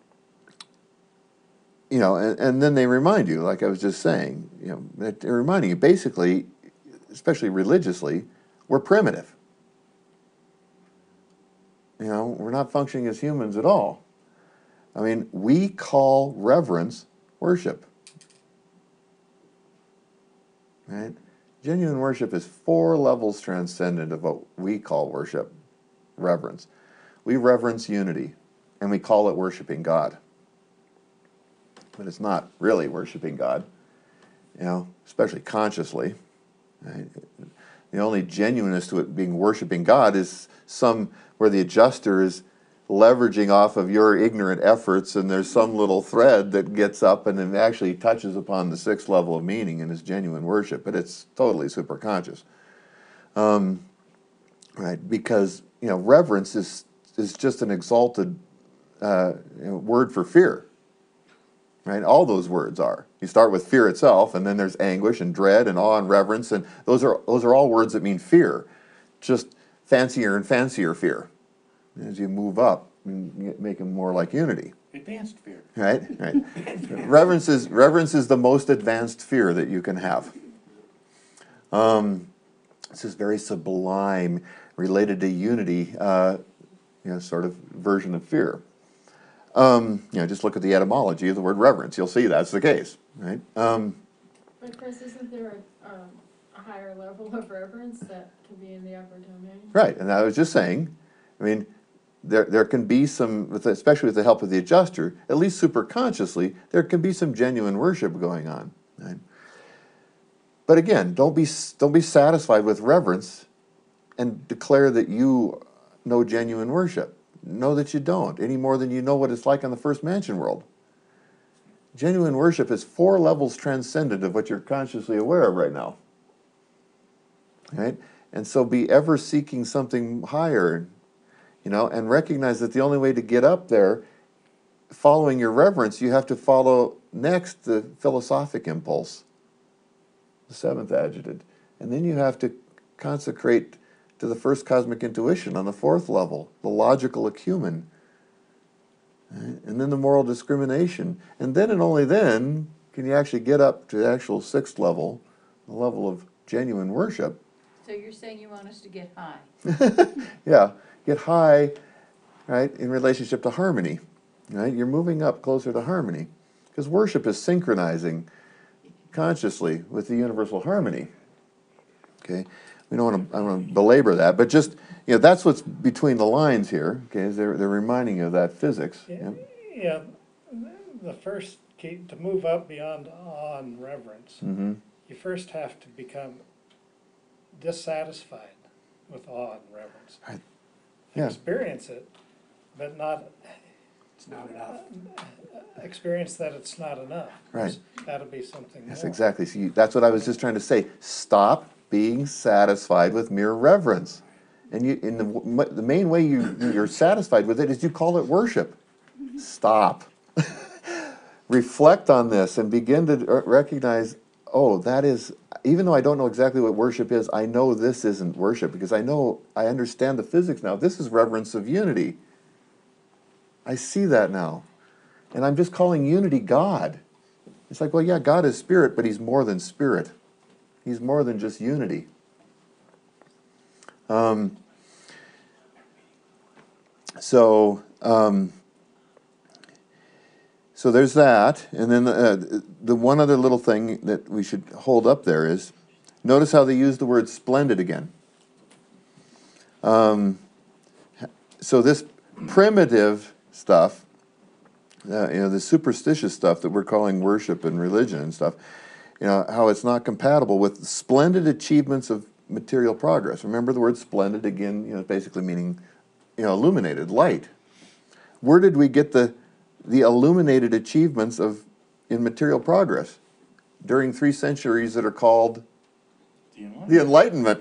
you know, and, and then they remind you, like I was just saying, you know, they're reminding you, basically, especially religiously, we're primitive. You know, we're not functioning as humans at all. I mean, we call reverence worship. Right? Genuine worship is four levels transcendent of what we call worship, reverence. We reverence unity. and we call it worshiping God. But it's not really worshiping God, you know, especially consciously. Right? The only genuineness to it being worshiping God is some where the adjuster is leveraging off of your ignorant efforts, and there's some little thread that gets up and it actually touches upon the sixth level of meaning and is genuine worship, but it's totally superconscious. Um, right? Because, you know, reverence is is just an exalted uh, you know, word for fear. Right? All those words are. You start with fear itself, and then there's anguish and dread and awe and reverence, and those are those are all words that mean fear, just fancier and fancier fear. As you move up, and make them more like unity. Advanced fear. Right, right. reverence is reverence is the most advanced fear that you can have. Um, this is very sublime, related to unity, uh, you know, sort of version of fear. Um, you know, just look at the etymology of the word reverence. You'll see that's the case, right? Um, But Chris, isn't there a, um, a higher level of reverence that can be in the upper domain? right, and I was just saying, I mean, there there can be some, with, especially with the help of the adjuster, at least superconsciously, there can be some genuine worship going on. Right? But again, don't be don't be satisfied with reverence and declare that you know genuine worship. Know that you don't, any more than you know what it's like on the first mansion world. Genuine worship is four levels transcendent of what you're consciously aware of right now. Right? And so be ever seeking something higher, you know, and recognize that the only way to get up there, following your reverence, you have to follow next the philosophic impulse, the seventh adjutant. And then you have to consecrate to the first cosmic intuition on the fourth level, the logical acumen. Right? And then the moral discrimination. And then and only then can you actually get up to the actual sixth level, the level of genuine worship. So you're saying you want us to get high? Yeah, get high, right, in relationship to harmony. Right? You're moving up closer to harmony. Because worship is synchronizing consciously with the universal harmony. Okay? We don't want to, I don't want to belabor that, but just, you know, that's what's between the lines here, okay, is they're, they're reminding you of that physics. Yeah, Yeah. yeah, the first key, to move up beyond awe and reverence, Mm-hmm. you first have to become dissatisfied with awe and reverence. Right. Yeah. Experience it, but not It's not enough. experience that it's not enough. Right. That'll be something Yes, more. exactly. So you, that's what I was just trying to say. Stop being satisfied with mere reverence. And you, in the, the main way you, you're satisfied with it is you call it worship. Stop. Reflect on this and begin to recognize, oh, that is, even though I don't know exactly what worship is, I know this isn't worship because I know, I understand the physics now. This is reverence of unity. I see that now. And I'm just calling unity God. It's like, well, yeah, God is spirit, but he's more than spirit. He's more than just unity. Um, so, um, so there's that. And then uh, the one other little thing that we should hold up there is, notice how they use the word splendid again. Um, so this primitive stuff, uh, you know, the superstitious stuff that we're calling worship and religion and stuff, you know, how it's not compatible with splendid achievements of material progress. Remember the word splendid again, you know, basically meaning, you know, illuminated, light. Where did we get the the illuminated achievements of in material progress? During three centuries that are called the Enlightenment.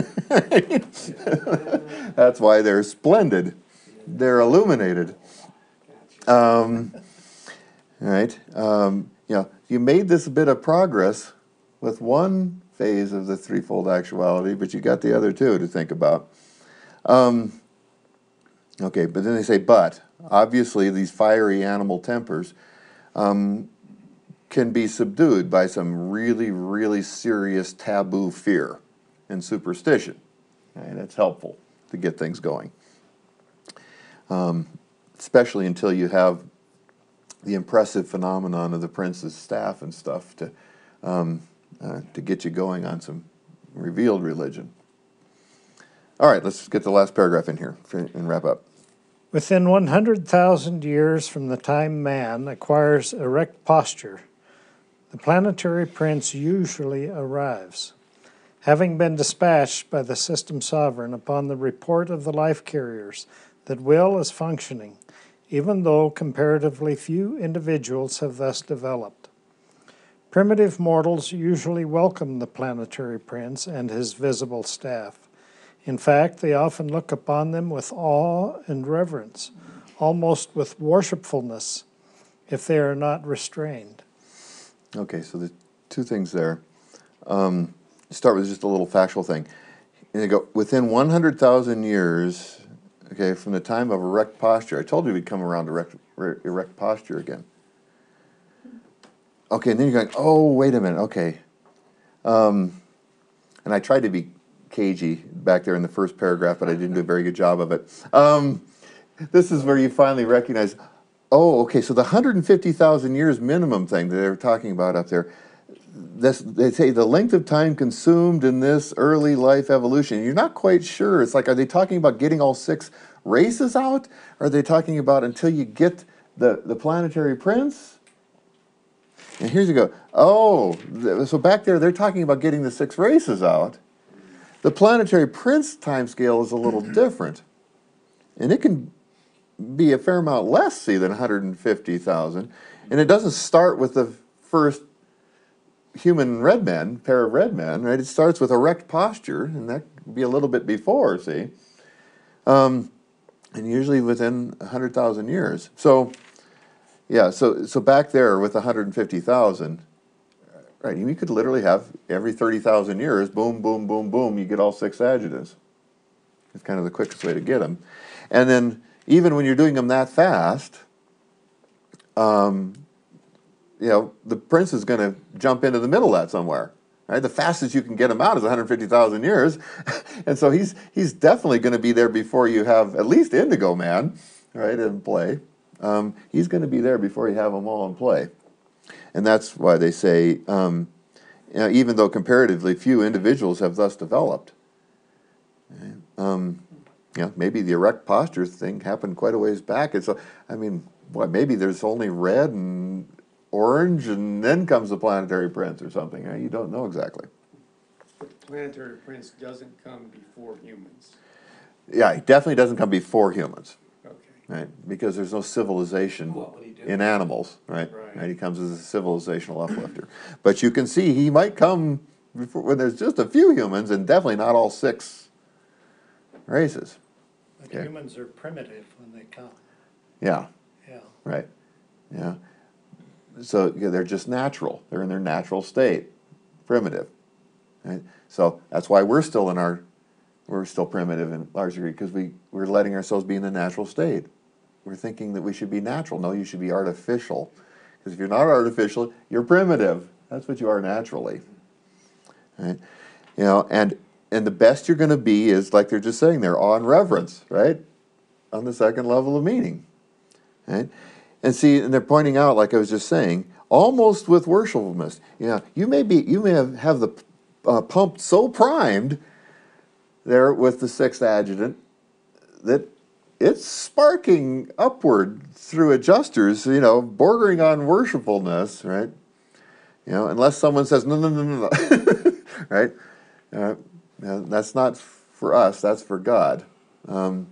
That's why they're splendid. They're illuminated. Um, right? Um, you know, you made this bit of progress with one phase of the threefold actuality, but you got the other two to think about. Um, okay, but then they say, but, obviously these fiery animal tempers um, can be subdued by some really, really serious taboo fear and superstition. And it's helpful to get things going. Um, especially until you have the impressive phenomenon of the prince's staff and stuff to um, uh, to get you going on some revealed religion. All right, let's get the last paragraph in here and wrap up. Within one hundred thousand years from the time man acquires erect posture, the planetary prince usually arrives, having been dispatched by the system sovereign upon the report of the life carriers that will is functioning, even though comparatively few individuals have thus developed. Primitive mortals usually welcome the planetary prince and his visible staff. In fact, they often look upon them with awe and reverence, almost with worshipfulness, if they are not restrained. Okay, so the two things there. Um, start with just a little factual thing. And they go, within one hundred thousand years, okay, from the time of erect posture, I told you we'd come around to erect, erect posture again. Okay, and then you're going, oh, wait a minute, okay. Um, and I tried to be cagey back there in the first paragraph, but I didn't do a very good job of it. Um, this is where you finally recognize, oh, okay, so the one hundred fifty thousand years minimum thing that they were talking about up there, this, they say the length of time consumed in this early life evolution. You're not quite sure. It's like, are they talking about getting all six races out? Or are they talking about until you get the, the planetary prince? And here's you go, oh, so back there they're talking about getting the six races out. The planetary prince timescale is a little different. And it can be a fair amount less, see, than one hundred fifty thousand. And it doesn't start with the first human red men, pair of red men, right? It starts with erect posture, and that could be a little bit before, see? Um, and usually within one hundred thousand years. So, yeah, so so back there with one hundred fifty thousand, right, you could literally have every thirty thousand years, boom, boom, boom, boom, you get all six adjutants. It's kind of the quickest way to get them. And then even when you're doing them that fast, um, you know, the prince is going to jump into the middle of that somewhere. Right? The fastest you can get him out is one hundred fifty thousand years. And so he's he's definitely going to be there before you have at least Indigo Man, right, in play. Um, he's going to be there before you have them all in play. And that's why they say, um, you know, even though comparatively few individuals have thus developed, um, you know, maybe the erect posture thing happened quite a ways back. And so, I mean, what, maybe there's only red and orange, and then comes the planetary prince or something. Right? You don't know exactly. But the planetary prince doesn't come before humans. Yeah, he definitely doesn't come before humans. Okay. Right? Because there's no civilization Well, he did. in animals, right? Right. Right? He comes as a civilizational uplifter. But you can see he might come before, when there's just a few humans, and definitely not all six races. But Okay. humans are primitive when they come. Yeah, Yeah. right. Yeah. So yeah, they're just natural. They're in their natural state, primitive. Right? So that's why we're still in our, we're still primitive in large degree, because we, we're letting ourselves be in the natural state. We're thinking that we should be natural. No, you should be artificial. Because if you're not artificial, you're primitive. That's what you are naturally. Right? You know, and and the best you're going to be is, like they're just saying there, awe and reverence, right? On the second level of meaning. Right? And see, and they're pointing out, like I was just saying, almost with worshipfulness. You know, you may be, you may have, have the uh, pump so primed there with the sixth adjutant that it's sparking upward through adjusters, you know, bordering on worshipfulness, right? You know, unless someone says, no, no, no, no, no, right? Uh, you know, that's not for us, that's for God. Um,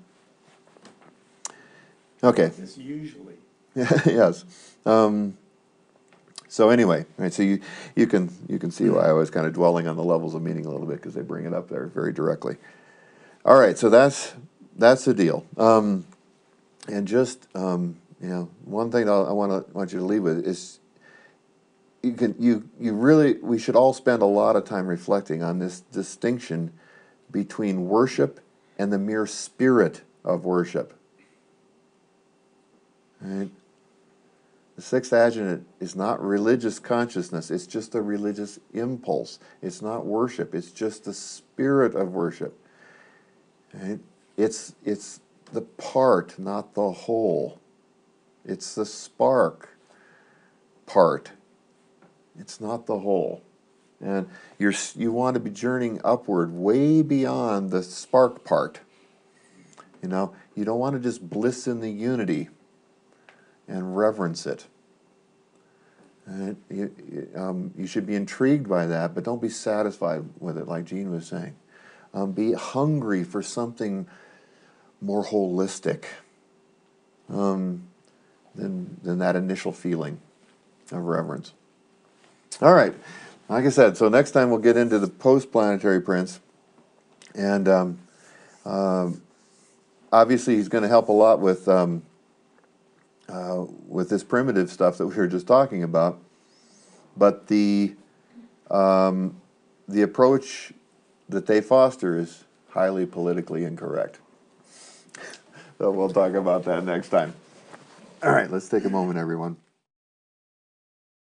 okay. It's usually. Yes. Um, so anyway, right, so you, you can you can see why I was kind of dwelling on the levels of meaning a little bit, because they bring it up there very directly. All right, so that's that's the deal. Um, and just um, you know, one thing I want to want you to leave with is you can you you really we should all spend a lot of time reflecting on this distinction between worship and the mere spirit of worship. Right? The sixth adjutant is not religious consciousness. It's just a religious impulse. It's not worship. It's just the spirit of worship. Right? It's, it's the part, not the whole. It's the spark part. It's not the whole. And you're, you want to be journeying upward way beyond the spark part. You know, you don't want to just bliss in the unity and reverence it. Right? You, you, um, you should be intrigued by that, but don't be satisfied with it, like Jean was saying. Um, be hungry for something more holistic um, than, than that initial feeling of reverence. All right, like I said, so next time we'll get into the post-planetary prince, and um, um, obviously he's going to help a lot with um, uh, with this primitive stuff that we were just talking about, but the um, the approach that they foster is highly politically incorrect. So we'll talk about that next time. All right, let's take a moment, everyone.